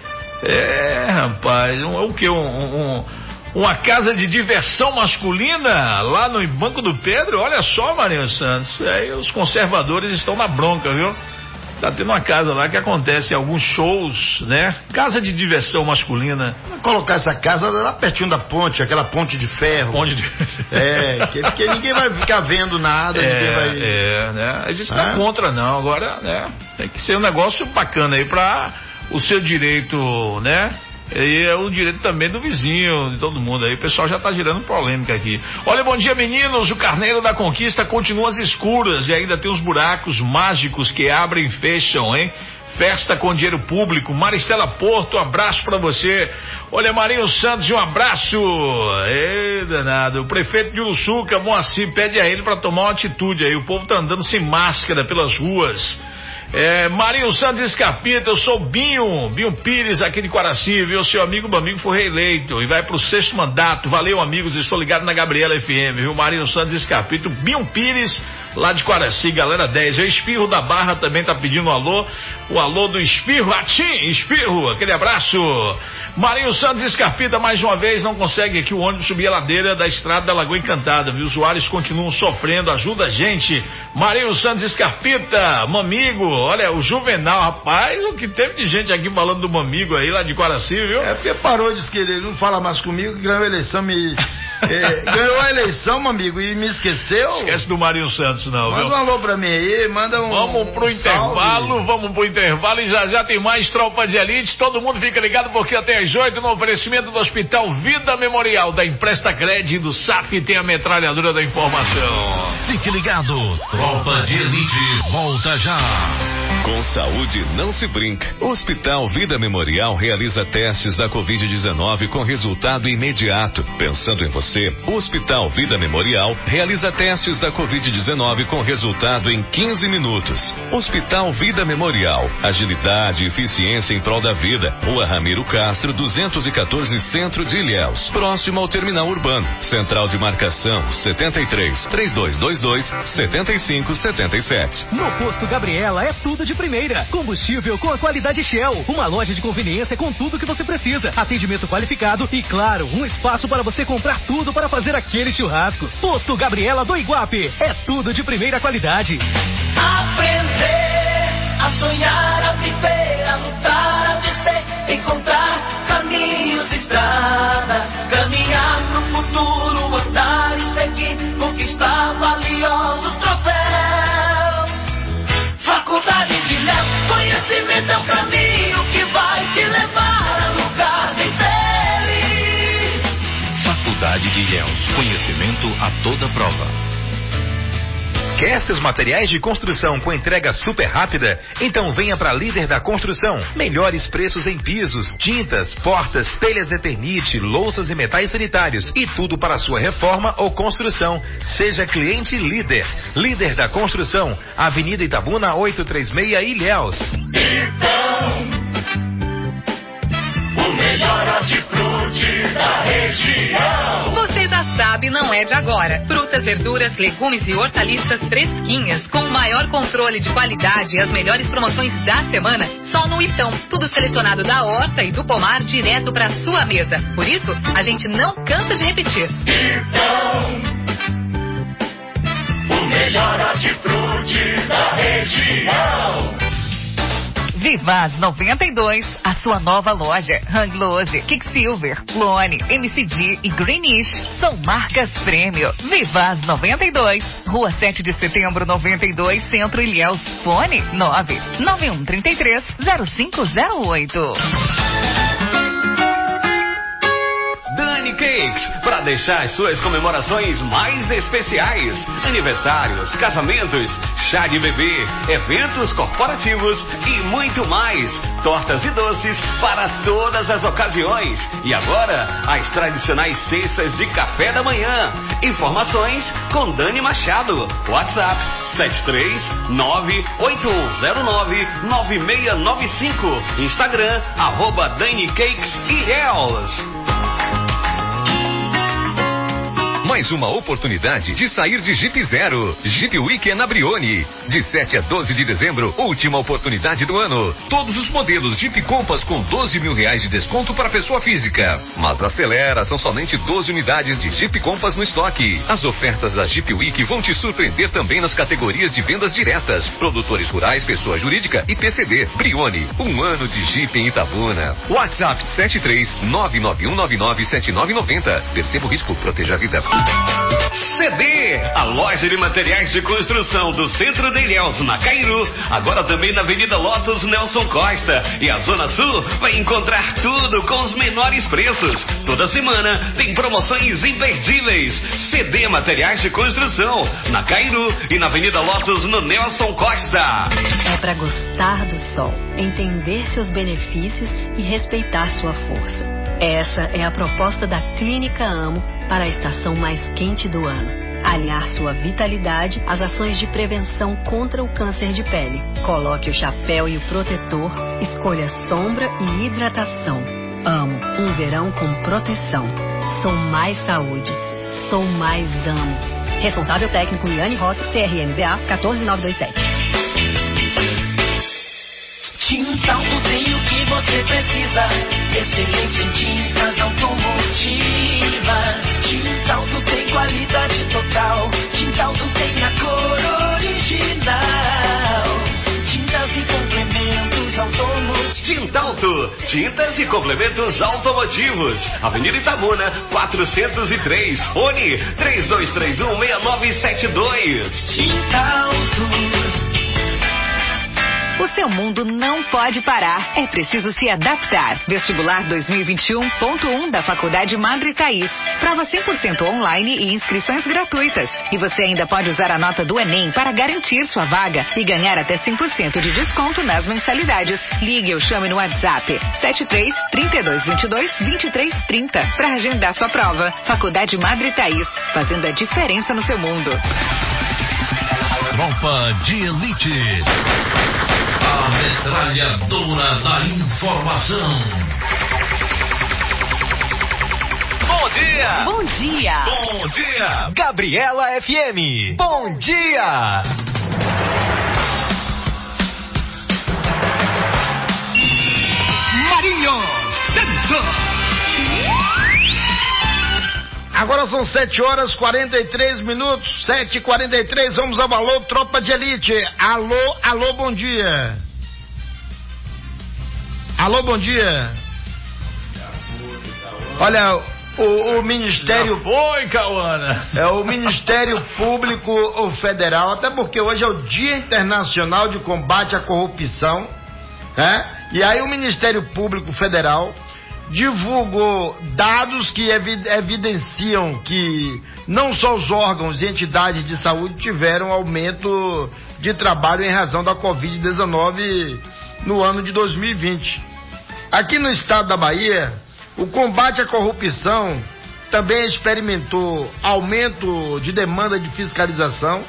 é rapaz. Um, o que? Um... um Uma casa de diversão masculina lá no Banco do Pedro, olha só, Marinho Santos, aí os conservadores estão na bronca, viu? Tá tendo uma casa lá que acontece alguns shows, né? Casa de diversão masculina.
Vamos colocar essa casa lá pertinho da ponte, aquela ponte de ferro.
Ponte de
É, que, porque ninguém vai ficar vendo nada,
é,
ninguém vai...
É, né? A gente não é contra não, agora, né? Tem que ser um negócio bacana aí pra o seu direito, né? E é o direito também do vizinho, de todo mundo aí. O pessoal já tá gerando polêmica aqui. Olha, bom dia, meninos. O Carneiro da Conquista continua às escuras e ainda tem uns buracos mágicos que abrem e fecham, hein? Festa com dinheiro público. Maristela Porto, um abraço pra você. Olha, Marinho Santos, um abraço. Ê, danado. O prefeito de Uruçuca, Moacir, pede a ele pra tomar uma atitude aí. O povo tá andando sem máscara pelas ruas. É, Marinho Santos Escapita, eu sou Binho, Binho Pires aqui de Quaraci, viu? Seu amigo Bamigo foi reeleito e vai pro sexto mandato. Valeu, amigos, estou ligado na Gabriela F M, viu? Marinho Santos Escapita, Binho Pires, lá de Quaraci, galera dez. O Espirro da Barra também tá pedindo um alô. O alô do Espirro, Atim, Espirro, aquele abraço. Marinho Santos Escarpita, mais uma vez, não consegue aqui o ônibus subir a ladeira da estrada da Lagoa Encantada, viu? Usuários continuam sofrendo, ajuda a gente. Marinho Santos Escarpita, Mamigo, olha, o Juvenal, rapaz, o que teve de gente aqui falando do Mamigo aí, lá de Quaraci, viu?
É porque parou, diz que ele não fala mais comigo, que ganhou a eleição, me... É, ganhou a eleição, meu amigo, e me esqueceu.
Esquece do Marinho Santos, não.
Manda
viu?
um alô pra mim aí, manda um.
Vamos pro
um
intervalo,
salve.
vamos pro intervalo e já já tem mais Tropa de Elite. Todo mundo fica ligado porque até às oito no oferecimento do Hospital Vida Memorial, da Empresta Cred e do S A F tem a metralhadora da informação.
Fique ligado, Tropa de Elite volta já.
Com saúde não se brinca. O Hospital Vida Memorial realiza testes da covid dezenove com resultado imediato. Pensando em você, o Hospital Vida Memorial realiza testes da covid dezenove com resultado em quinze minutos. Hospital Vida Memorial, agilidade e eficiência em prol da vida. Rua Ramiro Castro, duzentos e quatorze, Centro de Ilhéus, próximo ao Terminal Urbano. Central de marcação setenta e três, três dois dois dois, setenta e cinco setenta e sete.
No Posto Gabriela é tudo de primeira. Combustível com a qualidade Shell. Uma loja de conveniência com tudo que você precisa. Atendimento qualificado e, claro, um espaço para você comprar tudo para fazer aquele churrasco. Posto Gabriela do Iguape. É tudo de primeira qualidade.
Aprender a sonhar, a viver, a lutar, a vencer, encontrar caminhos, estradas, caminhar pro futuro, andar e seguir, conquistar valiosos troféus. Faculdade de Léo, conhecimento é um caminho que vai te levar a lugar bem feliz.
Faculdade de Ilhéus, conhecimento a toda prova.
Quer seus materiais de construção com entrega super rápida? Então venha para Líder da Construção. Melhores preços em pisos, tintas, portas, telhas Eternite, louças e metais sanitários. E tudo para sua reforma ou construção. Seja cliente Líder. Líder da Construção. Avenida Itabuna oitocentos e trinta e seis, Ilhéus.
Então, o melhor hortifruti da região.
Você já sabe, não é de agora. Frutas, verduras, legumes e hortaliças fresquinhas, com o maior controle de qualidade e as melhores promoções da semana, só no Itão. Tudo selecionado da horta e do pomar direto para sua mesa. Por isso, a gente não cansa de repetir.
Itão, o melhor hortifruti da região.
Vivaz noventa e dois, a sua nova loja. Hanglose, Kicksilver, Lone, M C D e Greenish são marcas prêmio. Vivaz noventa e dois, Rua sete de Setembro noventa e dois, Centro Ilhéus. Fone nove nove um três três zero cinco zero oito.
Dani Cakes, para deixar as suas comemorações mais especiais. Aniversários, casamentos, chá de bebê, eventos corporativos e muito mais. Tortas e doces para todas as ocasiões. E agora, as tradicionais cestas de café da manhã. Informações com Dani Machado. WhatsApp sete três nove oito um zero nove nove seis nove cinco. Instagram, arroba Dani Cakes Ilhéus.
Mais uma oportunidade de sair de Jeep Zero. Jeep Week na Brioni. De sete a doze de dezembro, última oportunidade do ano. Todos os modelos Jeep Compass com doze mil reais de desconto para pessoa física. Mas acelera, são somente doze unidades de Jeep Compass no estoque. As ofertas da Jeep Week vão te surpreender também nas categorias de vendas diretas. Produtores rurais, pessoa jurídica e P C D. Brioni, um ano de Jeep em Itabuna. WhatsApp sete três nove nove um nove nove sete nove nove zero. Perceba o risco, proteja a vida.
C D, a loja de materiais de construção do centro de Ilhéus, na Cairu, agora também na Avenida Lotus Nelson Costa. E a Zona Sul vai encontrar tudo com os menores preços. Toda semana tem promoções imperdíveis. C D Materiais de Construção, na Cairu e na Avenida Lotus no Nelson Costa.
É para gostar do sol, entender seus benefícios e respeitar sua força. Essa é a proposta da Clínica Amo para a estação mais quente do ano. Alinhar sua vitalidade às ações de prevenção contra o câncer de pele. Coloque o chapéu e o protetor, escolha sombra e hidratação. Amo um verão com proteção. Sou mais saúde. Sou mais amo. Responsável técnico Liane Rossi, C R M B A um quatro nove dois sete.
Tintalto tem o que você precisa. Excelência em tintas automotivas. Tintalto tem qualidade total. Tintalto tem a cor original. Tintas e complementos automotivos.
Tintalto, tintas e complementos automotivos. Avenida Itabuna, quatrocentos e três. Fone três dois três um seis nove sete dois.
Tintalto.
O seu mundo não pode parar. É preciso se adaptar. Vestibular dois mil e vinte e um ponto um da Faculdade Madre Thaís. Prova cem por cento online e inscrições gratuitas. E você ainda pode usar a nota do Enem para garantir sua vaga e ganhar até cem por cento de desconto nas mensalidades. Ligue ou chame no WhatsApp sete três, trinta e dois, vinte e dois, vinte e três, trinta para agendar sua prova. Faculdade Madre Thaís, fazendo a diferença no seu mundo.
Tropa de Elite. A metralhadora da informação.
Bom dia!
Bom dia!
Bom dia! Gabriela F M. Bom dia!
Marinho Santos. Agora são sete horas e quarenta e três minutos, sete e quarenta e três, vamos ao alô, Tropa de Elite. Alô, alô, bom dia. Alô, bom dia. Olha, o, o Ministério...
Já foi, Cauana.
É o Ministério Público Federal, até porque hoje é o Dia Internacional de Combate à Corrupção, né? E aí o Ministério Público Federal divulgou dados que evidenciam que não só os órgãos e entidades de saúde tiveram aumento de trabalho em razão da covid dezenove no ano de dois mil e vinte. Aqui no estado da Bahia, o combate à corrupção também experimentou aumento de demanda de fiscalização,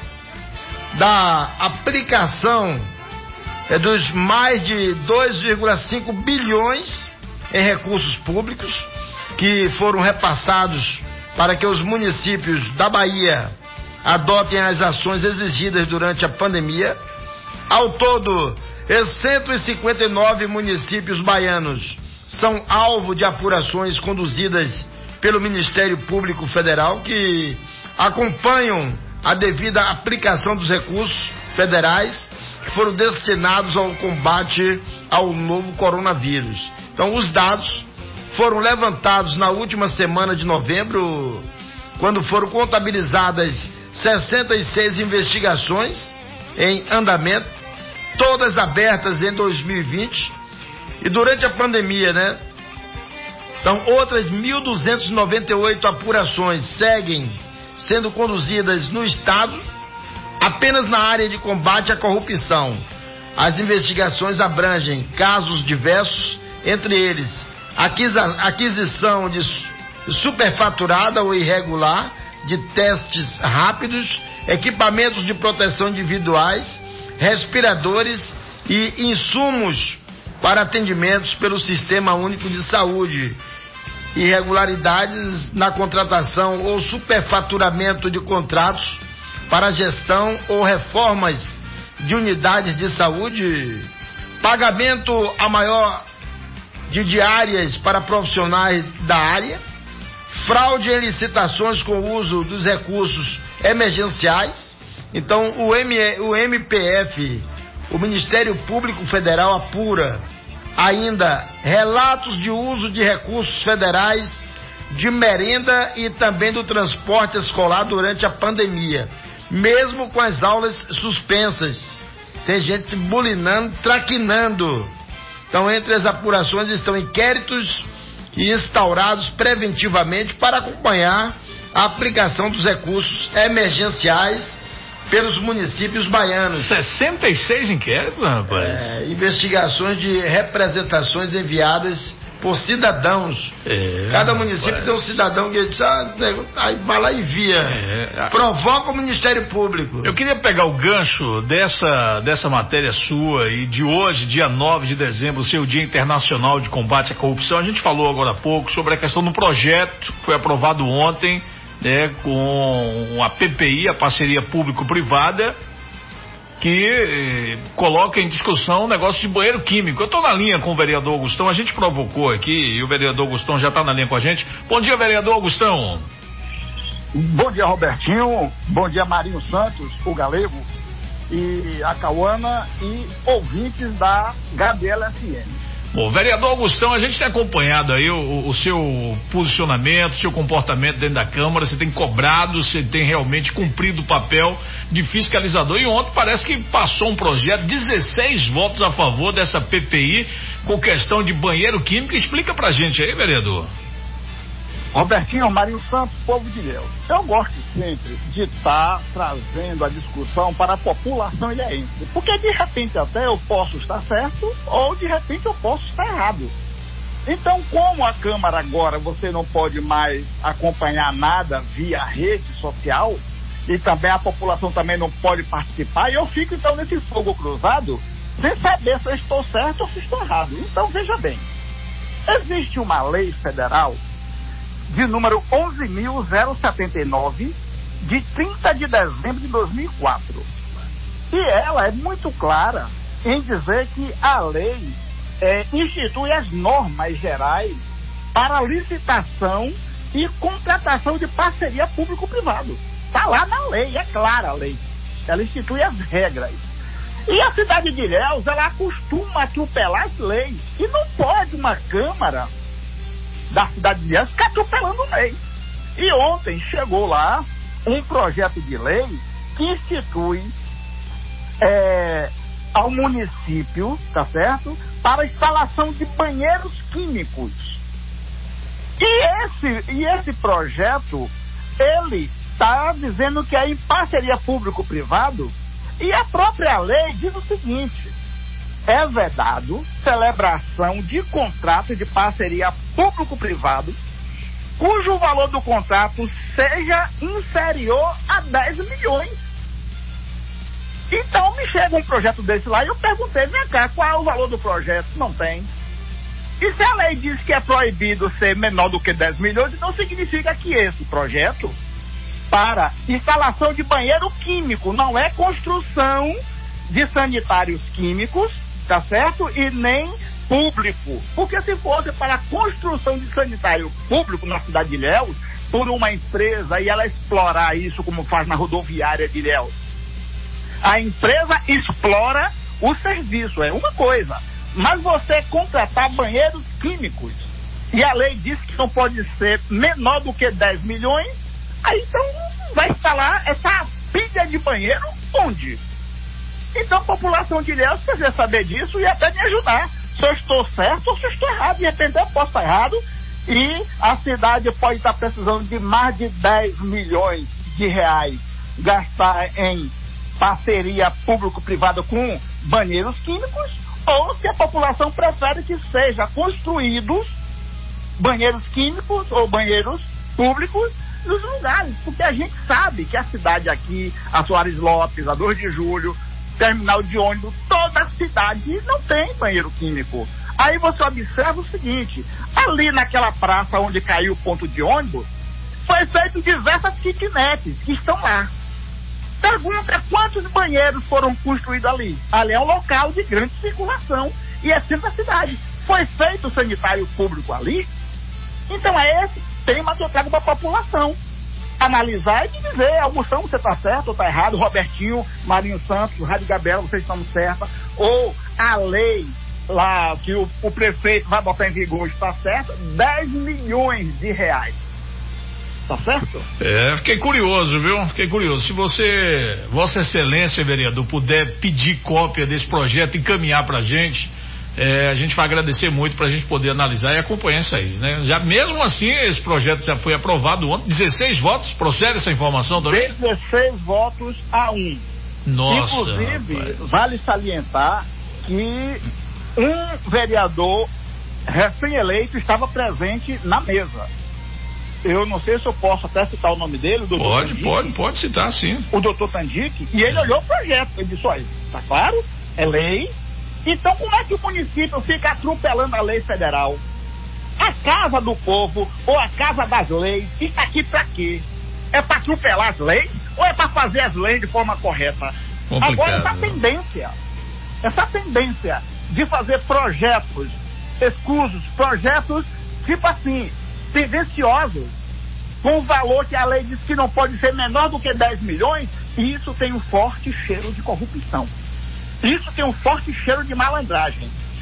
da aplicação é, dos mais de dois vírgula cinco bilhões em recursos públicos que foram repassados para que os municípios da Bahia adotem as ações exigidas durante a pandemia. Ao todo, cento e cinquenta e nove municípios baianos são alvo de apurações conduzidas pelo Ministério Público Federal, que acompanham a devida aplicação dos recursos federais que foram destinados ao combate ao novo coronavírus. Então, os dados foram levantados na última semana de novembro, quando foram contabilizadas sessenta e seis investigações em andamento, todas abertas em dois mil e vinte, e durante a pandemia, né? Então, outras mil duzentas e noventa e oito apurações seguem sendo conduzidas no estado, apenas na área de combate à corrupção. As investigações abrangem casos diversos, entre eles aquisição de superfaturada ou irregular de testes rápidos, equipamentos de proteção individuais, respiradores e insumos para atendimentos pelo Sistema Único de Saúde, irregularidades na contratação ou superfaturamento de contratos para gestão ou reformas de unidades de saúde, pagamento a maior de diárias para profissionais da área, fraude em licitações com o uso dos recursos emergenciais. Então, o, M, o M P F, o Ministério Público Federal, apura ainda relatos de uso de recursos federais de merenda e também do transporte escolar durante a pandemia, mesmo com as aulas suspensas. Tem gente bulinando, traquinando. Então, entre as apurações estão inquéritos instaurados preventivamente para acompanhar a aplicação dos recursos emergenciais pelos municípios baianos.
sessenta e seis inquéritos, rapaz?
É, investigações de representações enviadas por cidadãos. É, Cada município rapaz. tem um cidadão que diz, ah, aí vai lá e envia. É. Provoca o Ministério Público.
Eu queria pegar o gancho dessa, dessa matéria sua e de hoje, dia nove de dezembro, o seu Dia Internacional de Combate à Corrupção. A gente falou agora há pouco sobre a questão do projeto que foi aprovado ontem, né, com a P P I, a parceria público-privada, que eh, coloca em discussão o negócio de banheiro químico. Eu estou na linha com o vereador Augustão, a gente provocou aqui e o vereador Augustão já está na linha com a gente. Bom dia, vereador Augustão.
Bom dia, Robertinho. Bom dia, Marinho Santos, o Galego, e a Cauana e ouvintes da Gabriela F M.
Bom, vereador Augustão, a gente tem acompanhado aí o, o seu posicionamento, o seu comportamento dentro da Câmara, você tem cobrado, você tem realmente cumprido o papel de fiscalizador, e ontem parece que passou um projeto, dezesseis votos a favor dessa P P I com questão de banheiro químico. Explica pra gente aí, vereador.
Robertinho, Marinho Santos, povo de Deus. Eu gosto sempre de estar trazendo a discussão para a população ilhéense, porque de repente até eu posso estar certo ou de repente eu posso estar errado. Então, como a Câmara agora você não pode mais acompanhar nada via rede social e também a população também não pode participar, e eu fico então nesse fogo cruzado sem saber se eu estou certo ou se estou errado. Então, veja bem, existe uma lei federal de número onze mil setenta e nove, de trinta de dezembro de dois mil e quatro. E ela é muito clara em dizer que a lei é, institui as normas gerais para licitação e contratação de parceria público-privado. Está lá na lei, é clara a lei. Ela institui as regras. E a cidade de Ilhéus, ela acostuma atropelar as leis. E não pode uma Câmara da cidade de Ilhéus ficar atropelando lei. E ontem chegou lá um projeto de lei que institui é, ao município, tá certo, para a instalação de banheiros químicos. E esse, e esse projeto, ele está dizendo que é em parceria público-privado, e a própria lei diz o seguinte: é vedado celebração de contrato de parceria público-privado cujo valor do contrato seja inferior a dez milhões. Então me chega um projeto desse lá e eu perguntei, vem cá, qual é o valor do projeto? Não tem. E se a lei diz que é proibido ser menor do que dez milhões, então significa que esse projeto para instalação de banheiro químico não é construção de sanitários químicos, tá certo? E nem público. Porque se fosse para a construção de sanitário público na cidade de Ilhéus, por uma empresa, e ela explorar isso como faz na rodoviária de Ilhéus, a empresa explora o serviço, é uma coisa. Mas você contratar banheiros químicos, e a lei diz que não pode ser menor do que dez milhões, aí então vai instalar essa pilha de banheiro onde? Então a população de Ilhéus precisa saber disso e até me ajudar. Se eu estou certo ou se eu estou errado. De repente eu posso estar errado e a cidade pode estar precisando de mais de dez milhões de reais gastar em parceria público-privada com banheiros químicos, ou se a população prefere que seja construídos banheiros químicos ou banheiros públicos nos lugares, porque a gente sabe que a cidade aqui, a Soares Lopes, a dois de julho, terminal de ônibus, toda a cidade não tem banheiro químico. Aí você observa o seguinte: ali naquela praça onde caiu o ponto de ônibus, foi feito diversas kitnets que estão lá. Pergunta quantos banheiros foram construídos ali. Ali é um local de grande circulação e é centro da cidade. Foi feito sanitário público ali? Então é esse tema que eu trago para a população analisar e dizer: Augustão, você está certo ou está errado, Robertinho, Marinho Santos, Rádio Gabriela, vocês estão certos, ou a lei lá que o, o prefeito vai botar em vigor está certo, dez milhões de reais. Tá certo?
É, fiquei curioso, viu? Fiquei curioso. Se você, Vossa Excelência, vereador, puder pedir cópia desse projeto e encaminhar pra gente, é, a gente vai agradecer muito pra gente poder analisar e acompanhar isso aí, né? Já mesmo assim, esse projeto já foi aprovado ontem, dezesseis votos, procede essa informação também?
dezesseis votos a um.
Nossa,
inclusive,
rapaz,
vale salientar que um vereador recém-eleito estava presente na mesa. Eu não sei se eu posso até citar o nome dele, o doutor
Pode,
Tandic,
pode, pode citar, sim.
O doutor Tandic, e ele olhou o projeto, ele disse: olha, tá claro, é lei, então como é que o município fica atropelando a lei federal? A Casa do Povo, ou a Casa das Leis, está aqui pra quê? É pra atropelar as leis, ou é pra fazer as leis de forma correta?
Complicado.
Agora essa tendência, essa tendência de fazer projetos escusos, projetos tipo assim, tendenciosos, com o valor que a lei diz que não pode ser menor do que dez milhões, e isso tem um forte cheiro de corrupção. Isso tem um forte cheiro de malandragem.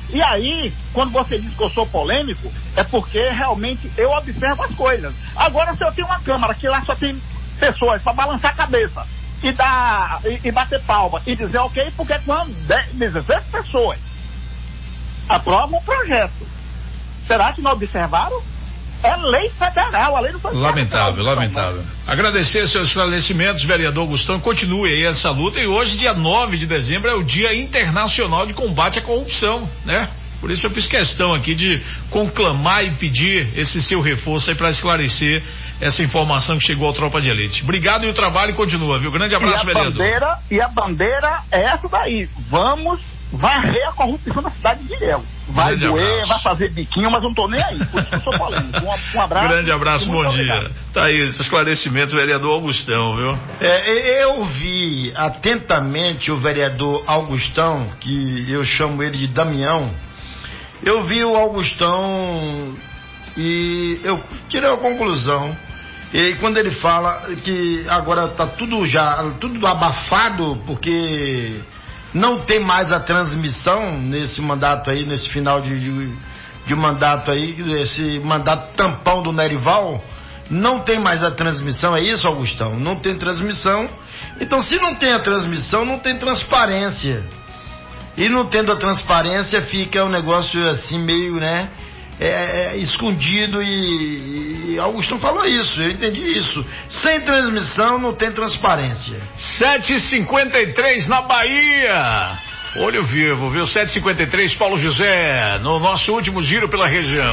E aí, quando você diz que eu sou polêmico, é porque realmente eu observo as coisas. Agora, se eu tenho uma câmara que lá só tem pessoas para balançar a cabeça e, dar, e, e bater palma e dizer ok, porque quando dezessete pessoas aprovam um projeto, será que não observaram? É lei federal, a lei não foi
Lamentável, lamentável. Agradecer seus esclarecimentos, vereador Augustão. Continue aí essa luta. E hoje, dia nove de dezembro, é o Dia Internacional de Combate à Corrupção, né? Por isso eu fiz questão aqui de conclamar e pedir esse seu reforço aí para esclarecer essa informação que chegou ao Tropa de Elite. Obrigado e o trabalho continua, viu? Grande abraço,
e
vereador.
Bandeira, e a bandeira é essa daí. Vamos varrer a corrupção na cidade de Ilhéus. Vai
Grande
doer,
abraço.
vai fazer biquinho, mas não tô nem aí. Por isso que eu sou polêmico. Um, um abraço.
Grande abraço, bom
obrigado.
dia. Tá aí, esse esclarecimento, vereador Augustão, viu?
É, eu vi atentamente o vereador Augustão, que eu chamo ele de Damião. Eu vi o Augustão e eu tirei a conclusão. E quando ele fala que agora tá tudo já, tudo abafado, porque não tem mais a transmissão nesse mandato aí, nesse final de, de, de mandato aí, esse mandato tampão do Nerival, não tem mais a transmissão, é isso, Augustão? Não tem transmissão. Então, se não tem a transmissão, não tem transparência. E não tendo a transparência, fica um negócio assim meio, né, é, é, escondido e, e Augustão falou isso, eu entendi isso. Sem transmissão não tem transparência.
sete e cinquenta e três na Bahia. Olho vivo, viu? sete e cinquenta e três, Paulo José, no nosso último giro pela região.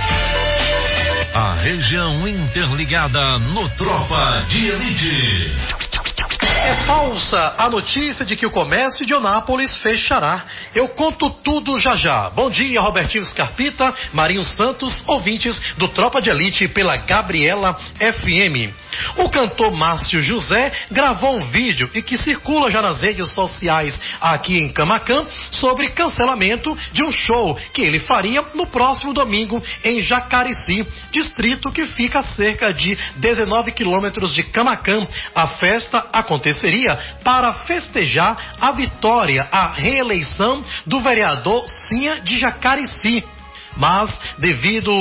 A região interligada no Tropa de Elite.
É falsa a notícia de que o comércio de Eunápolis fechará. Eu conto tudo já já. Bom dia, Robertinho Scarpita, Marinho Santos, ouvintes do Tropa de Elite pela Gabriela F M. O cantor Márcio José gravou um vídeo e que circula já nas redes sociais aqui em Camaquã sobre cancelamento de um show que ele faria no próximo domingo em Jacarici, distrito que fica a cerca de dezenove quilômetros de Camaquã. A festa aconteceria para festejar a vitória, a reeleição do vereador Cinha de Jacarici. Mas devido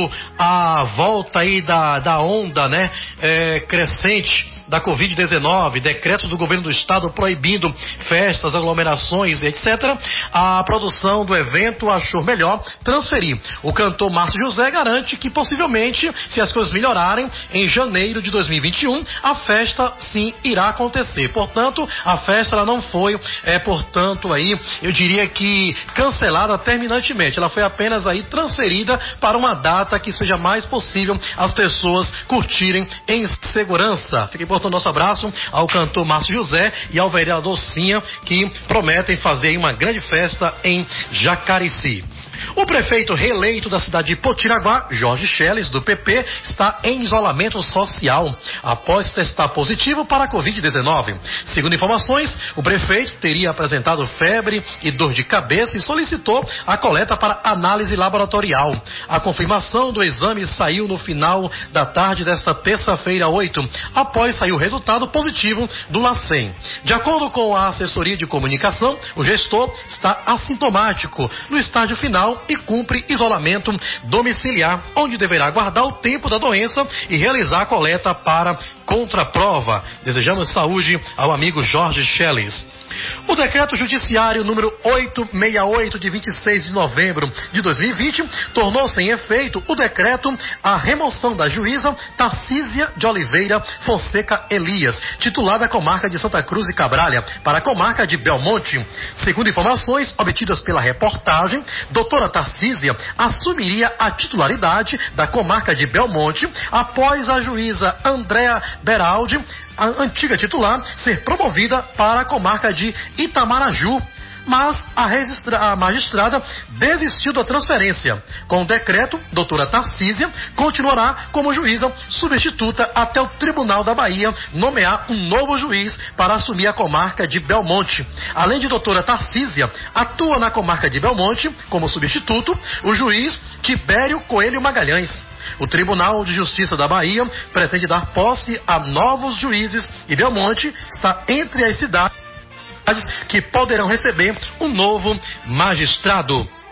à volta aí da, da onda, né, é, crescente da covid dezenove, decretos do governo do estado proibindo festas, aglomerações, etcétera, a produção do evento achou melhor transferir. O cantor Márcio José garante que possivelmente, se as coisas melhorarem, em janeiro de dois mil e vinte e um, a festa sim irá acontecer. Portanto, a festa ela não foi, é, portanto, aí, eu diria que cancelada terminantemente. Ela foi apenas aí transferida para uma data que seja mais possível as pessoas curtirem em segurança. Fiquem por o nosso abraço ao cantor Márcio José e ao vereador Cinha, que prometem fazer uma grande festa em Jacarici. O prefeito reeleito da cidade de Potiraguá, Jorge Schelles, do P P, está em isolamento social após testar positivo para a covid dezenove. Segundo informações, o prefeito teria apresentado febre e dor de cabeça e solicitou a coleta para análise laboratorial. A confirmação do exame saiu no final da tarde desta terça-feira, oito, após sair o resultado positivo do LACEN. De acordo com a assessoria de comunicação, o gestor está assintomático no estágio final e cumpre isolamento domiciliar, onde deverá aguardar o tempo da doença e realizar a coleta para contraprova. Desejamos saúde ao amigo Jorge Schelles. O decreto judiciário número oitocentos e sessenta e oito de vinte e seis de novembro de dois mil e vinte tornou sem efeito o decreto a remoção da juíza Tarcísia de Oliveira Fonseca Elias, titular da comarca de Santa Cruz e Cabralha, para a comarca de Belmonte. Segundo informações obtidas pela reportagem, doutora Tarcísia assumiria a titularidade da comarca de Belmonte após a juíza Andréa Beraldi, a antiga titular, ser promovida para a comarca de Itamaraju, mas a, registra- a magistrada desistiu da transferência. Com o decreto, doutora Tarcísia continuará como juíza substituta até o Tribunal da Bahia nomear um novo juiz para assumir a comarca de Belmonte. Além de doutora Tarcísia, atua na comarca de Belmonte como substituto o juiz Tibério Coelho Magalhães. O Tribunal de Justiça da Bahia pretende dar posse a novos juízes e Belmonte está entre as cidades que poderão receber um novo magistrado.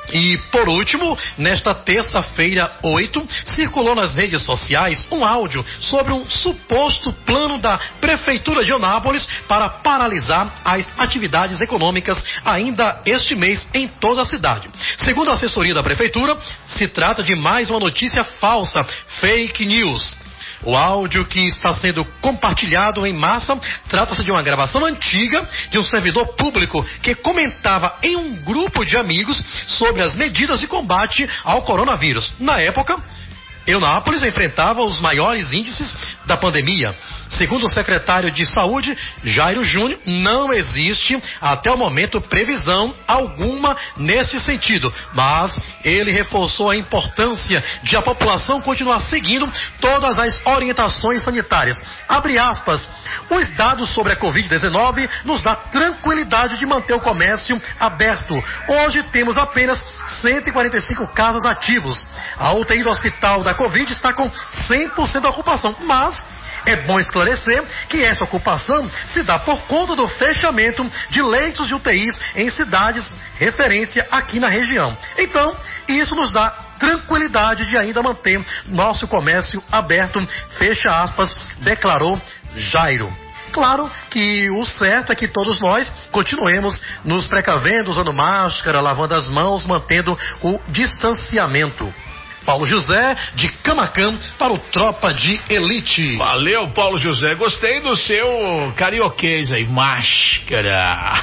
E, por último, nesta terça-feira, oito, circulou nas redes sociais um áudio sobre um suposto plano da Prefeitura de Eunápolis para paralisar as atividades econômicas ainda este mês em toda a cidade. Segundo a assessoria da Prefeitura, se trata de mais uma notícia falsa, fake news. O áudio que está sendo compartilhado em massa trata-se de uma gravação antiga de um servidor público que comentava em um grupo de amigos sobre as medidas de combate ao coronavírus. Na época, Eunápolis enfrentava os maiores índices da pandemia. Segundo o secretário de Saúde, Jairo Júnior, não existe até o momento previsão alguma neste sentido, mas ele reforçou a importância de a população continuar seguindo todas as orientações sanitárias. Abre aspas, os dados sobre a covid dezenove nos dá tranquilidade de manter o comércio aberto. Hoje temos apenas cento e quarenta e cinco casos ativos. A U T I do hospital da Covid está com cem por cento de ocupação, mas é bom esclarecer que essa ocupação se dá por conta do fechamento de leitos de U T Is em cidades referência aqui na região. Então, isso nos dá tranquilidade de ainda manter nosso comércio aberto, fecha aspas, declarou Jairo. Claro que o certo é que todos nós continuemos nos precavendo, usando máscara, lavando as mãos, mantendo o distanciamento. Paulo José, de Camacan, para o Tropa de Elite.
Valeu, Paulo José. Gostei do seu carioquês aí, máscara.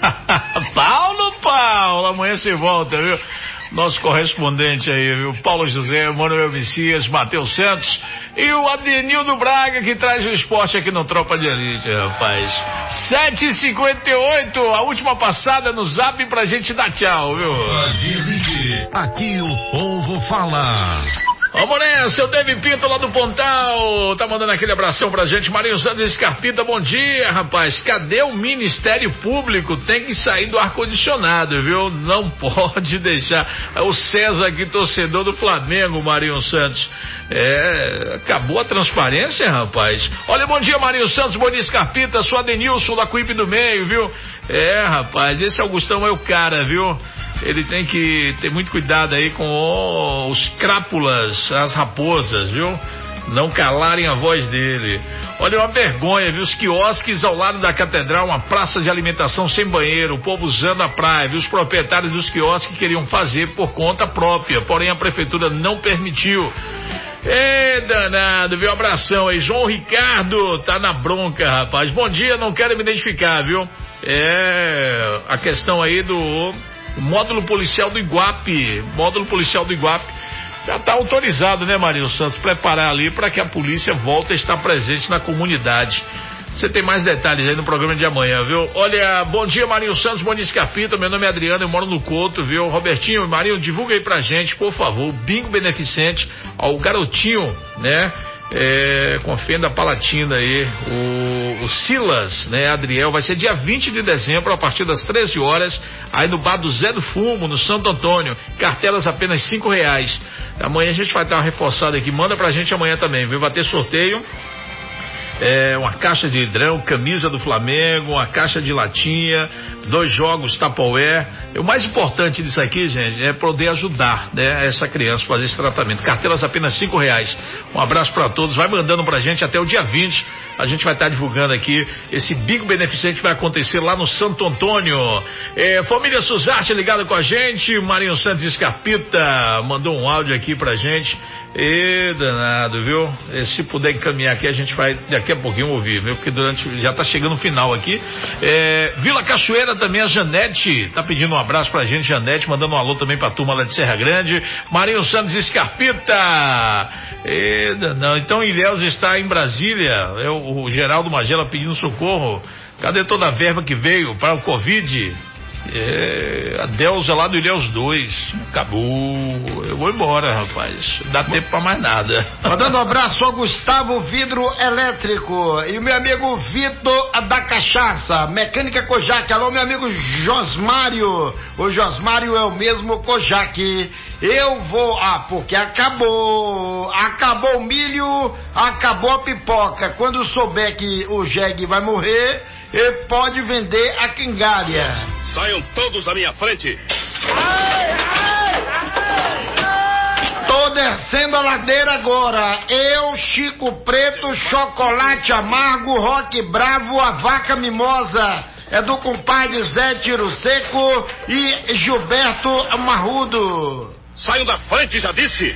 Paulo, Paulo, amanhã você volta, viu? Nosso correspondente aí, viu? Paulo José, Manuel Messias, Matheus Santos e o Adenildo Braga, que traz o esporte aqui no Tropa de Elite, rapaz. sete e cinquenta e oito, a última passada no Zap pra gente dar tchau, viu?
Tropa de Elite, aqui o povo fala.
Vamos nessa, o David Pinto lá do Pontal, tá mandando aquele abração pra gente. Marinho Santos Escarpita, bom dia, rapaz. Cadê o Ministério Público? Tem que sair do ar-condicionado, viu? Não pode deixar. O César aqui, torcedor do Flamengo, Marinho Santos. É, acabou a transparência, rapaz. Olha, bom dia, Marinho Santos, bom dia, Escarpita. Sou Adenilson da Cuípe do Meio, viu? É, rapaz, esse Augustão é o cara, viu? Ele tem que ter muito cuidado aí com os crápulas, as raposas, viu? Não calarem a voz dele. Olha, uma vergonha, viu? Os quiosques ao lado da catedral, uma praça de alimentação sem banheiro, o povo usando a praia, viu? Os proprietários dos quiosques queriam fazer por conta própria, porém a prefeitura não permitiu. Ê, danado, viu? Abração aí. João Ricardo tá na bronca, rapaz. Bom dia, não quero me identificar, viu? É a questão aí do módulo policial do Iguape. Módulo policial do Iguape já tá autorizado, né, Marinho Santos? Preparar ali para que a polícia volte a estar presente na comunidade. Você tem mais detalhes aí no programa de amanhã, viu? Olha, bom dia, Marinho Santos, bom dia, Escarpita, meu nome é Adriano, eu moro no Couto, viu? Robertinho e Marinho, divulga aí pra gente, por favor, o bingo beneficente ao garotinho, né? É, com a fenda palatina aí, o, o Silas, né, Adriel, vai ser dia vinte de dezembro, a partir das treze horas, aí no bar do Zé do Fumo, no Santo Antônio, cartelas apenas cinco reais. Amanhã a gente vai dar uma reforçada aqui, manda pra gente amanhã também, viu? Vai ter sorteio. É, uma caixa de hidrão, camisa do Flamengo, uma caixa de latinha, dois jogos Tupperware. O mais importante disso aqui, gente, é poder ajudar, né, essa criança a fazer esse tratamento. Cartelas apenas cinco reais. Um abraço para todos, vai mandando pra gente até o dia vinte. A gente vai estar divulgando aqui esse bico beneficente que vai acontecer lá no Santo Antônio. É, família Suzarte ligada com a gente, Marinho Santos Escarpita mandou um áudio aqui pra gente. E danado, viu? E se puder encaminhar aqui, a gente vai daqui a pouquinho ouvir, viu? Porque durante, já tá chegando o final aqui. É, Vila Cachoeira também, a Janete tá pedindo um abraço pra gente, Janete, mandando um alô também pra turma lá de Serra Grande. Marinho Santos Escarpita. E danado. Então Ilhéus está em Brasília, é o, o Geraldo Magela pedindo socorro. Cadê toda a verba que veio para o Covid? É, a Delza lá do Ilhéus dois. Acabou. Eu vou embora, rapaz. Não dá tempo pra mais nada.
Mandando um abraço ao Gustavo Vidro Elétrico e o meu amigo Vitor da Cachaça, Mecânica Kojak. Alô, meu amigo Josmário. O Josmário é o mesmo Kojak. Eu vou. Ah, porque acabou. Acabou o milho, acabou a pipoca. Quando souber que o jegue vai morrer, ele pode vender a quingalha.
Saiam todos da minha frente.
Ai, ai! descendo a ladeira agora. Eu, Chico Preto, Chocolate Amargo, Rock Bravo, A Vaca Mimosa. É do compadre Zé Tiro Seco e Gilberto Marrudo.
Saiam da frente, já disse.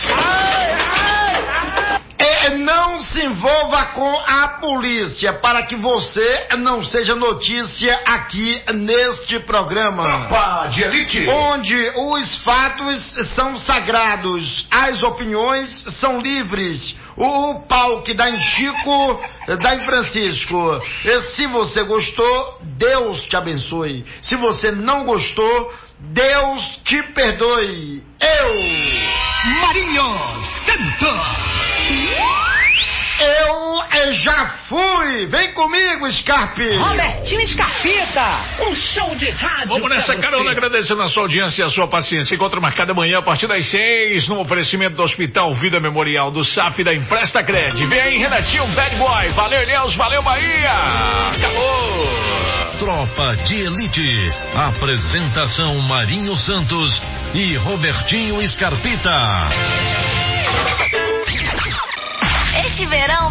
É, não se envolva com a polícia para que você não seja notícia aqui neste programa.
Tropa de Elite.
Onde os fatos são sagrados, as opiniões são livres. O pau que dá em Chico, dá em Francisco. E se você gostou, Deus te abençoe. Se você não gostou, Deus te perdoe. Eu,
Marinho Santos.
Eu já fui. Vem comigo, Scarpe.
Robertinho Scarpita.
Um show de rádio. Vamos nessa carona, agradecendo a sua audiência e a sua paciência. Encontro marcado amanhã a partir das seis, no oferecimento do Hospital Vida Memorial do S A F da Empresta Cred. Vem aí, Renatinho, Bad Boy. Valeu, Ilhéus. Valeu, Bahia. Acabou.
Tropa de Elite. Apresentação Marinho Santos e Robertinho Scarpita.
Este verão